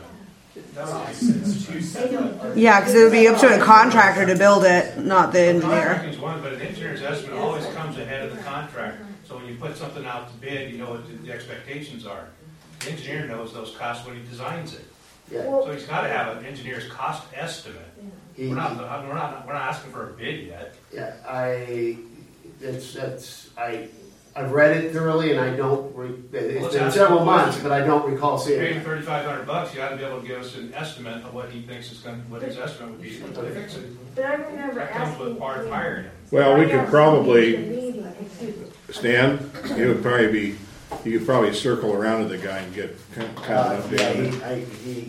Yeah, because it would be up to a contractor to build it, not the engineer. Contracting's one, but an engineer's estimate always comes ahead of the contract. So when you put something out to bid, you know what the- the expectations are. The engineer knows those costs when he designs it. Yeah. So he's gotta have an engineer's cost estimate. He- We're not, we're not, we're not asking for a bid yet. Yeah, I, it's, that's, I, I've read it thoroughly and I don't, re- it's Let's been ask several him. months, but I don't recall seeing Paying it. thirty-five hundred bucks, you ought to be able to give us an estimate of what he thinks is gonna, what his estimate would be to fix it. But I remember That comes asking. with part of hiring him. Well, we I could asked probably, the meeting, excuse me. Stan, it would probably be, you could probably circle around to the guy and get kind of Uh, an yeah, update on he, it. I, he,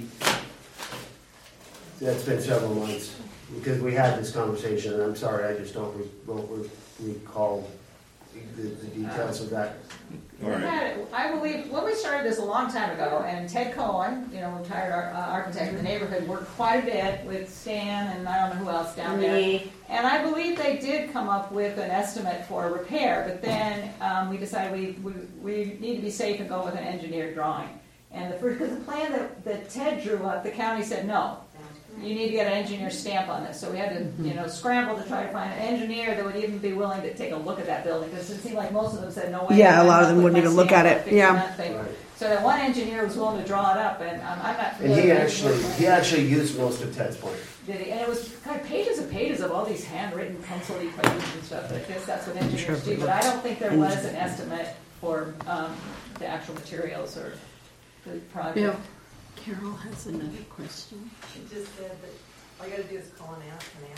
that's been several months, because we had this conversation, and I'm sorry, I just don't, re- don't re- recall the, the details of that. All We right. had, I believe, when we started this a long time ago, and Ted Cohen, you know, retired ar- uh, architect in the neighborhood, worked quite a bit with Stan and I don't know who else down there. Me. And I believe they did come up with an estimate for repair, but then um, we decided we, we, we need to be safe and go with an engineered drawing. And the first, because the plan that, that Ted drew up, the county said no. You need to get an engineer stamp on this. So we had to, you know, scramble to try to find an engineer that would even be willing to take a look at that building, because it seemed like most of them said no way. Yeah, a I'm lot of not them putting wouldn't my even look stamp at on it. fixing Yeah. that thing. Right. So that one engineer was willing to draw it up, and um, I'm not And familiar. he with actually, it. he actually used most of Ted's plan. Did he? And it was kind of pages and pages of all these handwritten, pencil-y plans and stuff. But I guess that's what engineers do. But I don't think there was an estimate for um, the actual materials or the project. Bill, Carol has another question. She just said that all you gotta do is call and ask and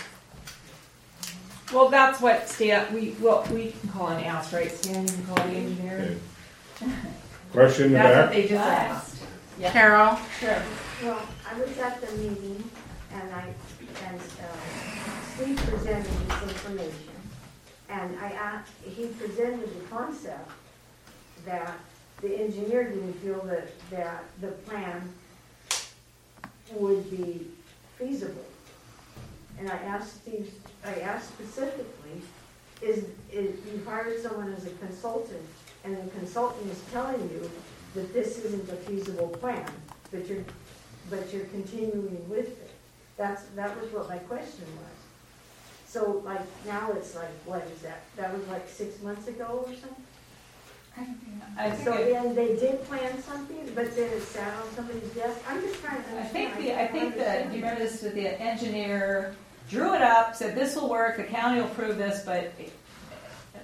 ask. Well, that's what Stan, we, well, we can call and ask, right? Stan, you can call the engineer. Okay. Question in the That's what back? they just asked. Yeah. Carol? Sure. Well, I was at the meeting and I, and uh, Steve presented this information. And I asked, he presented the concept that the engineer didn't feel that, that the plan would be feasible. And I asked Steve, I asked specifically, is, is you hired someone as a consultant, and the consultant is telling you that this isn't a feasible plan, but you're, but you're continuing with it. That's, that was what my question was. So like, now it's like, what is that? That was like six months ago or something? I think So it- then they did plan something, but then it sat on somebody's desk? I'm just trying to I understand. think the, I can't think that, understand. do you remember this, that the engineer drew it up, said this will work, the county will approve this, but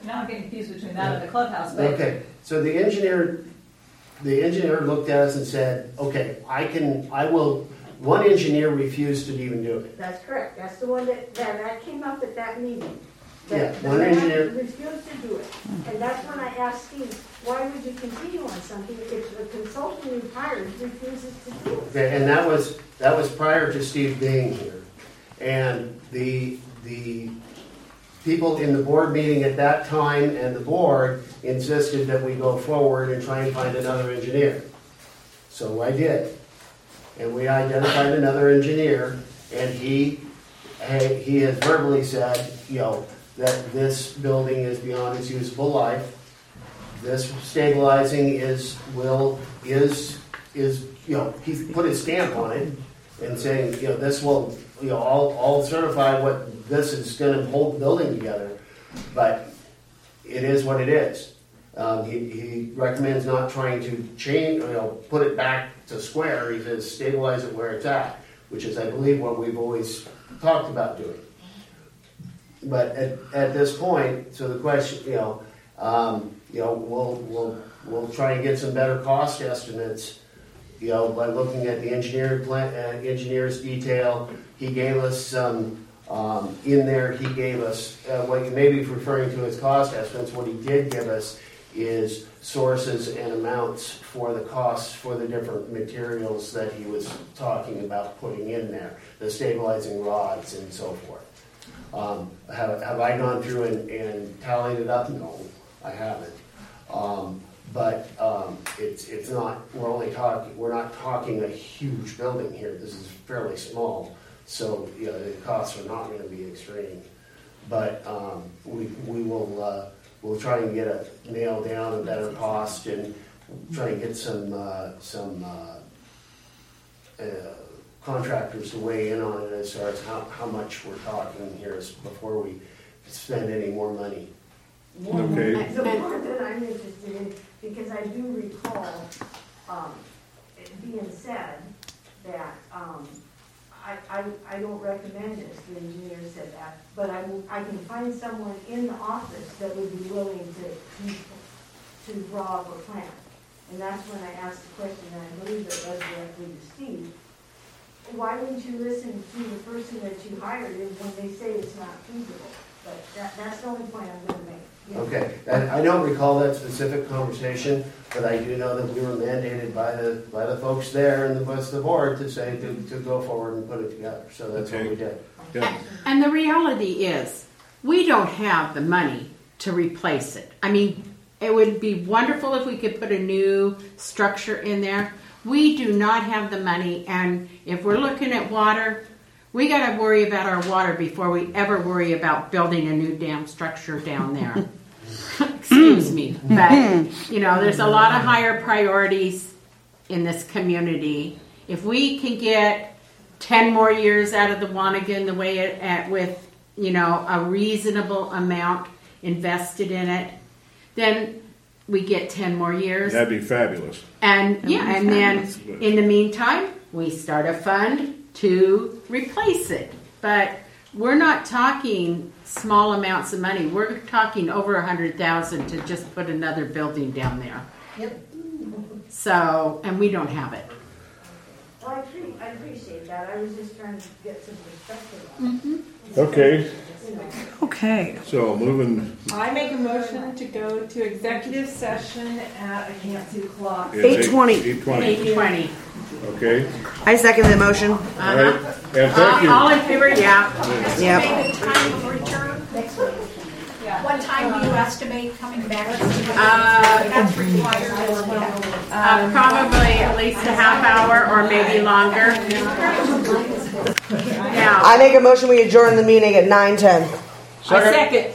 now I'm getting confused between that and the clubhouse, but. Okay, so the engineer, the engineer looked at us and said, okay, I can, I will, one engineer refused to even do it. That's correct. That's the one that, that, that came up at that meeting. Yeah, That- one the man engineer- refused to do it. And that's when I asked Steve, why would you continue on something if the consultant you hired refuses to do it? Okay, and that was, that was prior to Steve being here. And the, the people in the board meeting at that time and the board insisted that we go forward and try and find another engineer. So I did. And we identified another engineer, and he, he has verbally said, you know, that this building is beyond its usable life. This stabilizing is, will, is, is, you know, he's put his stamp on it and saying, you know, this will, you know, I'll, I'll certify what this is gonna hold the building together, but it is what it is. Um, he, he recommends not trying to change, you know, put it back to square. He says stabilize it where it's at, which is, I believe, what we've always talked about doing. But at, at this point, so the question, you know, um, you know, we'll we'll we'll try and get some better cost estimates, you know, by looking at the engineer plan, uh, engineer's detail. He gave us some um, in there. He gave us uh, what you may be referring to as cost estimates. What he did give us is sources and amounts for the costs for the different materials that he was talking about putting in there, the stabilizing rods and so forth. Um, have, have I gone through and, and tallied it up? No, I haven't. Um, but um, it's it's not. We're only talking. We're not talking a huge building here. This is fairly small, so you know, the costs are not going to be extreme. But um, we we will uh, we'll try and get a nail down a better cost and try and get some uh, some. Uh, uh, contractors to weigh in on it as far as how, how much we're talking here before we spend any more money. Okay. The part that I'm interested in, because I do recall um, it being said that um, I, I, I don't recommend this, the engineer said that, but I, will, I can find someone in the office that would be willing to, to, to draw up a plan. And that's when I asked the question, and I believe it was directly to Steve. Why wouldn't you listen to the person that you hired when they say it's not feasible? But that, that's the only point I'm going to make. Yeah. Okay, and I don't recall that specific conversation, but I do know that we were mandated by the by the folks there and the rest of the board to say to, to go forward and put it together. So that's Okay. what we did. Yeah. And the reality is, we don't have the money to replace it. I mean, it would be wonderful if we could put a new structure in there. We do not have the money, and if we're looking at water, we got to worry about our water before we ever worry about building a new dam structure down there. Excuse me, but you know, there's a lot of higher priorities in this community. If we can get ten more years out of the Wanigan, the way it at with you know a reasonable amount invested in it, then we get ten more years. That'd be fabulous. And That'd yeah, be and then fabulous. in the meantime, we start a fund to replace it. But we're not talking small amounts of money. We're talking over a hundred thousand to just put another building down there. Yep. So, and we don't have it. Well, I, pre- I appreciate that. I was just trying to get some perspective on it. Mm-hmm. Okay. You know. Okay. So moving. I make a motion to go to executive session at, I can't see the clock. It's Eight twenty. Eight twenty. Eight twenty. Okay. I second the motion. All right. And thank you. All in favor? Yeah. Yep. Estimate the time of return next week. What time do you estimate coming back? Uh, That's required as well. Uh, probably at least a half hour or maybe longer. Yeah. I make a motion we adjourn the meeting at nine ten. I second.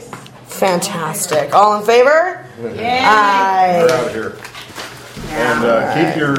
Fantastic. All in favor? Yeah. Aye. We're out of here. And uh, keep your